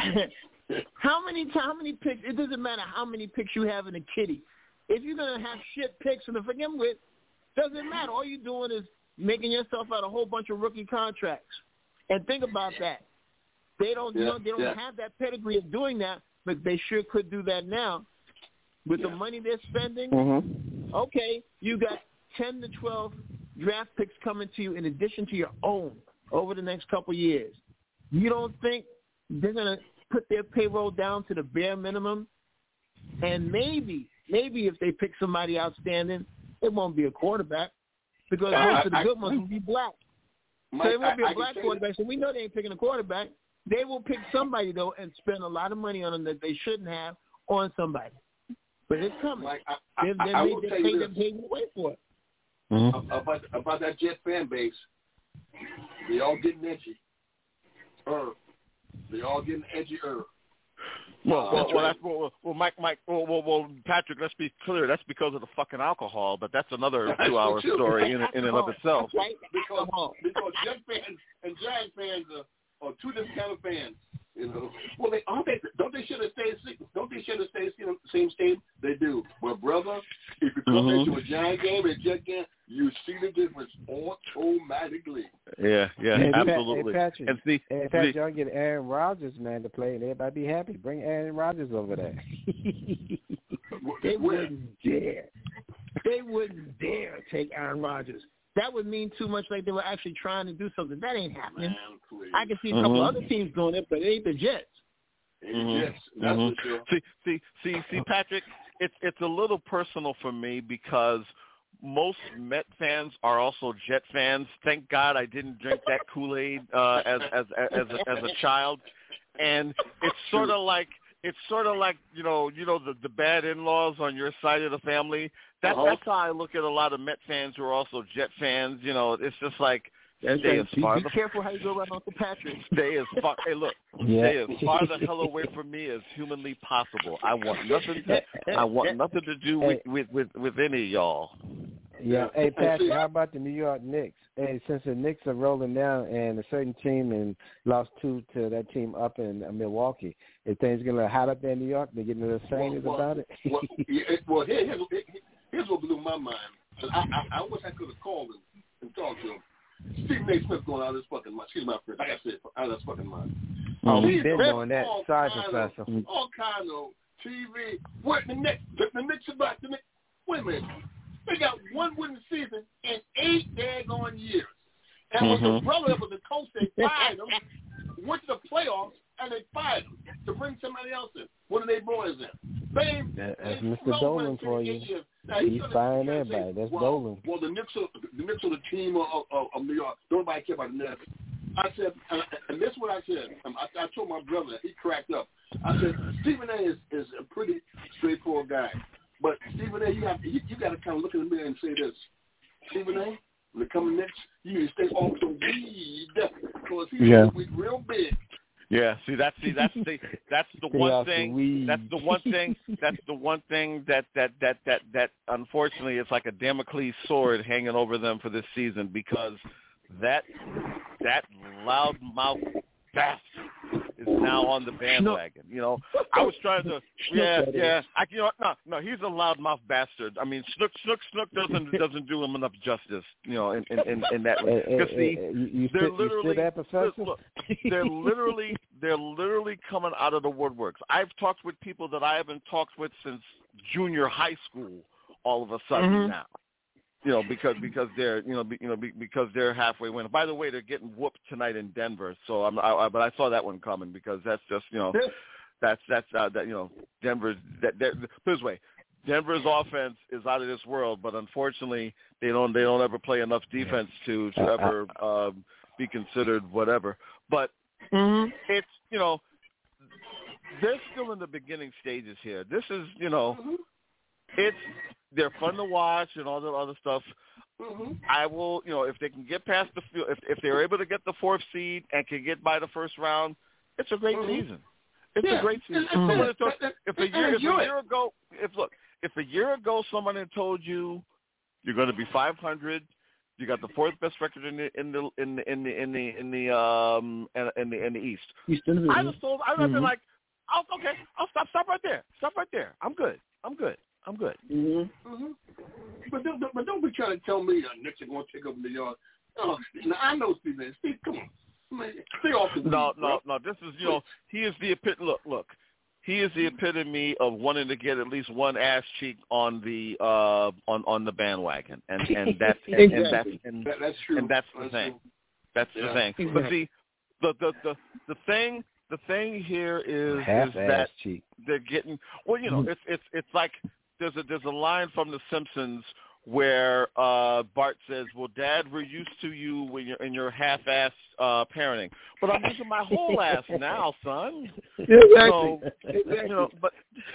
How many how many picks? It doesn't matter how many picks you have in a kitty. If you're gonna have shit picks to begin with, doesn't matter. All you're doing is making yourself out a whole bunch of rookie contracts. And think about that. They don't yeah, you know, they don't yeah. have that pedigree of doing that, but they sure could do that now. With yeah. the money they're spending, mm-hmm. okay, you got ten to twelve draft picks coming to you in addition to your own over the next couple of years. You don't think they're gonna put their payroll down to the bare minimum? And maybe, maybe if they pick somebody outstanding, it won't be a quarterback because uh, most of the I, good ones will be black. Mike, so it won't be a I, black I quarterback, so we know they ain't picking a quarterback. They will pick somebody, though, and spend a lot of money on them that they shouldn't have on somebody. But it's coming. Mike, I, I, they're they're I, I made, will they tell pay you them, pay them away for it. Mm-hmm. About, about that Jet fan base, they all getting edgy. Er, they all getting edgy. Er. Well, well, well, that's, well, well, Mike, Mike, well, well, well, Patrick. Let's be clear. That's because of the fucking alcohol, but that's another that's two-hour story in, in and of itself. Right. Because, because Jet fans and Jag fans are, are two different kind of fans. You know, well, they aren't they? Don't they share the same? Don't they share the same same stadium? They do. Well, brother, if you come mm-hmm. into a Giant game and a Jet game, you see the difference automatically. Yeah, yeah, hey, absolutely. Hey, Patrick, and see, hey, Patrick, y'all get Aaron Rodgers, man, to play, and everybody be happy. Bring Aaron Rodgers over there. They wouldn't dare. They wouldn't dare take Aaron Rodgers. That would mean too much like they were actually trying to do something. That ain't happening. Man, I can see a couple mm-hmm. other teams doing it, but it ain't the Jets. Mm-hmm. Yes, that's mm-hmm. for sure. See, see, see, see, Patrick, it's it's a little personal for me because most Met fans are also Jet fans. Thank God I didn't drink that Kool-Aid uh, as as as a, as a child, and it's sort of like it's sort of like you know you know the the bad in-laws on your side of the family. That, uh-huh. That's how I look at a lot of Met fans who are also Jet fans. You know, it's just like That's stay right. as far Be, be careful how you go around Uncle Patrick. Stay as far. Hey, look, Yeah. stay as far the hell away from me as humanly possible. I want nothing. To, I want nothing to do with, with, with, with any of y'all. Yeah. Hey, Patrick, how about the New York Knicks? Hey, since the Knicks are rolling down and a certain team and lost two to that team up in uh, Milwaukee, is things getting a little hot up there in New York? They're getting a little excited well, well, about it? well, it, well here, here's, here's what blew my mind. I, I, I wish I could have called him and talked to him. Stephen A. Smith going out of his fucking mind. Excuse my friend. Like I said, out of his fucking mind. Oh, He's we've been doing that. Sorry, Professor. Of, all kind of T V. What the Knicks? The, the Knicks about the Knicks. Wait a minute. They got one winning season in eight daggone years. And mm-hmm. when the brother was the coach, they fired him, went to the playoffs, and they fired him to bring somebody else in. One of their boys in. They, That's they Mister Dolan for you. Now, he's firing everybody. That's well, Dolan. Well, the Knicks are the Knicks are the team of, of, of New York. Nobody care about the Knicks. I said, and, and this is what I said. I, I told my brother, he cracked up. I said, Stephen A. is, is a pretty straightforward guy. But Stephen A., you have you, you got to kind of look in the mirror and say this. Stephen A., when it comes next, you need to stay off the weed because he's yeah. weed real big. Yeah, see that's see that's the that's the stay one the thing that's the one thing that's the one thing that that that that that unfortunately it's like a Damocles sword hanging over them for this season because that that loudmouth bastard is now on the bandwagon. You know, I was trying to, yeah, yeah. I, you know, no, no, he's a loudmouth bastard. I mean, Snook, Snook, Snook doesn't doesn't do him enough justice. You know, in in, in, in that way. Because see, you they're still, literally, you still that, Professor? look, they're literally, they're literally coming out of the woodworks. I've talked with people that I haven't talked with since junior high school. All of a sudden mm-hmm. now. you know, because because they're you know be, you know be, because they're halfway winner. By the way, they're getting whooped tonight in Denver. So I'm, I, I, but I saw that one coming because that's just you know, that's that's uh, that you know, Denver's that. that put this way, Denver's offense is out of this world, but unfortunately, they don't they don't ever play enough defense to to ever um, be considered whatever. But mm-hmm. it's you know, they're still in the beginning stages here. This is you know, mm-hmm. it's. They're fun to watch and all that other stuff. Mm-hmm. I will, you know, if they can get past the field, if if they're able to get the fourth seed and can get by the first round, it's a great mm-hmm. season. It's yeah. a great season. Mm-hmm. If, if a year, if a year ago, if look, if a year ago someone had told you you're going to be five hundred, you got the fourth best record in the in the in the in the in the in the um in the in the East. Eastern I was told I would have been like, oh, okay, I'll stop stop right there, stop right there. I'm good. I'm good. I'm good. Mm-hmm. Mm-hmm. But don't, but don't be trying to tell me that Knicks are going to take over New York. Oh, now, I know Steve. Steve, come on, man, stay off the No, weed, no, bro. no. This is you know he is the epitome. Look, look. He is the epitome of wanting to get at least one ass cheek on the uh, on on the bandwagon, and and that's and, exactly. and that's and, that, that's true. And that's the that's thing. True. That's yeah. the thing. Exactly. But see, the the the the thing the thing here is, half is that cheek. they're getting well. You know, it's it's it's like. There's a there's a line from The Simpsons where uh, Bart says, "Well, Dad, we're used to you when you're in your half-ass uh, parenting, but I'm using my whole ass now, son." Exactly. So, exactly. you know, but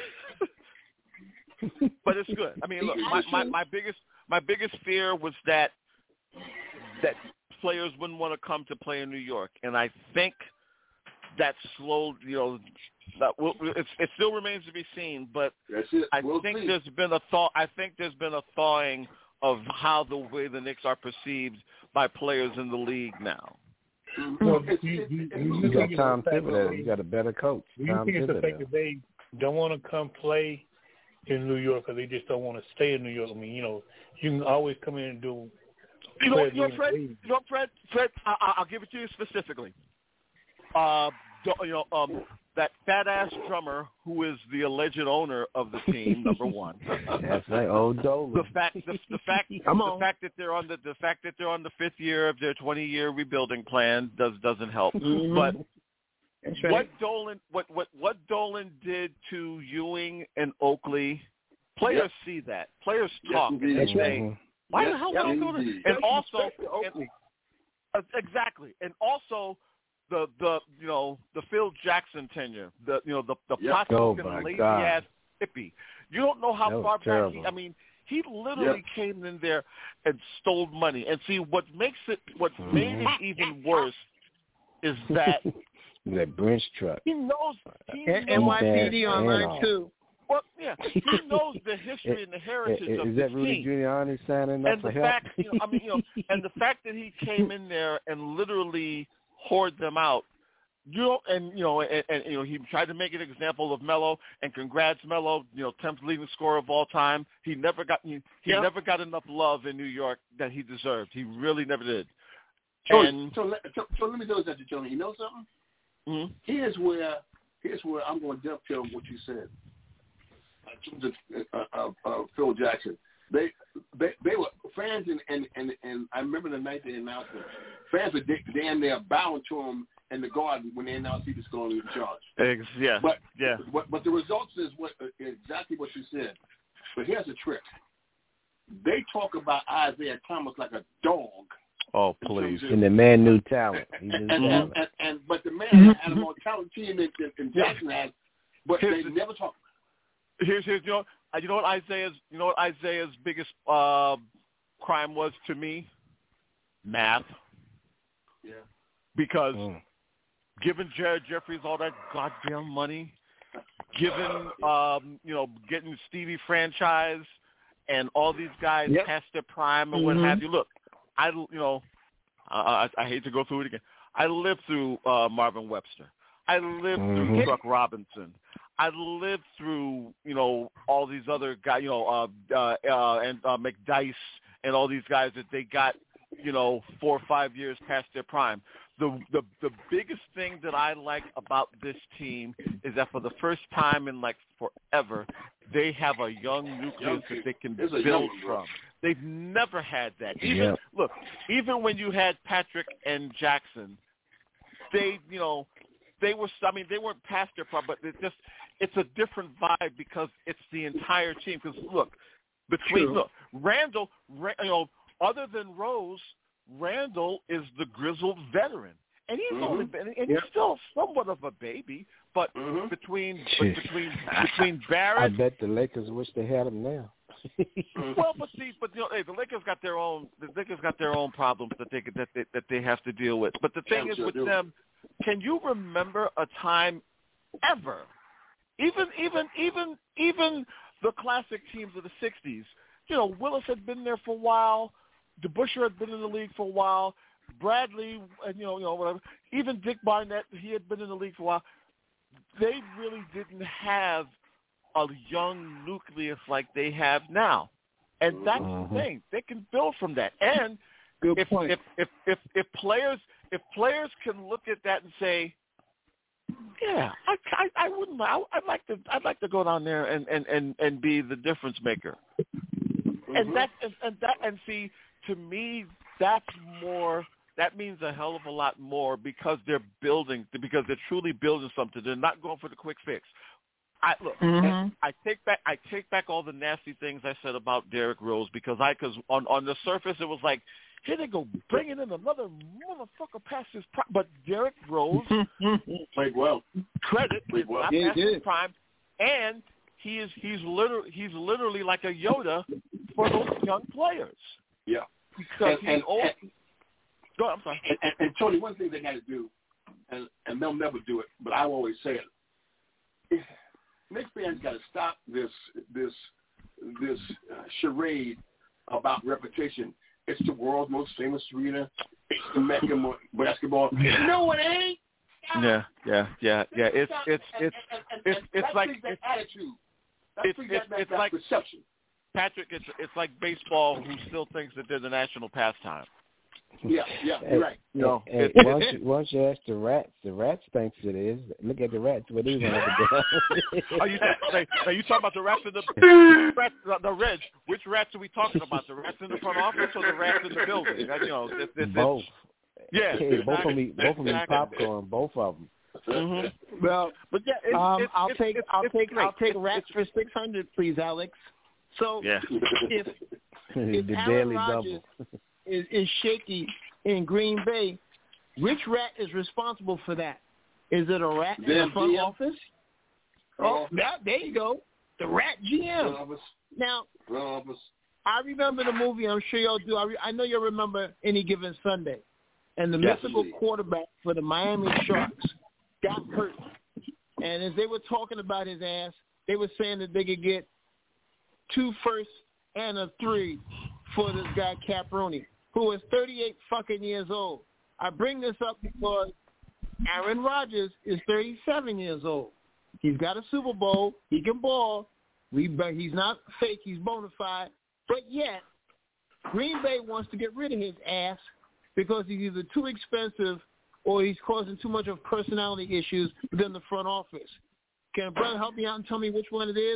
but it's good. I mean, look, my, my my biggest my biggest fear was that that players wouldn't want to come to play in New York, and I think that slowed, you know. That will, it, it still remains to be seen, but I we'll think see. there's been a thaw. I think there's been a thawing of how the way the Knicks are perceived by players in the league now. Well, you, you, you, you, you got Tom Thibodeau. You got a better coach. Do you Tom think it's the Thibodeau. fact that they don't want to come play in New York because they just don't want to stay in New York? I mean, you know, you can always come in and do. You know, you know, Fred. You know, Fred. Fred. I, I'll give it to you specifically. Uh, you know, um. That fat-ass drummer who is the alleged owner of the team, number one. That's right, old Dolan. The fact, the, the fact, the fact that they're on the, the fact that they're on the fifth year of their twenty-year rebuilding plan does doesn't help. Mm-hmm. But right. what Dolan, what what what Dolan did to Ewing and Oakley, players yep. see that. Players talk yes, and they say, right. "Why yes, the hell yes, would I go to?" Indeed. And also, Oakley. and, uh, exactly, and also. The, the you know the Phil Jackson tenure, the you know the the yep. pot oh lazy God. ass hippie. You don't know how that far back he. I mean, he literally yep. came in there and stole money. And see, what makes it what Mm-hmm. made it even worse is that that Brinch truck. he knows he and, knows N Y P D online too. Well, yeah, he knows the history and the heritage is, of is the that Rudy team. Giuliani signing up And for the help? fact, you know, I mean, you know, and the fact that he came in there and literally hoard them out. You know, and you know, and, and you know, he tried to make an example of Melo, and congrats, Melo. You know, tenth leading scorer of all time. He never got he, he yeah. never got enough love in New York that he deserved. He really never did. So, and so, let, so, so let me do that to Tony. You know something? Mm-hmm. Here's where here's where I'm going to dovetail what you said. In terms of uh, uh, uh, Phil Jackson, they they they were fans, and and and, and I remember the night they announced it. Fans were damn near bowing to him in the garden when they announced he was going to be in charge. Ex- yeah, but, yeah. But, but the results is what exactly what you said. But here's a trick. They talk about Isaiah Thomas like a dog. Oh, please. And the man knew talent. He and, knew and, talent. and, and, and, but the man had a more talented team than, than, than Jackson had, but here's they the, never talk about it. Here's, here's, you know, you know what Isaiah's, you know what Isaiah's biggest uh, crime was to me? Math. Yeah. Because mm. giving Jared Jeffries all that goddamn money, giving, um, you know, getting Stevie franchise and all these guys yep. past their prime and mm-hmm. what have you. Look, I, you know, I, I, I hate to go through it again. I lived through uh, Marvin Webster. I lived mm-hmm. through Chuck Robinson. I lived through, you know, all these other guys, you know, uh, uh, uh, and uh, McDice and all these guys that they got, you know, four or five years past their prime. The, the the biggest thing that I like about this team is that for the first time in like forever, they have a young nucleus young that they can There's build young from. They've never had that. Even Yeah. look, even when you had Patrick and Jackson, they, you know, they were. I mean, they weren't past their prime, but it's just it's a different vibe because it's the entire team. Because look, between True. look, Randall, Ra- you know, other than Rose, Randall is the grizzled veteran, and he's Mhm. only been, and Yep. he's still somewhat of a baby. But Mhm. between Shit. but between between I Barrett. bet the Lakers wish they had him now. Well, but see, but you know, hey, the Lakers got their own. The Lakers got their own problems that they could- that they, that they have to deal with. But the thing Yeah, is sure with do. them, can you remember a time ever, even even even even the classic teams of the sixties? You know, Willis had been there for a while. DeBusschere had been in the league for a while. Bradley, and you know, you know, whatever. Even Dick Barnett, he had been in the league for a while. They really didn't have a young nucleus like they have now, and that's Mhm. the thing. They can build from that. And Good if, point. if if if if players if players can look at that and say, yeah, I I, I wouldn't. I, I'd like to. I'd like to go down there and and and, and be the difference maker. Mhm. And that and, and that and see, to me, that's more. That means a hell of a lot more because they're building. Because they're truly building something. They're not going for the quick fix. I look. Mhm. I take back. I take back all the nasty things I said about Derrick Rose because I, because on on the surface it was like, here they go bringing in another motherfucker past his prime. But Derrick Rose, Played well. credit, Played is well. not Yeah, he past his did. prime, and he is he's literally he's literally like a Yoda for those young players Yeah. because And- he's and- old. and- Go ahead, I'm sorry. And, and, and Tony, one thing they got to do, and, and they'll never do it, but I always say it. Knicks fans got to stop this this this uh, charade about repetition. It's the world's most famous arena. It's the Mecca of basketball. No, it ain't. Yeah, yeah, yeah, yeah. It's it's And- it's and- and- it's and it's that like brings that it's, attitude. That it's brings it's, that, that, it's that like perception. Patrick. It's it's like baseball who still thinks that they're the national pastime. Yeah, yeah, you're right. You know, Hey, it's- once, you, once you ask the rats, the rats thinks it is. Look at the rats, what they want to do. Are you say, are you talking about the rats in the rats, the, the Reds? Which rats are we talking about? The rats in the front office or the rats in the building? That, you know, this, this, this, Both. Yeah, Hey, both of them exactly. eat, both of them eat Exactly. popcorn. Both of them. Mm-hmm. Well, But yeah, it's, um, it's, I'll it's, take it's, I'll it's take great. I'll take It's- rats for six hundred, please, Alex. So Yeah. if the if Aaron daily Rodgers double. is, is shaky in Green Bay, which rat is responsible for that? Is it a rat in the Damn front G M. office? Oh, that, there you go. The rat G M. Front office, Now, front office. I remember the movie. I'm sure y'all do. I, re- I know you'll remember Any Given Sunday. And the Yes, mythical indeed. quarterback for the Miami Sharks got hurt. And as they were talking about his ass, they were saying that they could get two firsts and a three for this guy Caproni, who is thirty-eight fucking years old. I bring this up because Aaron Rodgers is thirty-seven years old. He's got a Super Bowl. He can ball. We, but he's not fake. He's bona fide. But yet, Green Bay wants to get rid of his ass because he's either too expensive or he's causing too much of personality issues within the front office. Can a brother help me out and tell me which one it is?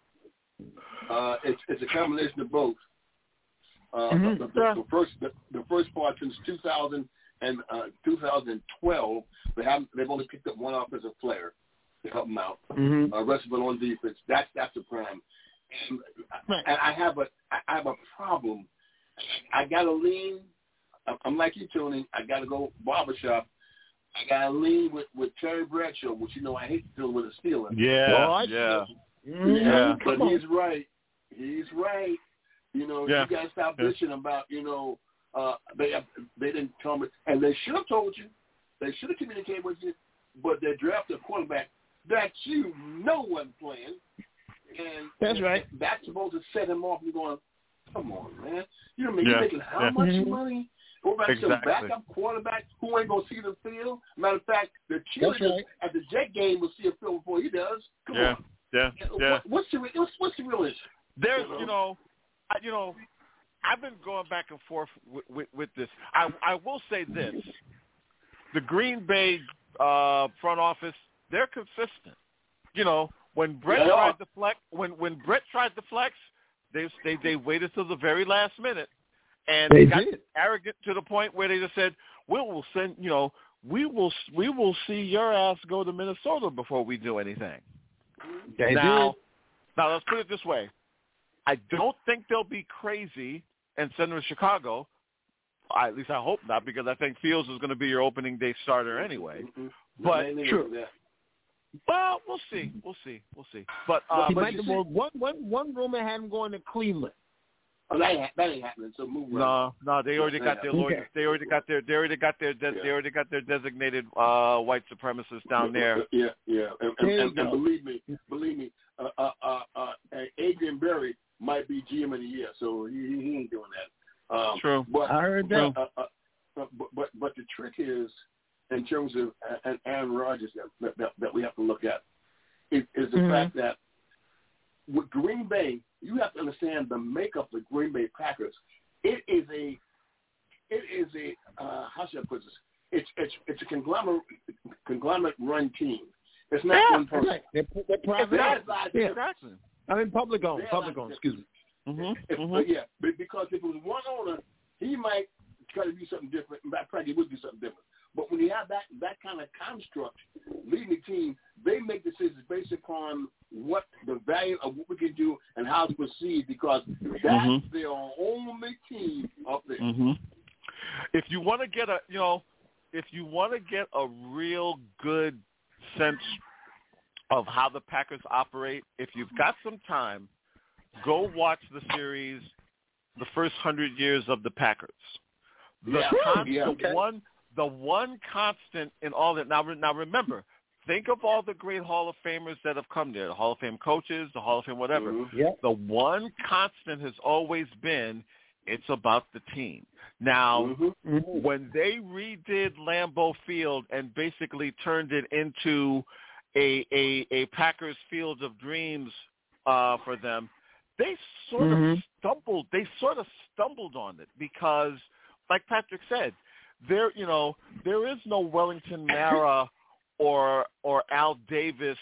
Uh, it's it's a combination of both. Uh, Mhm. the, the, the first the, the first part since two thousand and uh, two thousand twelve, they haven't they've only picked up one offensive player to help them out. Mm-hmm. Uh, rest of it on defense. That's that's the prime. And, Right. and I have a I have a problem. I gotta lean. I'm- I'm like you, Tony. I gotta go barbershop. I gotta lean with, with Terry Bradshaw, which you know I hate dealing with a Steeler. Yeah, Oh, I- yeah. Mhm. Yeah. But Come on. he's right. He's right. You know, Yeah. you gotta stop Yeah. bitching about, you know, uh they have, they didn't tell me, and they should have told you. They should have communicated with you, but they drafted a quarterback that you know wasn't playing. And That's and right. That's supposed to set him off. You're going, come on, man. You know, Yeah. you're making how Yeah. much Mhm. money? Go back to some Exactly. backup quarterback who ain't gonna see the field. Matter of fact, the That's cheerleaders right. at the Jet game will see a film before he does. Come Yeah, on. yeah, yeah. What, what's the re- what's, what's the real issue? There's, you know, I, you know, I've been going back and forth with, with, with this. I, I will say this: the Green Bay uh, front office, they're consistent. You know, when Brett Yeah. tried to flex, when when Brett tried to flex, They they they waited till the very last minute, and they, they got did. arrogant to the point where they just said, "We will send, you know, we will we will see your ass go to Minnesota before we do anything." They now, did. now let's put it this way: I don't think they'll be crazy and send them to Chicago. I, at least I hope not, because I think Fields is going to be your opening day starter anyway. Mm-hmm. But true. Yeah. Well, we'll see, we'll see, we'll see. But uh, he but might, you well, see, one, one, one rumor had him going to Cleveland. Oh, that ain't, that ain't happening. So move around. no, no, they already Yeah, got yeah. their lord, Okay. they already got their, they already got their, de- Yeah. they already got their designated uh, white supremacists down there. Yeah, yeah, and, and, There you and, and go. believe me, believe me, uh, uh, uh, uh, Adrian Berry might be G M of the year, so he, he ain't doing that. Um, True. But, I heard that. Uh, uh, uh, but, but but the trick is, in terms of uh, Aaron Rodgers, that, that that we have to look at, is, is the Mhm. fact that with Green Bay, you have to understand the makeup of the Green Bay Packers. It is a, it is a, uh, how should I put this? It's it's it's a conglomerate conglomerate run team. It's not Yeah, one person. Right. They're, they're private. It's owned. not- Yeah. Exactly. I mean, public owned. They're Public like- owned. Excuse me. Mhm. If, Mhm. but yeah, but because if it was one owner, he might try to do something different. In fact, probably would do something different. But when you have that that kind of construct leading the team, they make decisions based upon what the value of what we can do and how to proceed, because that's Mhm. their only team up there. Mhm. If you want to get a, you know, if you want to get a real good sense of how the Packers operate, if you've got some time, go watch the series, The First Hundred Years of the Packers. The, Yeah. con- Yeah. the Okay. one, the one constant in all that. Now, now remember, think of all the great Hall of Famers that have come there, the Hall of Fame coaches, the Hall of Fame whatever. Mhm. Yeah. The one constant has always been, it's about the team. Now, Mhm. Mhm. when they redid Lambeau Field and basically turned it into a a, a Packers Field of Dreams uh, for them, they sort Mhm. of stumbled. They sort of stumbled on it because, like Patrick said, there you know there is no Wellington Mara or or Al Davis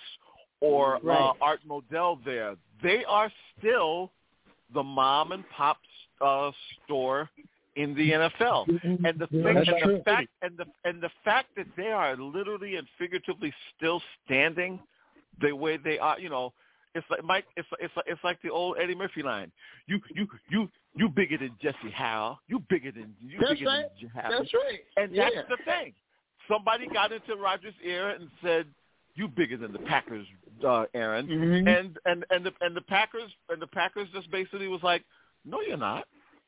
or Right. uh, Art Modell there. They are still the mom and pop uh, store in the N F L, and the thing, That's and true. the fact, and the and the fact that they are literally and figuratively still standing the way they are, you know, it's like Mike, it's it's it's like the old Eddie Murphy line. You you you you bigger than Jesse Howell. You bigger than you That's bigger right. than Howell. That's right. And Yeah. that's the thing. Somebody got into Rodgers' ear and said, "You bigger than the Packers, uh, Aaron." Mhm. And and and the and the Packers and the Packers just basically was like, "No, you're not.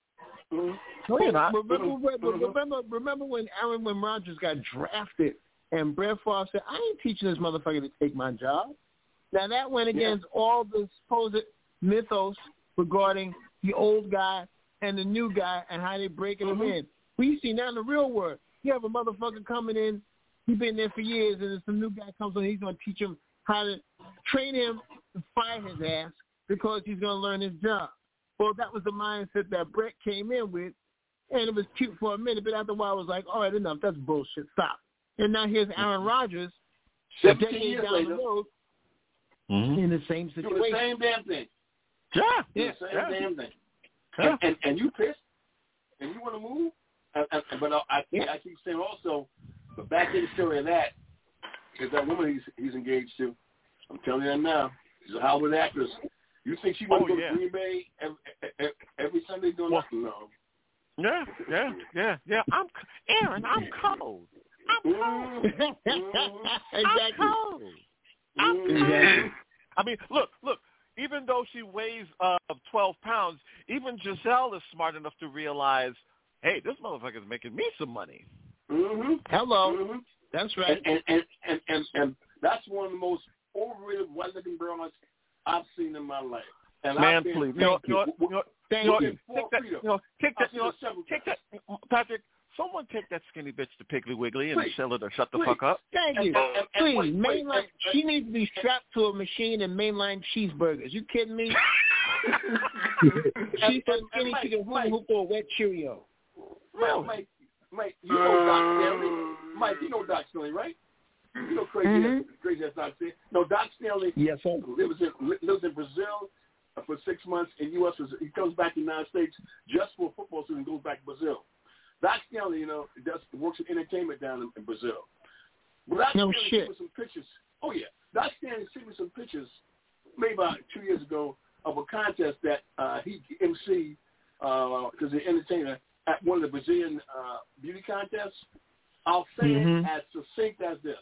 Mhm. No, you're not." Remember, remember, Mhm. remember, remember when Aaron, when Rodgers got drafted, and Brett Favre said, "I ain't teaching this motherfucker to take my job." Now that went against all the supposed mythos regarding the old guy and the new guy and how they breaking Mhm. him in. We see now in the real world, you have a motherfucker coming in, he's been there for years, and then some new guy comes on, he's going to teach him how to train him to fire his ass because he's going to learn his job. Well, that was the mindset that Brett came in with, and it was cute for a minute, but after a while, I was like, all right, enough, that's bullshit, stop. And now here's Aaron Rodgers, a Seventeen decade years down later, the road, Mm-hmm. in the same doing the situation. same damn thing. Yeah, Doing yeah, the same yeah. damn thing. Yeah. And, and and you pissed, and you want to move. And, and, but I, I, Yeah. I keep saying also, the back end story of that is that woman he's he's engaged to. I'm telling you that now. She's a Hollywood actress. You think she want Oh, to go yeah. to Green Bay every, every, every Sunday doing Well, nothing? No. Yeah, yeah, yeah, yeah. I'm Aaron. I'm cold. I'm cold. Mm-hmm. I'm Exactly. cold. I'm cold. Exactly. I mean, look, look. Even though she weighs uh, twelve pounds, even Giselle is smart enough to realize, hey, this motherfucker's making me some money. Mm-hmm. Hello. Mm-hmm. That's right. And, and, and, and, and that's one of the most overrated white-looking broads I've seen in my life. And Man, I've been, please. You know, you know, you know, Thank you know, you. take that, you know, take that, you know, take that, Patrick. Someone take that skinny bitch to Piggly Wiggly and Please. tell her to shut the Please. fuck up. Thank you. And- and- and Please, wait, wait, mainline. and- She needs to be strapped to a machine and mainline cheeseburgers. You kidding me? She's so and- skinny and she can Mike, hoop hoop for a wet Cheerio. Well, Mike, Mike, you know Doc Stanley. Mike, you know Doc Stanley, right? You know crazy, Mhm. as, crazy as Doc Stanley. No, Doc Stanley Yes, sir. lives in lives in Brazil for for six months in U S He comes back to the United States just for a football season and goes back to Brazil. Doc Stanley, you know, does works in entertainment down in, in Brazil. Well, Doc no Stanley shit. sent me some pictures. Oh yeah, Doc Stanley sent me some pictures maybe about two years ago of a contest that uh, he emceed because uh, he's an entertainer at one of the Brazilian uh, beauty contests. I'll say mm-hmm. it as succinct as this.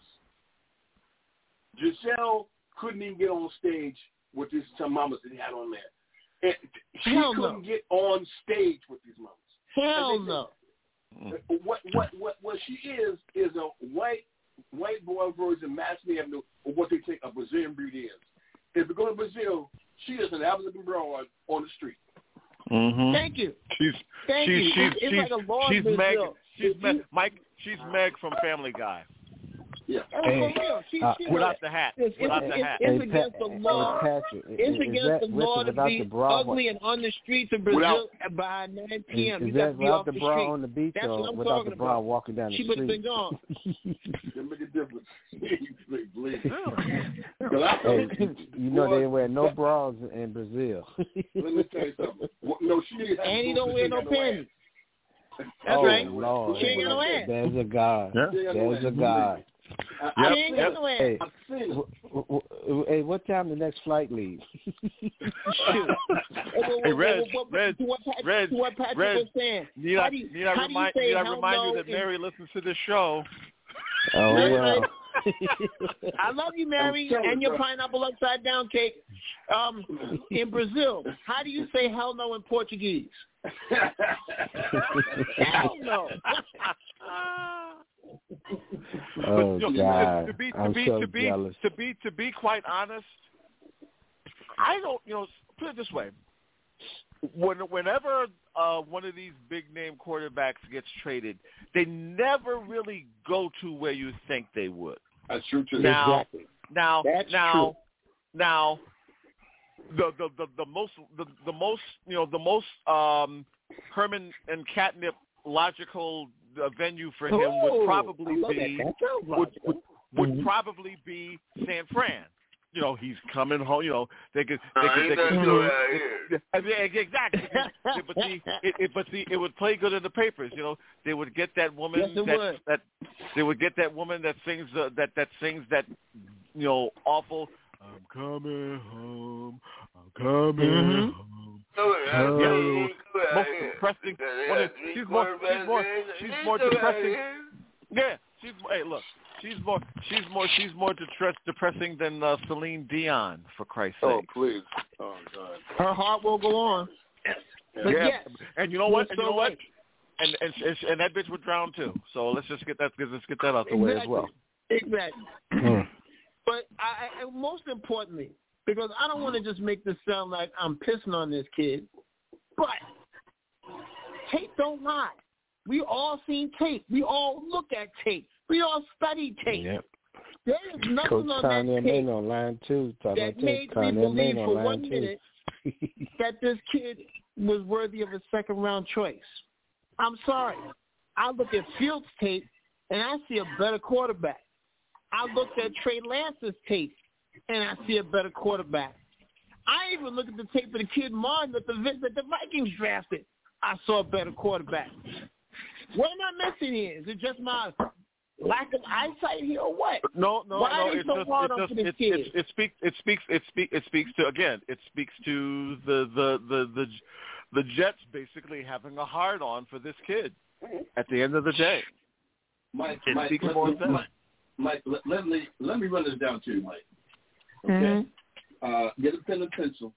Giselle couldn't even get on stage with these some mamas that he had on there. And she Hell couldn't no. get on stage with these mamas. Hell they, no. What what what what she is is a white white boy version, Madison Avenue, of what they think a Brazilian beauty is. If you go to Brazil, she is an African broad on the street. Mm-hmm. Thank you. She's Thank she's you. she's It's, it's she's, like a Lord she's Brazil. Meg. She's If Meg. you- Mike. She's Meg from Family Guy. Yeah. Oh, Hey, for real. She, uh, she Without like, the hat. It's, Without it's, the hat. it's Hey, against Pa- the law. Hey, Patrick, It's is, against is that, the law listen, to without be the bra, ugly and on the streets of Brazil by nine p.m. Is, You is got that to be without off the the bra street. on the beach That's or what I'm without talking the bra about. walking down the She would have street? been gone. Doesn't make a difference. Believe Hey, you know they wear no bras in Brazil. Let me tell you something. Well, no, she didn't have And he boobs, don't she wear no ain't got panties. ass. That's oh, right. Lord. She ain't got no ass. There's a God. Yeah. There's a God. I, She I've ain't seen got it. no ass. Hey, I've seen it. w- w- w- hey, what time the next flight leaves? Shoot. Hey, Reg, What- what- Reg, to what Pat- Reg, to what Patrick Reg, was saying. Need How I do you- need I how do you remind say need I hell remind no you that in- Mary listens to this show? Oh, That's well. right. I love you, Mary, I'm telling and you, your bro. pineapple upside down cake. Um, in Brazil, how do you say hell no in Portuguese? Hell no. Oh, But, you know, God. To be to I'm be so to be jealous. to be to be quite honest, I don't. You know, put it this way: when whenever uh, one of these big name quarterbacks gets traded, they never really go to where you think they would. That's true too. Now, Exactly. now, That's now, true. now, the, the the the most the, the most you know the most um, Herman and Catnip logical uh, venue for him Ooh, would I probably love be that. That sounds would logical. would, would Mhm. probably be San Fran. You know, he's coming home. You know, they could they Uh, could, he they could doesn't do go it. out here. Yeah, exactly. But see, it, it, but see, it would play good in the papers. You know, they would get that woman Yes, it that would. that they would get that woman that sings uh, that that sings that you know awful. I'm coming home. I'm coming Mhm. home. Go out Oh, here. Go out most here. depressing. They One got of, three she's more. She's more. quarterbacks. She's They more go out depressing. here. Yeah, she's. Hey, look, she's more. She's more. She's more depress, depressing than uh, Celine Dion, for Christ's Oh, sake. please. Oh, God. Her heart will go on. But yeah, yes, and you know what? you're And you so know what? right. And, and and and that bitch would drown too. So let's just get that. Let's get that out the way as well. Exactly. Hmm. But I, I, and most importantly, because I don't want to just make this sound like I'm pissing on this kid, but tape don't lie. We all seen tape. We all look at tape. We all study tape. Yep. There is nothing Coach on that Kanye tape Main on line two. Talk that about this. made me Kanye believe Main for on line one two. minute that this kid was worthy of a second round choice. I'm sorry. I look at Fields' tape and I see a better quarterback. I looked at Trey Lance's tape and I see a better quarterback. I even look at the tape of the kid Martin that the that the Vikings drafted. I saw a better quarterback. What am I missing here? Is it just my lack of eyesight here or what? No, no, Why no. are they It's so just, hard it's on just, this it, kid? it, it speaks, it speaks, it speaks, it speaks to again. It speaks to the the the the the Jets basically having a hard on for this kid. At the end of the day, Mike, it Mike, speaks let, more Mike, than Mike, Mike let, let me let me run this down to you, Mike. Okay, Mhm. uh, get a pen and pencil.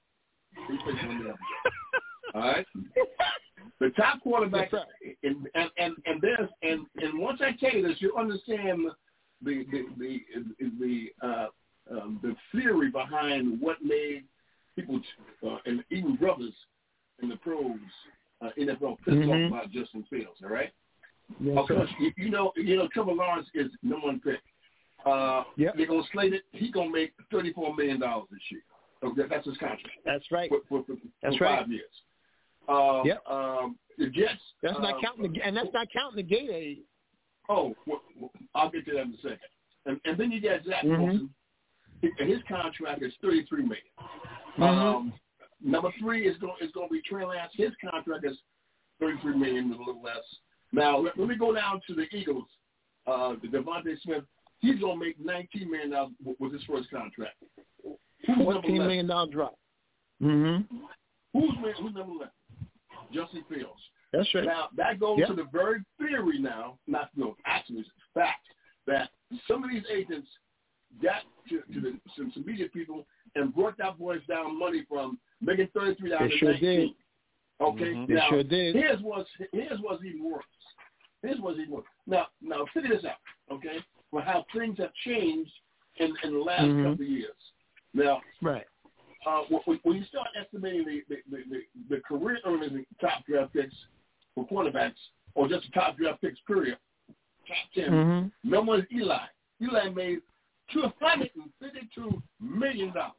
All right. The top quarterback, Yes, and and and and there's and and once I tell you this, you understand the the the the uh, um, the theory behind what made people uh, and even brothers in the pros uh, N F L pissed Mhm. off about Justin Fields. All right. Yes, Okay, sir. you, you know, you know, Trevor Lawrence is number one pick. Uh, Yep. They're gonna slate it. He's gonna make thirty-four million dollars this year. Okay, that's his contract. That's right. For, for, for, That's for right. five years. Uh, Yep. Um, the Jets. That's not uh, counting the and that's not counting the gate aid. Oh, well, well, I'll get to that in a second. And, and then you got Zach Mhm. Wilson, and his contract is thirty-three million. Mhm. Um, number three is going is going to be Trey Lance. His contract is thirty-three million dollars, a little less. Now let, let me go down to the Eagles. Uh, the Devontae Smith, he's going to make nineteen million dollars with his first contract. fourteen million dollars drop. Mm-hmm. Who's, who's number eleven? Justin Fields. That's right. Now, that goes yep. to the very theory now, not no, actually it's fact, that some of these agents got to, to the, some, some media people and brought that boys down money from making thirty-three dollars to sure nineteen. Did. Okay? Mm-hmm. Now, they sure did. Here's what's, here's what's even worse. Here's what's even worse. Now, now figure this out, okay, for how things have changed in, in the last mm-hmm. couple of years. Now, right. Uh, when, when you start estimating the, the, the, the, the career earnings and top draft picks for quarterbacks, or just the top draft picks, period, top ten, mm-hmm. number one is Eli. Eli made two hundred fifty-two million dollars.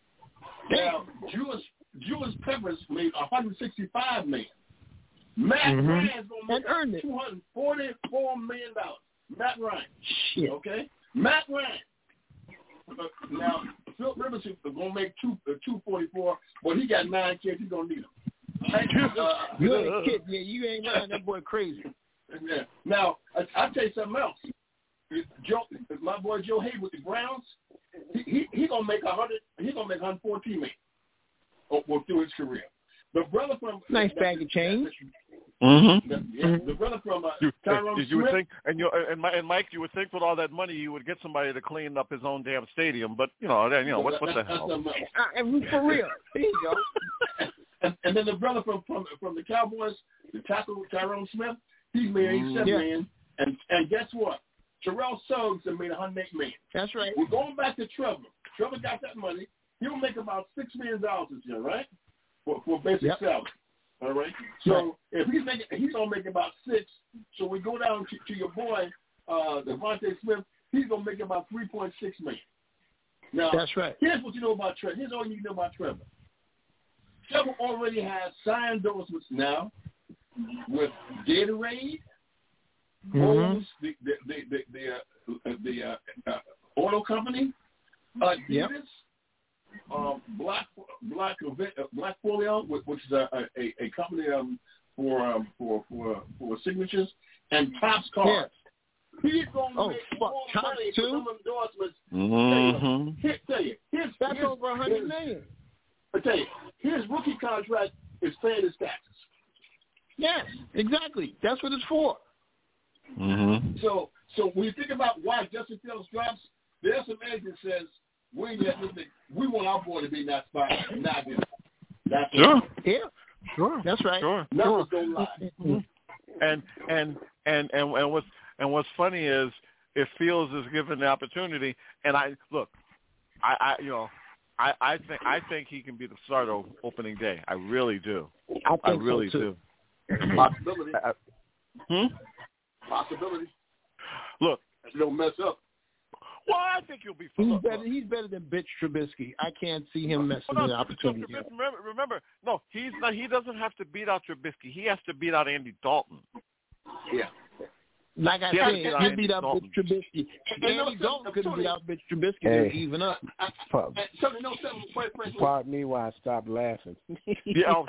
Now, Julius, Julius Peppers made one hundred sixty-five million dollars. Matt mm-hmm. Ryan's going to make two hundred forty-four million dollars. Matt Ryan. Shit. Okay? Matt Ryan. Uh, now, Phil Rivers is going to make two uh, two forty four, but he got nine kids. He's going to need them. Uh, you ain't kidding. Yeah, you ain't lying. That boy crazy. Yeah. Now, I, I'll tell you something else. Joe, my boy Joe Hayden with the Browns, he he, he gonna make a hundred. He's gonna make one hundred fourteen million or through his career. The brother from nice bag of change. Mm-hmm. The, yeah, the brother from uh, you, Tyrone you Smith. would think, and you and, my, and Mike, you would think with all that money, you would get somebody to clean up his own damn stadium. But you know, then you know what, what the hell? And for real, there you go. and, and then the brother from from from the Cowboys, the tackle Tyrone Smith, he's made eighty-seven yeah. million. And and guess what? Terrell Suggs made one hundred eight million. That's right. We're going back to Trevor. Trevor got that money. He'll make about six million dollars this year, right? For for basic yep. salary. All right. So if he's making, he's gonna make about six. So we go down to, to your boy, uh, Devontae Smith. He's gonna make about three point six million. Now, that's right. Here's what you know about Trevor. Here's all you know about Trevor. Trevor already has signed endorsements now with Gatorade, mm-hmm. owns the the the the, the, uh, the uh, uh, auto company, Adidas. Yep. Um, Black Black uh, Black Folio, which is a a, a company um, for um, for for for signatures, and Topps Cards. Yeah. He's going to oh, make fuck. more Top money two? for some endorsements. Mm-hmm. Here, tell you, his, that's his, over a hundred his, million. I tell you, his rookie contract is paying his taxes. Yes, exactly. That's what it's for. Mm-hmm. So, so when you think about why Justin Fields drops, there's some agent says. We we want our boy to be that spot, not this. That's sure. It. Yeah. Sure. That's right. Sure. Numbers sure. don't lie. Mm-hmm. And and and and and what's and what's funny is if Fields is given the opportunity, and I look, I, I you know, I, I think I think he can be the starter opening day. I really do. I, think I really so too. do. Possibility. I, hmm. Possibility. Look, you don't mess up. Well, I think he'll be fun. He's look, better. look. He's better than Bitch Trubisky. I can't see him messing well, no, the opportunity. No, remember, remember, no, he's not. He doesn't have to beat out Trubisky. He has to beat out Andy Dalton. Yeah. Like I he said, he beat, beat out Dalton. Bitch Trubisky. And Andy Dalton couldn't beat out Bitch Trubisky. Hey. To even up. Pardon me while I stop laughing. Yeah.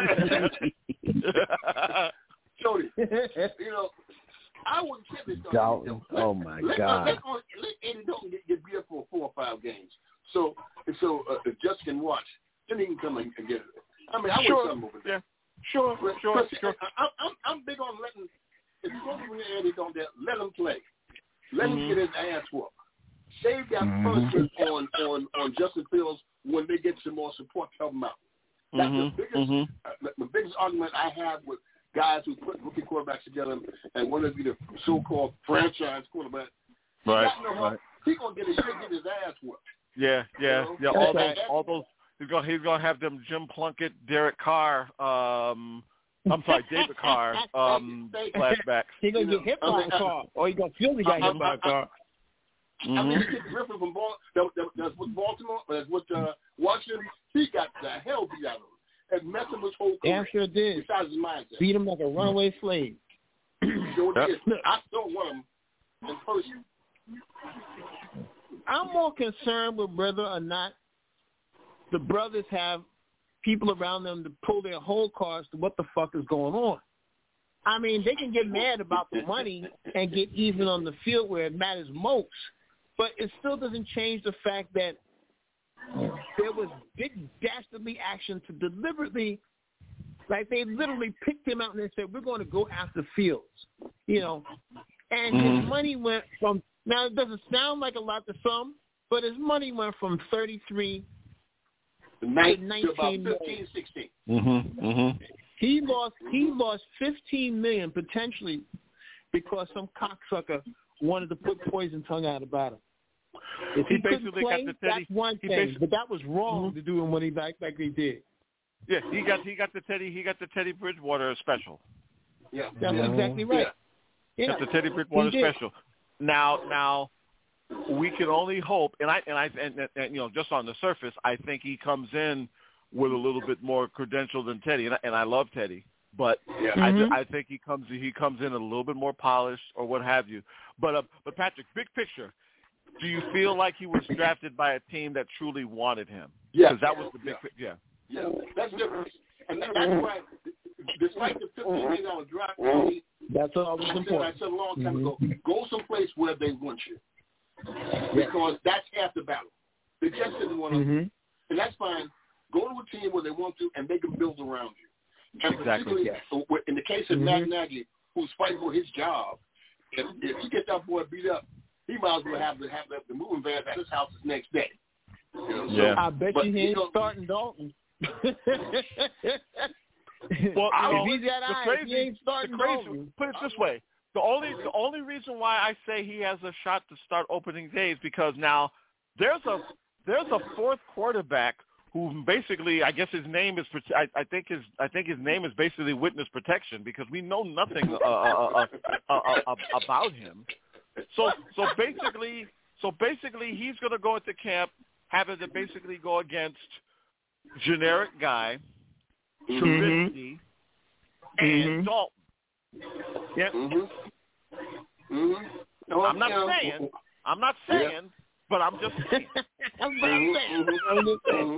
Jody, you know. I wouldn't kid this Dalton. Oh my let, God! Let, let, let Andy Dalton get, get beat up for four or five games, so so uh, if Justin can watch, then he can come and get it. I mean, I sure. want something over there. Yeah, sure, but, sure, but, sure. I, I'm I'm big on letting. If you're going to bring Andy Dalton there, let him play. Let mm-hmm. him get his ass whooped. Save that mm-hmm. person on on on Justin Fields when they get some more support to help him out. That's mm-hmm. the biggest mm-hmm. uh, the biggest argument I have with guys who put rookie quarterbacks together and want to be the so-called franchise quarterback. Right, right. He's gonna get his shit, get his ass whooped. Yeah, yeah, you know? yeah. All those, all those. He's gonna, he's gonna have them Jim Plunkett, Derek Carr. Um, I'm sorry, David Carr. Um, flashbacks. He's gonna you get know, hit by I mean, a car, or he's gonna feel he got I, hit by a car. Mm-hmm. I mean, he gets Griffin from Ball. That, that, that's with Baltimore. That's with uh, Washington. He got the hell beat out of him. And messed him his whole career. Yeah, sure did. Besides his mindset. Beat him like a runaway slave. Sure yep. did. I still want him in person. I'm more concerned with whether or not the brothers have people around them to pull their whole cards to what the fuck is going on. I mean, they can get mad about the money and get even on the field where it matters most, but it still doesn't change the fact that there was big dastardly action to deliberately, like they literally picked him out and they said, we're going to go after Fields, you know, and mm-hmm. his money went from, now it doesn't sound like a lot to some, but his money went from thirty-three to nineteen, to about fifteen, sixteen. Mm-hmm. Mm-hmm. He lost, he lost fifteen million dollars potentially because some cocksucker wanted to put poison tongue out about him. If he, he basically play, got the Teddy. That's one thing, but that was wrong mm-hmm. to do him when he like like he did. Yeah, he got he got the Teddy he got the Teddy Bridgewater special. Yeah, that's yeah. exactly right. Yeah, yeah. Got the Teddy Bridgewater special. Now, now we can only hope, and I and I and, and, and you know, just on the surface, I think he comes in with a little bit more credential than Teddy, and I, and I love Teddy, but yeah. mm-hmm. I, I think he comes he comes in a little bit more polished or what have you. But uh, but Patrick, big picture. Do you feel like he was drafted by a team that truly wanted him? Yeah, because that was the big yeah. yeah. Yeah, that's different, and that, that's why, despite the fifteen million dollar draft money, that's all was important. I said a long time mm-hmm. ago, go someplace where they want you, because that's half the battle. They just didn't want to, mm-hmm. and that's fine. Go to a team where they want to, and they can build around you. And exactly. particularly yes. in the case of mm-hmm. Matt Nagy, who's fighting for his job, if, if he gets that boy beat up, he might as well have the, have the, the moving van at his house the next day. You know, yeah. So, I bet but, you he ain't you know, starting Dalton. well, you know, if he's got eyes, crazy, he ain't starting the crazy, Dalton. Put it this way. The only the only reason why I say he has a shot to start opening days because now there's a there's a fourth quarterback who basically, I guess his name is, I, I think his, I think his name is basically witness protection because we know nothing uh, uh, uh, uh, uh, about him. So, so basically, so basically, he's going to go into camp having to basically go against generic guy, mm-hmm. Trubisky, and mm-hmm. Dalton. Yep. Mm-hmm. Mm-hmm. I'm not saying, I'm not saying. Yeah. But I'm just saying. I'm saying. Mm-hmm.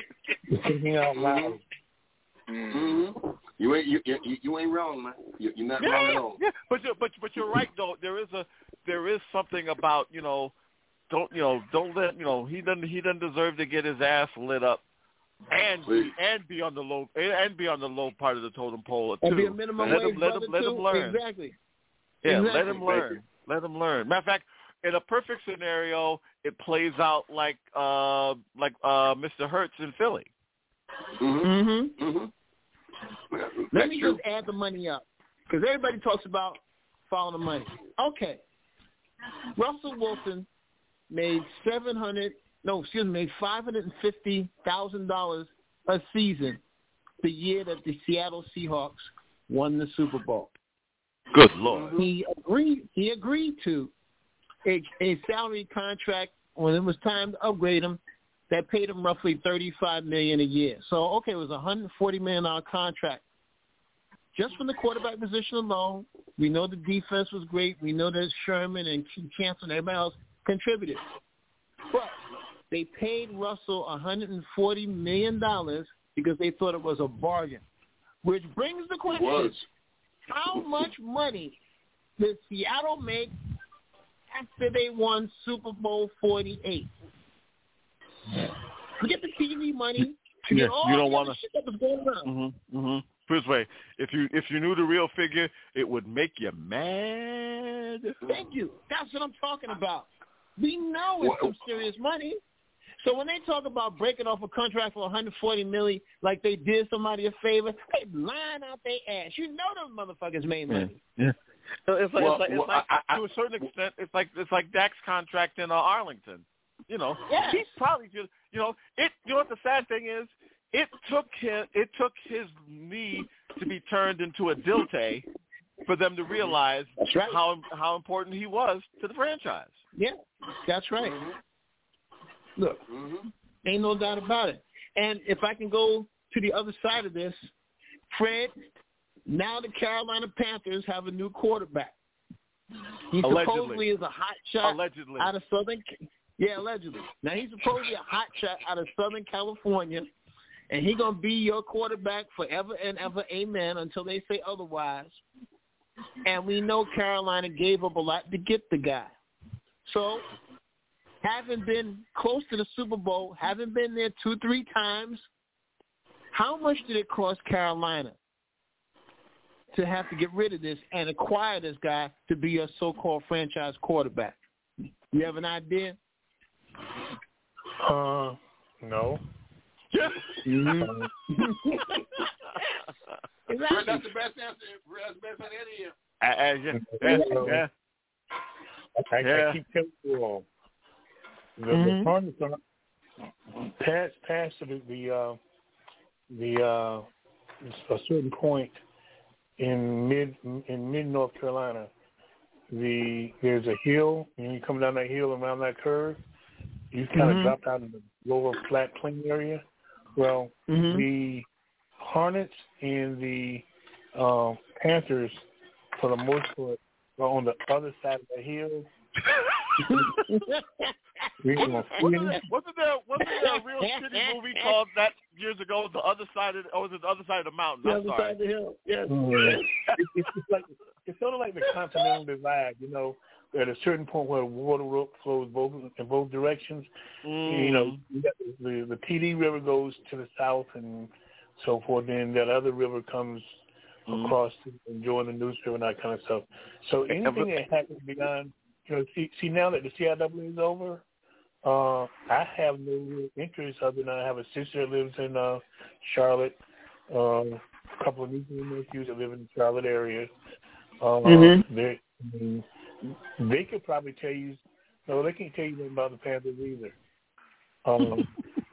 Mm-hmm. You ain't you, you you ain't wrong, man. You, you're not yeah, wrong at all. Yeah, but you're, but but you're right though. There is a there is something about you know don't you know don't let you know he doesn't he doesn't deserve to get his ass lit up and be, and be on the low and be on the low part of the totem pole too. And be a minimum let wage him let him let him learn exactly. Yeah, exactly. let him learn. Let him learn. Matter of fact. In a perfect scenario, it plays out like uh, like uh, Mister Hurts in Philly. Mm-hmm. Mm-hmm. Let That's me true. just add the money up because everybody talks about following the money. Okay, Russell Wilson made seven hundred no, excuse me, made five hundred and fifty thousand dollars a season the year that the Seattle Seahawks won the Super Bowl. Good Lord. He agreed. He agreed to. A, a salary contract when it was time to upgrade him that paid him roughly thirty-five million dollars a year. So, okay, it was a one hundred forty million dollars contract. Just from the quarterback position alone, we know the defense was great. We know that Sherman and Chancellor and everybody else contributed. But they paid Russell one hundred forty million dollars because they thought it was a bargain, which brings the question, how much money did Seattle make after they won Super Bowl forty-eight? Forget the T V money. Forget yeah, all you don't the want other shit that was going on. Mm-hmm, mm-hmm. Put it this way, if you if you knew the real figure, it would make you mad. Thank you. That's what I'm talking about. We know it's some serious money. So when they talk about breaking off a contract for one hundred forty million dollars like they did somebody a favor, they lying out their ass. You know those motherfuckers made money. Yeah. yeah. So it's like, well, it's like, well, it's like I, I, to a certain extent, it's like it's like Dak's contract in uh, Arlington. You know, yes. he's probably just you know it. You know what the sad thing is? It took him. It took his knee to be turned into a dilte for them to realize that's right. how how important he was to the franchise. Yeah, that's right. Mm-hmm. Look, mm-hmm. ain't no doubt about it. And if I can go to the other side of this, Fred. Now the Carolina Panthers have a new quarterback. He allegedly. supposedly is a hot shot allegedly. out of Southern. Yeah, allegedly. Now he's supposedly a hot shot out of Southern California, and he gonna be your quarterback forever and ever, amen, until they say otherwise. And we know Carolina gave up a lot to get the guy. So, having been close to the Super Bowl, having been there two, three times, how much did it cost Carolina to have to get rid of this and acquire this guy to be your so-called franchise quarterback? You have an idea? Uh, no. Mm-hmm. Exactly. That's the best answer. That's the best answer any year. Uh, yeah, yeah, yeah. I, yeah. I keep telling you all. The, mm-hmm. the Cardinals are past past the the uh, the uh, a certain point in mid in mid North Carolina. The there's a hill, and you come down that hill around that curve. You kind of mm-hmm. drop out in the lower flat plain area. Well, mm-hmm. the Hornets and the uh, Panthers, for the most part, are on the other side of the hill. wasn't, there, wasn't there wasn't there a real shitty movie called that years ago? The other side of, or was it the other side of the mountain? The I'm other sorry. side of the hill. Yes. Mm-hmm. it, it's just like it's sort of like the Continental Divide. You know, at a certain point where water flows both in both directions. Mm. You know, you got the, the the T D River goes to the south and so forth. Then that other river comes mm. across and join the Neuse River and that kind of stuff. So anything that happens beyond, you know, see, see now that the C I A A is over, uh, I have no real interest other than I have a sister that lives in uh, Charlotte, um, a couple of nieces and nephews that live in the Charlotte area. Uh, mm-hmm. they, I mean, they could probably tell you, no, they can't tell you anything about the Panthers either. Um,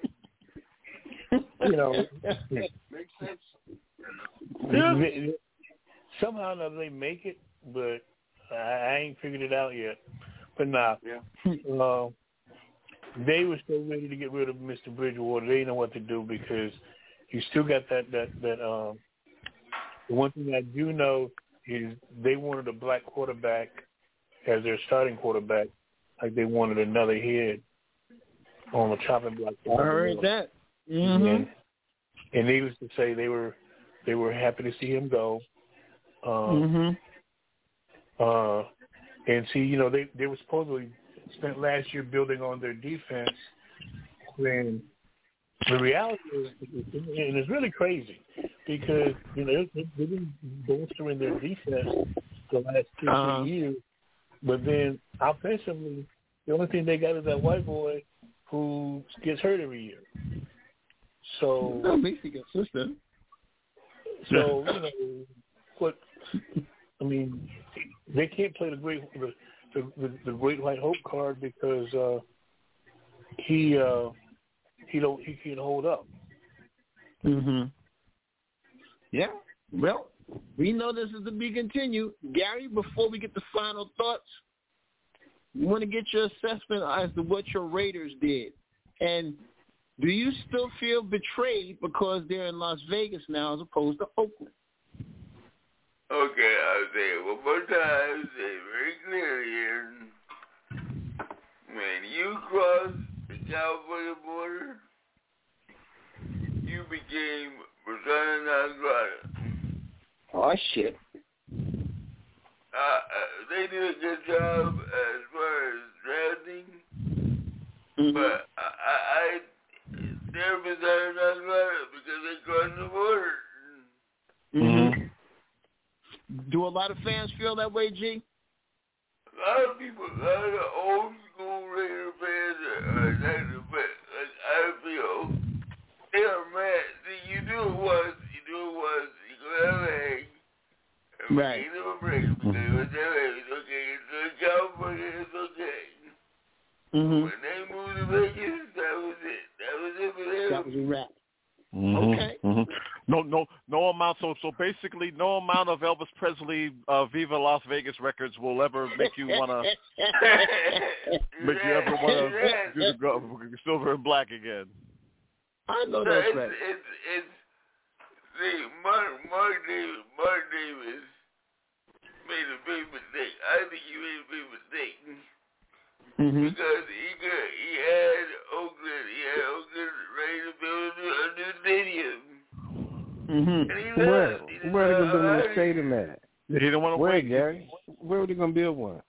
you know, makes sense. They, they, somehow or another they make it, but I, I ain't figured it out yet. But nah, yeah. uh, they were still ready to get rid of Mister Bridgewater. They didn't know what to do because you still got that that that. Um, the one thing I do know is they wanted a black quarterback as their starting quarterback, like they wanted another head on the chopping block. I heard that. Mm-hmm. And, and needless to say, they were they were happy to see him go. Um, mm-hmm. uh, and see, you know, they, they were supposedly spent last year building on their defense. When the reality is, and it's really crazy because you know they've been bolstering their defense the last two uh-huh. three years. But then offensively, the only thing they got is that white boy who gets hurt every year. So at least he gets consistent. So you know what? I mean, they can't play the great the the, the great white hope card because uh, he uh, he don't he can't hold up. Mhm. Yeah. Well, we know this is to be continued. Gary, before we get the final thoughts, we want to get your assessment as to what your Raiders did. And do you still feel betrayed because they're in Las Vegas now as opposed to Oakland? Okay, I'll say it one more time. I'll say it very clearly here. When you cross the California border, you became persona non grata. Oh, shit. Uh, uh, they did a good job as far as drafting, mm-hmm. but I, I, I they're persona non grata because they crossed the border. Mm-hmm. Do a lot of fans feel that way, G? A lot of people, a lot of old school Raider fans are, are negative, but like, I feel they are mad. See, you do it once, you do it once, you go have a hang, and right. we give them a break because it was their age. Okay, it's in California, it's okay. Mm-hmm. When they moved to Vegas, that was it. That was it for them. That was a wrap. Mm-hmm. Okay. Mm-hmm. No, no, no amount. So, so basically, no amount of Elvis Presley uh, "Viva Las Vegas" records will ever make you wanna make you ever wanna do the go, silver and black again. I know no, that's it's, right. It's it's see, Mark Mark Davis Mark Davis made a big mistake. I think he made a big mistake. Mm-hmm. Because he could, he had Oakland, he had Oakland ready to build a new, a new stadium. Mm-hmm. Where? Where are they going to build a stadium at? He didn't want to Where, wait. Gary? Where are they going to build one?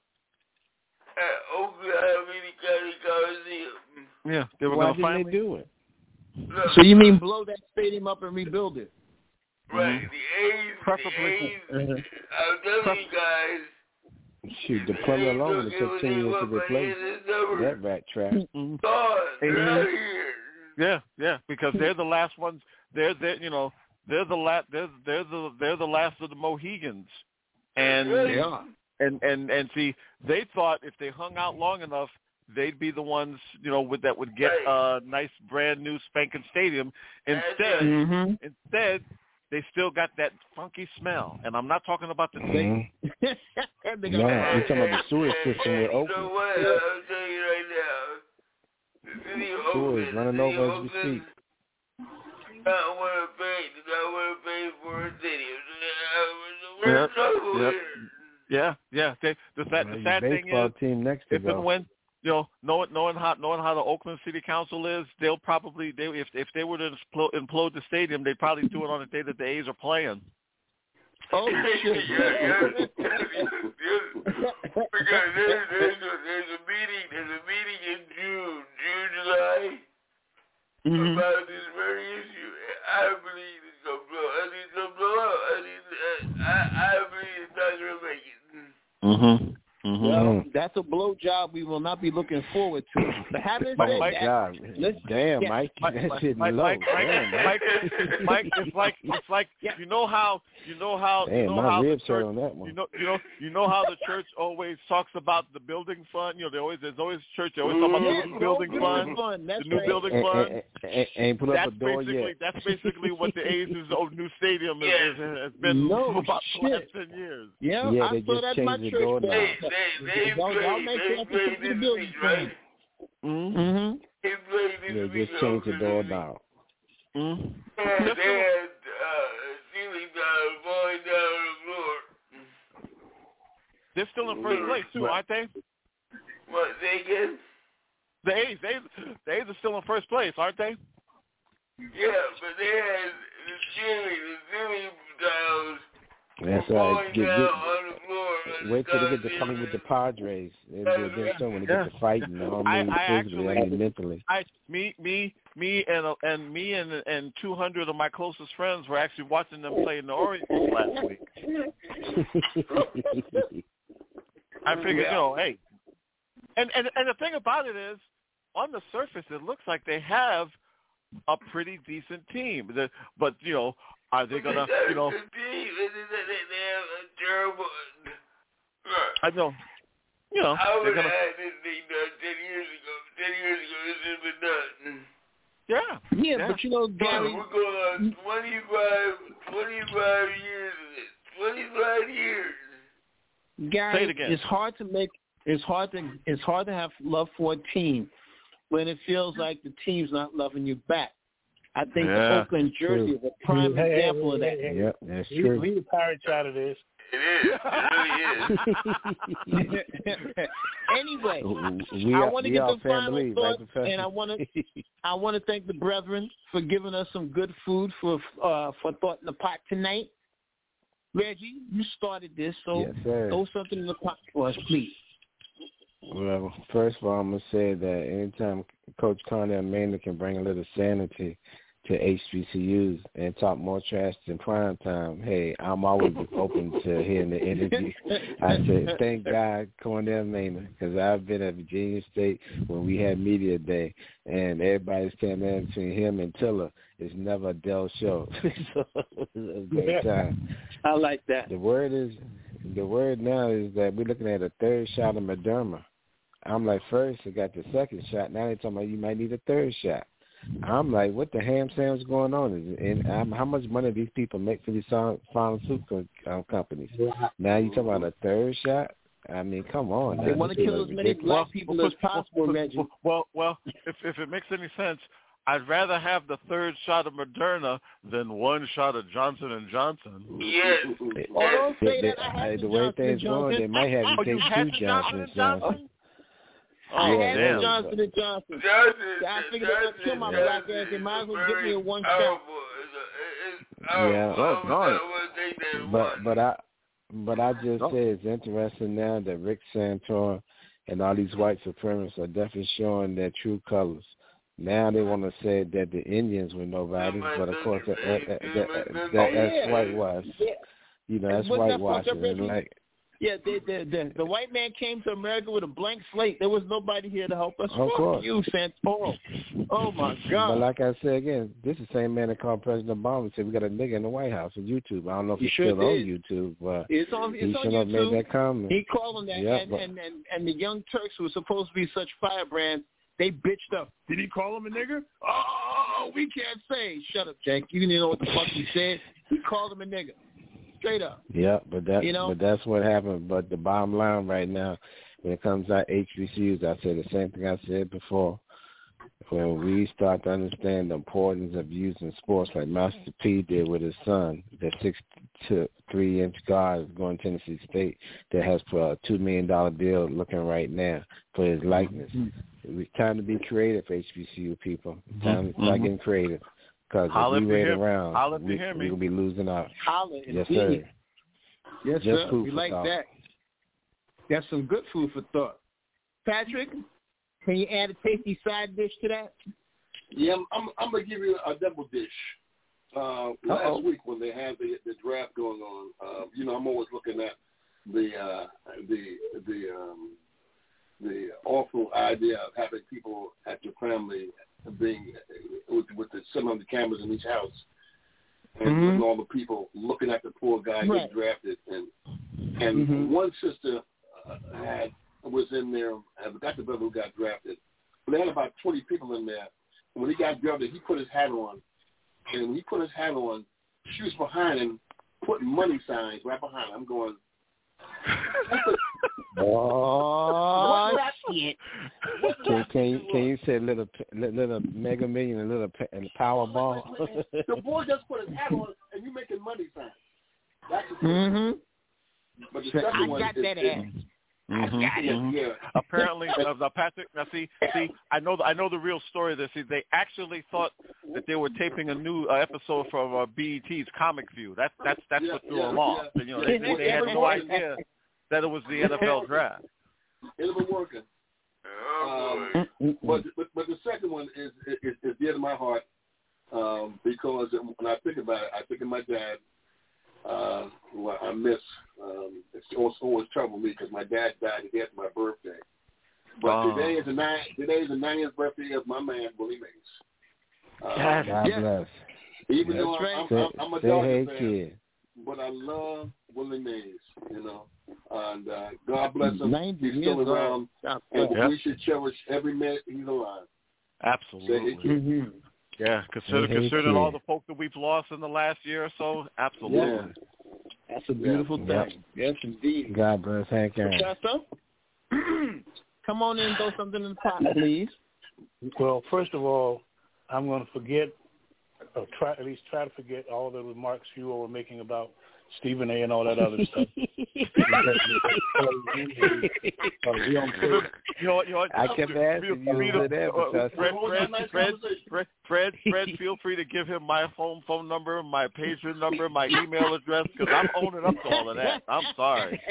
At Oklahoma County Coliseum. Yeah, they were Why going to didn't finally they do it? Look, So you mean blow that stadium up and rebuild it? right, Mhm. the A's, Preferably- the A's, Mhm. I'm telling you guys, Shoot, the plumber alone would have took ten years to replace that rat trap. Mhm. God, they're Mhm. out here. Yeah, yeah, because they're the last ones. They're, they're you know, they're the la- they're, they're the they're the last of the Mohegans, and Yeah. and and and see, they thought if they hung out long enough, they'd be the ones, you know, with that would get a nice brand new spanking stadium. Instead, Mm-hmm. instead, they still got that funky smell, and I'm not talking about the Mhm. They No, you're talking about the sewage system with You know Oakland. what? I'll tell you right now. The city of Sewage Oakland, running the city over of as we Oakland, speak. do not want to pay, do not want to pay for a stadium. We're in Yep, trouble yep. here. Yeah, yeah. They, the sad, Well, the your sad thing baseball is, team next to if go. and when, you know, knowing knowing how knowing how the Oakland City Council is, they'll probably they if if they were to implode, implode the stadium, they'd probably do it on the day that the A's are playing. Oh shit! yeah, yeah, yeah, yeah. Because there's, there's, a, there's a meeting, there's a meeting in June, June, July, Mm-hmm. about this very issue. I believe it's gonna blow. I think it's gonna blow up. I think I, I believe it's not gonna make it. Mm-hmm. Well, that's a blow job we will not be looking forward to. But having Mike, said Mike, that, God. let's- Damn, yeah. Mike, Mike, that's Mike, hitting Mike, low. Mike, Damn, Mike. Mike, Mike, it's like it's like you know how you know how you Damn, know my how the ribs hurt church on that one. you know you know you know how the church always talks about the building fund. You know, they always there's always church. They always talk about Yeah, the new building building fund, fund, that's the new right. building Ain't, fund. ain't, ain't, ain't put up That's a door basically yet. that's basically what the A's' old new stadium is, is, has been No for about the last shit. ten years. Yeah, Yeah, I they saw just that in my changed the church. door bill. now. They, they, they Y'all- y'all played, make they sure I played put the this building week, fund. right? Mm-hmm. Mm-hmm. They played this They week. just changed the door Oakland. down. Mm-hmm. They had, they had uh, ceiling down, falling down on the floor. They're still in first place too, aren't they? What, say again? The A's, A's, the A's are still in first place, aren't they? Yeah, but they had the ceiling, the ceiling tiles That's were right. falling Get, down get, on the floor. on the wait till they get to Coliseum. fighting with the Padres. It'll be a different story when they Yeah. get to fighting. I don't I- mean I physically, I actually- mean mentally. I, me, me, me, and uh, and me and and two hundred of my closest friends were actually watching them play in the Orioles last week. I figured, you know, hey, and, and and the thing about it is, on the surface, it looks like they have a pretty decent team. The, but you know, are they gonna, you know? The team, they, they, they have a terrible. I know, you know, I they're would gonna, have had this thing done ten years ago. Ten years ago, this should have been done. yeah, Yeah, yeah. but you know, Gary, We're going on twenty-five, twenty-five years of this. twenty-five years. Gary, Say it again. it's hard to make. It's hard to. It's hard to have love for a team when it feels like the team's not loving you back. I think the Yeah, Oakland jersey is a prime Hey, hey, example of that. hey, hey, Yep, that's Leave, true. leave the Pirates out of this. It is. It really is. Anyway, we I are, want to we get are the final family, thought, right, Professor? and I want to. I want to thank the brethren for giving us some good food for uh, for thought in the pot tonight. Reggie, you started this, so Yes, sir. throw something in the pot for us, please. Well, first of all, I'm going to say that anytime Coach Cornell Manley can bring a little sanity to H B C Us and talk more trash than prime time, hey, I'm always open to hearing the interview. I said, thank God, Cornell Manley, because I've been at Virginia State when we had media day, and everybody's standing there between him and Tiller. It's never a dull show. So it was a great time. I like that. The word is, the word now is that we're looking at a third shot of Moderna. I'm like, first I got the second shot. Now they're talking about you might need a third shot. I'm like, what the ham sandwich going on? Is and um, how much money these people make for these pharmaceutical um, companies? Now you talking about a third shot? I mean, come on. They now. want to This is kill as many ridiculous. black people well, as possible, well, Reggie. Well, well, if if it makes any sense, I'd rather have the third shot of Moderna than one shot of Johnson and Johnson. Yes. Oh, don't say They- that. I had they- the the way Johnson things and going, Johnson. they might have you Oh, you take had two the Johnson and Johnson. I Oh, had damn. the Johnson and Johnson. Johnson, I figured if I kill my black ass, they might as well give me a one shot. Powerful. It's, a, it's I, Yeah. I, I, I would think that But one. but I but I just say it's interesting now that Rick Santorum and all these white supremacists are definitely showing their true colors. Now they want to say that the Indians were nobody, but of course that, that, that, that, that, that's whitewash. You know, that's whitewashing. And like, yeah, the, the the the white man came to America with a blank slate. There was nobody here to help us. Of Fuck course. you, Santorum. Oh my God! But like I said again, this is the same man that called President Obama and said we got a nigga in the White House on YouTube. I don't know if He he's sure still on did. YouTube, but it's on it's he on should have YouTube. made that comment. He called him that, Yep, and, but- and and and the Young Turks who were supposed to be such firebrands, they bitched up. Did he call him a nigger? Oh, we can't say. Shut up, Jake. You didn't know what the fuck he said. He called him a nigger. Straight up. Yeah, but that You know? but that's what happened. But the bottom line right now, when it comes to H B C Us, I say the same thing I said before. When we start to understand the importance of using sports like Master P did with his son, the six to three inch guard going to Tennessee State that has a two million dollar deal looking right now for his likeness. Mm-hmm. It's time to be creative, H B C U people. It's time to start Mm-hmm. getting creative. Because Holla if if we you wait hear- around, holla if you we, hear me. we'll be losing out. Holla, Yes, indeed. sir. Yes, Just sir. food We for like thought. that. That's some good food for thought. Patrick, can you add a tasty side dish to that? Yeah, I'm, I'm, I'm gonna give you a double dish. Uh, last Uh-oh. week when they had the the draft going on, uh, you know, I'm always looking at the uh, the the um, the awful idea of having people at your family being with, with the sitting on the cameras in each house, and, Mm-hmm. and all the people looking at the poor guy Right. get drafted, and and Mm-hmm. one sister uh, had was in there. I forgot the brother who got drafted, but they had about twenty people in there. And when he got drafted, he put his hat on, and when he put his hat on, she was behind him, putting money signs right behind him. I'm going. Oh, shit. Can, can you can you say little little Mega Million and little pa- and Powerball? The boy just put his hat on, and you making money signs. That's the thing. Mm-hmm. But the I second one got is, that is, ass. Mhm, yeah, mhm. yeah. Apparently, uh, now, Patrick. Now, see, see, I know, the, I know the real story of this. See, they actually thought that they were taping a new uh, episode from uh, B E T's Comic View. That's that's that's Yeah, what threw yeah, them off. yeah. You know, they, they, they had no idea that it was the N F L draft. It'll be working. Oh, Um, boy. but, but but the second one is is, is dear to my heart um, because when I think about it, I think of my dad, uh, who I miss. Um, it's always, always troubled me because my dad died the day after my birthday. But Oh. today is the nine, today is the ninetieth birthday of my man Willie Mays. Uh, Yes. God Yes. bless. Even That's though I'm, right. I'm, Say, I'm, I'm a say Dodger hey, fan, kid. but I love Willie Mays, you know. And uh, God bless him. ninety He's still years around, old. God and bless. Yep. we should cherish every minute he's alive. Absolutely. Mm-hmm. Yeah, consider, Hey, hey, considering all kid. the folk that we've lost in the last year or so, absolutely. That's a beautiful Yeah. thing. Yes, indeed. God bless Hank Aaron. Professor, come on in and throw something in the pot, please. Well, first of all, I'm going to forget, or try at least try to forget all the remarks you all were making about Stephen A. and all that other stuff. You know, you know, I kept asking you Fred, over there, uh, Professor. Fred, Fred, Fred, Fred, Fred, Fred, feel free to give him my phone phone number, my pager number, my email address, because I'm owning up to all of that. I'm sorry.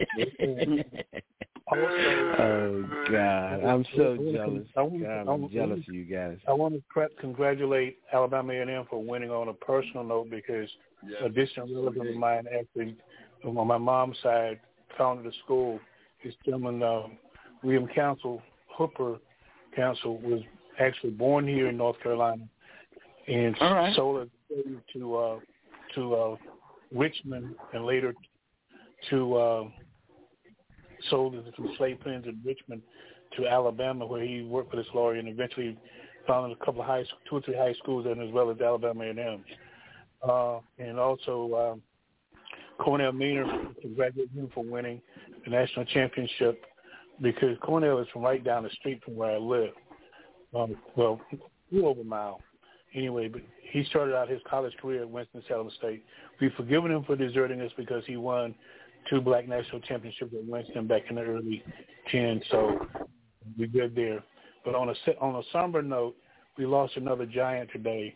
Oh God, I'm so jealous. I want- God, I I'm want- jealous of you guys. I want to pre- congratulate Alabama A and M for winning on a personal note because Yes. a distant relative of mine actually, on my mom's side, founded a school. His gentleman, um, William Council, Hooper Council, was actually born here in North Carolina and All right. sold it to uh, to uh, Richmond and later to uh, sold it from slave pens in Richmond to Alabama, where he worked for this lawyer and eventually founded a couple of high, two or three high schools, and as well as Alabama A and M. Uh, and also um, Cornell Maynard, congratulate him for winning the national championship because Cornell is from right down the street from where I live. Um, well, a little over a mile. Anyway, but he started out his college career at Winston-Salem State. We've forgiven him for deserting us because he won two black national championships at Winston back in the early tens, so we're good there. But on a on a somber note, we lost another giant today.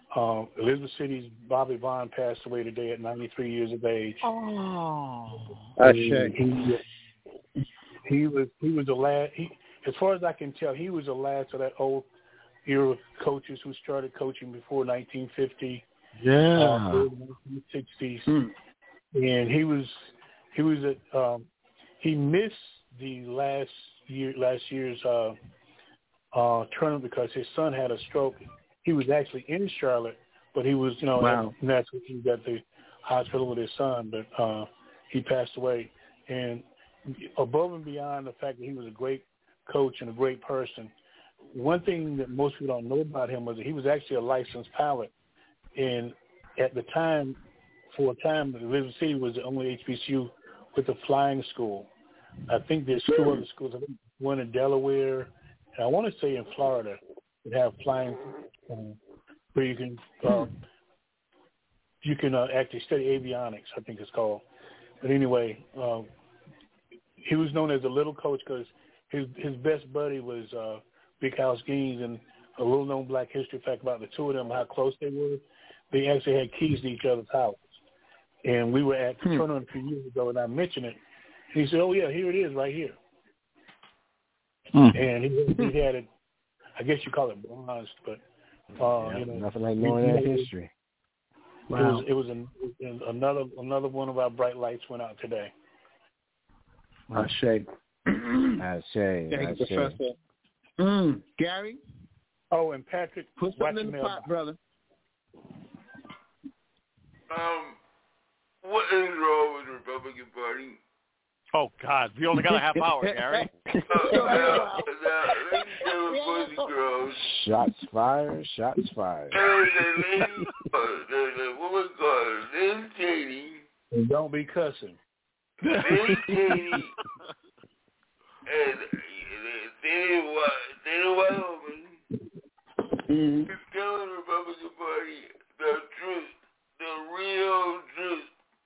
Um, Elizabeth City's Bobby Vaughn passed away today at ninety-three years of age. Oh, he, he, he was he was the last. He, as far as I can tell, he was the last of that old era coaches who started coaching before nineteen fifty. Yeah, uh, nineteen sixties, hmm. and he was he was at um, he missed the last year last year's uh, uh, tournament because his son had a stroke. He was actually in Charlotte, but he was you know wow. naturally he was at the hospital with his son, but uh, he passed away. And above and beyond the fact that he was a great coach and a great person, one thing that most people don't know about him was that he was actually a licensed pilot. And at the time, for a time, Elizabeth City was the only H B C U with a flying school. I think there's two other schools, I think one in Delaware, and I want to say in Florida, that have flying, um, where you can uh, you can uh, actually study avionics, I think it's called. But anyway, um, he was known as a little coach because his his best buddy was uh, Big House Gaines, and a little known Black history fact about the two of them, how close they were. They actually had keys to each other's house. And we were at the hmm. tournament a few years ago, and I mentioned it. And he said, "Oh yeah, here it is, right here." Hmm. And he, he had it. I guess you call it bronzed, but uh, yeah, you know, nothing like knowing that history. It wow. was it was an, another another one of our bright lights went out today. I say, I say, Thank I you, say. Professor. Mm. Gary. Oh, and Patrick, put something in the pot, brother. Um, what is wrong with the Republican Party? Oh God, we only got a half hour, Gary. uh, now, now, ladies and boys and girls. Shots fired. Shots fired. There's a lady, uh, there's a woman called Liz Cheney. And don't be cussing. Liz Cheney and State of Wyoming mm-hmm. is telling the Republican Party the truth, the real truth.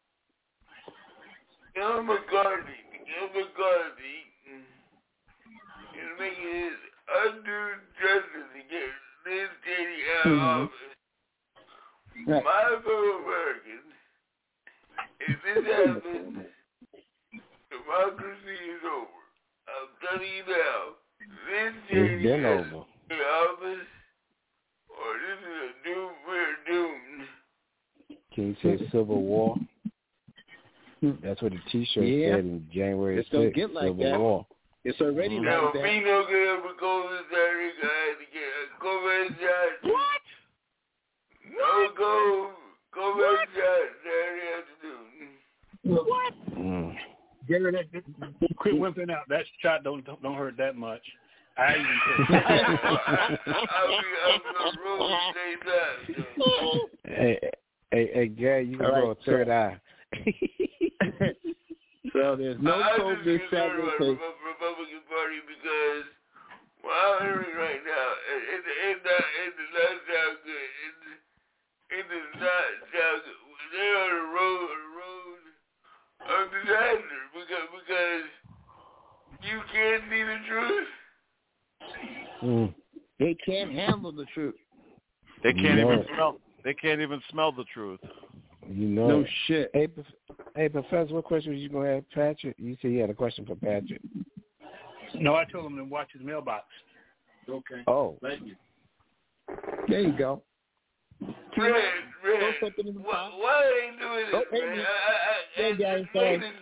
Kevin McCarthy, Kevin McCarthy is making his undue justice to get Liz Cheney out of mm-hmm. office. Right. My fellow Americans, if this happens, democracy is over. I'm telling you now, Liz Cheney is over. In office, or this is a doom, we're doomed. Can you say Civil War? That's what the T-shirt yeah. said in January sixth. Don't get like Civil that. War. It's already mm-hmm. like no, that. Me no good for COVID Saturday. I had to get a COVID shot. What? No go, COVID shot Saturday afternoon. What? Mm. Gary, that, that, quit whipping out. That shot don't don't, don't hurt that much. I even took I'll be on the road to say that. So. Hey, hey, hey, Gary, you can right, grow a third so. eye. So there's no I COVID just concerned about the Saturday. Republican Party because what I'm hearing right now, it, it, it, not, it does not sound good. It, it does not sound good. They're on the road, on the road of disaster because because you can't see the truth. Mm. They can't handle the truth. They can't no. even smell. They can't even smell the truth. You know. No shit. Hey, hey, Professor, what question was you going to ask Patrick? You said you had a question for Patrick. No, I told him to watch his mailbox. Okay. Oh. Thank you. There you go. Red, Red, why, why are they doing this, oh, man? I, I, I, hey, Gary, explain it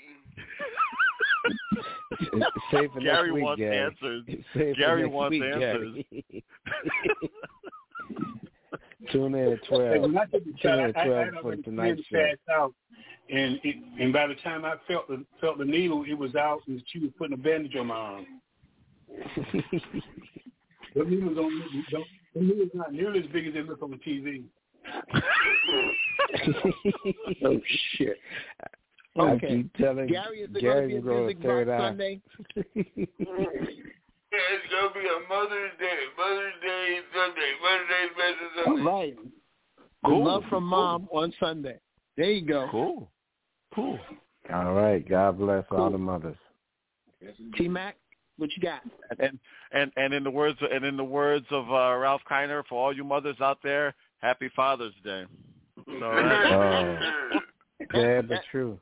to me. Save for Gary next week, wants Gary. answers. Save Gary next wants week, answers. Tune in at twelve. Hey, when I took the shot, Tune in at I, I, twelve I for had tonight's show. passed out, and it, and by the time I felt the felt the needle, it was out, and she was putting a bandage on my arm. The needle's on. Don't, the needle's not nearly as big as they look on the T V. Oh shit. I Okay. keep telling Gary, is it Gary going to be a music third box eye. Sunday? Yeah, it's gonna be a Mother's Day, Mother's Day Sunday, Mother's Day special Sunday. All right. Cool. The love from Mom cool. on Sunday. There you go. Cool. Cool. All right. God bless cool. all the mothers. T Mac, what you got? And and and in the words and in the words of uh, Ralph Kiner, for all you mothers out there, Happy Father's Day. So, oh, sad but true.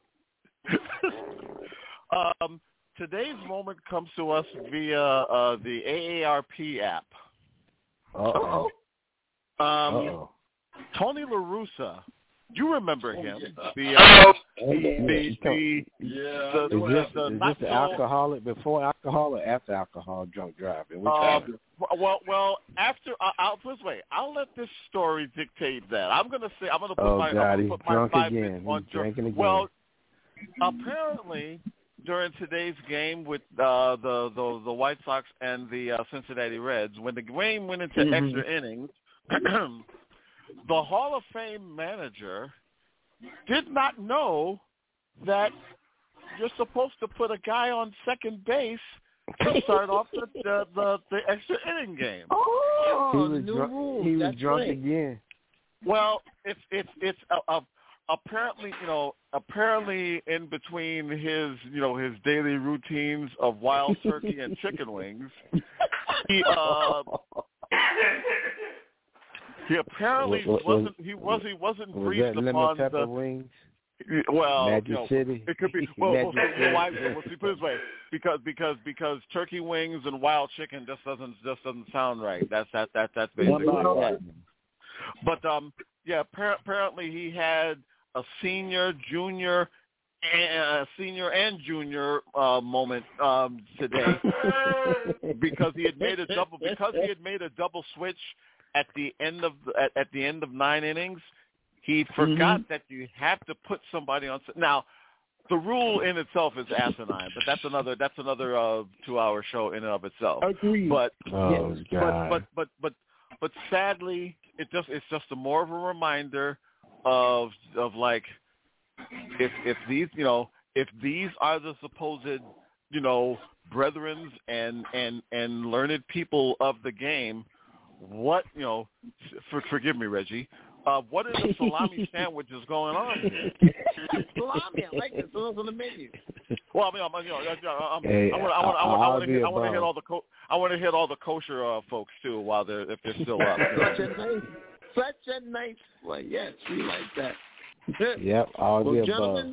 um, today's moment comes to us via uh, the A A R P app. Uh-oh. Um, Uh-oh. Tony La Russa. You remember him? The uh, the the, the, yeah. the, Is the, this, the, is not this the so- alcoholic before alcohol or after alcohol drunk driving? Which Uh, one? well, well, after uh, I'll put this way, I'll let this story dictate that. I'm gonna say I'm gonna put Oh, my, God, I'm gonna he's put my drunk five again. minutes on He's drinking again. Well, apparently during today's game with uh, the, the the White Sox and the uh, Cincinnati Reds, when the game went into Mhm. extra innings, the Hall of Fame manager did not know that you're supposed to put a guy on second base to start off the the, the, the extra inning game. Oh, he was new drunk. rules. He was That's drunk right. again. Well, it's it's it's a, a, apparently you know apparently in between his you know his daily routines of wild turkey and chicken wings, he uh he apparently Was- was- wasn't he was he wasn't Was briefed that lemon upon pepper the wings? well Magic you know, City? it could be well, well, Magic well, why, City. well see, put it this way because because because turkey wings and wild chicken just doesn't just doesn't sound right. That's that that that's What basically about it. that? But um, yeah, appar- apparently he had a senior, junior, and, uh, senior and junior uh, moment um, today because he had made a double because he had made a double switch at the end of at, at the end of nine innings. He forgot Mm-hmm. that you have to put somebody on. Now, the rule in itself is asinine, but that's another that's another uh, two-hour show in and of itself. Agreed. But Oh, but God. but but but but sadly, it just it's just a more of a reminder of of like if if these you know if these are the supposed you know brethrens and and and learned people of the game, what you know for, forgive me, Reggie. Uh, what are the salami sandwiches going on here? Salami, I like it. So on the menu. Well, I mean, I'm, you know, I'm, Hey, I want, I want, I want, I I'll want to be hit, I want to above. hit all the, co- I want to hit all the kosher uh, folks too, while they're if they're still up. Such a nice, such a nice one. Yes, we like that. Yep, all Well, the above. gentlemen,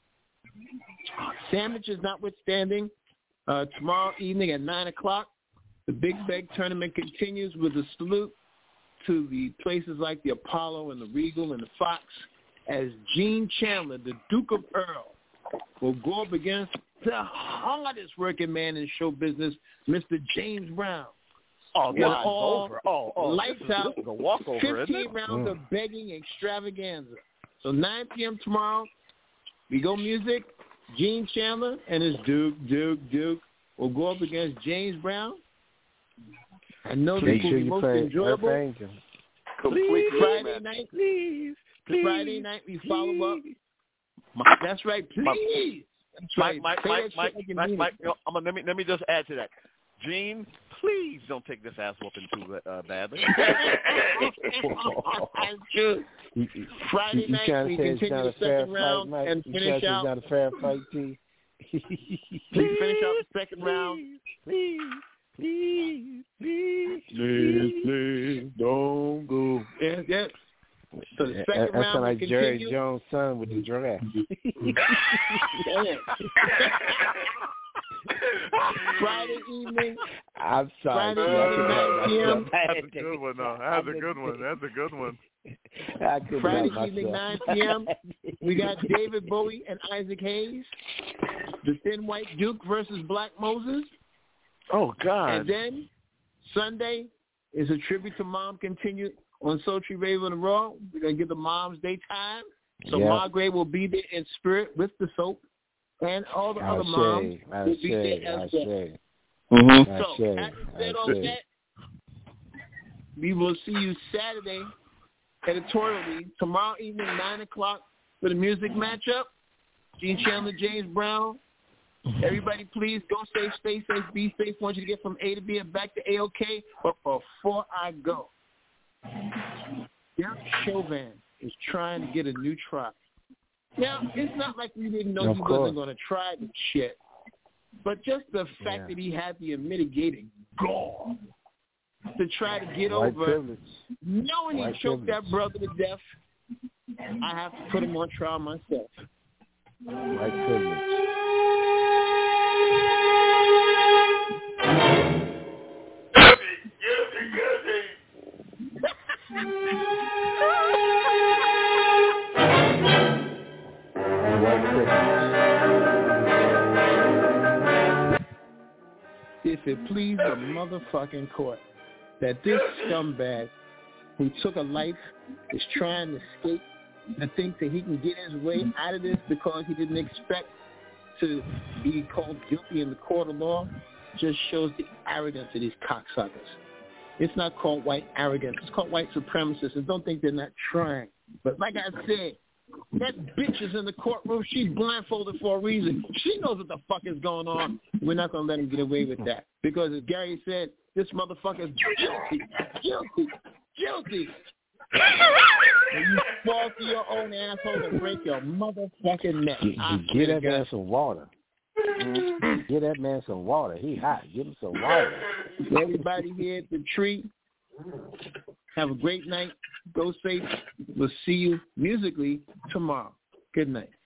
sandwiches notwithstanding, uh, tomorrow evening at nine o'clock, the Big Beg tournament continues with a salute to the places like the Apollo and the Regal and the Fox, as Gene Chandler, the Duke of Earl, will go up against the hardest working man in show business, Mister James Brown. Oh, this We're is all over. Oh, oh, lights this is, out. This is a walkover, isn't fifteen it? rounds Mm. of begging extravaganza. So nine p.m. tomorrow, we go music. Gene Chandler and his Duke, Duke, Duke will go up against James Brown. I know this Make will sure be you most play enjoyable. Earth Angel. Complete Friday mismatch. night, Please, please. Friday night we follow up. My, That's right, My- please. That's my, right. my, Say my, that my, shit like you my, mean my, it. you know, I'm gonna, let me let me just add to that. Gene, please don't take this ass whooping too uh, badly. That's true. You, you, Friday you night trying we to say it's continue not the a fair second round fight, Mike? and You finish trying to say out. it's not a fair fight, T? We finish out the second round. Please, please, please, Please, please, don't go. Yes, yes. So the That, second that round sound will like Jerry continue. Jones' son with the giraffe. Damn. Friday evening, I'm sorry. Friday T, I evening, couldn't nine p.m. That's a good one, though. That's a good one. That's a good one. I couldn't Friday help evening, myself. nine p.m. We got David Bowie and Isaac Hayes. The Thin White Duke versus Black Moses. Oh God! And then Sunday is a tribute to Mom continued on Sultry Radio and Raw. We're gonna give the Moms Day time. So Yep. Margaret will be there in spirit with the soap, and all the I other moms say, I will be say, there I as well. say, Mm-hmm. I So, say, as I said I all say. that, we will see you Saturday, editorially, tomorrow evening, nine o'clock, for the music matchup. Gene Chandler, James Brown. Everybody, please go safe, stay safe, be safe. I want you to get from A to B and back to A-OK. But before I go, Derek Chauvin is trying to get a new try. Now, it's not like we didn't know Of he course. wasn't going to try the shit. But just the fact Yeah. that he had the mitigating gall to try to get White over privilege. knowing White he choked privilege. that brother to death. I have to put him on trial myself. White privilege. White privilege. If it please the motherfucking court that this scumbag who took a life is trying to escape and thinks that he can get his way out of this because he didn't expect to be called guilty in the court of law, just shows the arrogance of these cocksuckers. It's not called white arrogance. It's called white supremacists. And don't think they're not trying. But like I said, that bitch is in the courtroom. She's blindfolded for a reason. She knows what the fuck is going on. We're not going to let him get away with that. Because as Gary said, this motherfucker is guilty, guilty, guilty. And you fall to your own asshole and break your motherfucking neck. Get, get that man some water. Mm-hmm. Get that man some water. He hot. Give him some water. Everybody here at the tree, have a great night. Go safe. We'll see you musically tomorrow. Good night.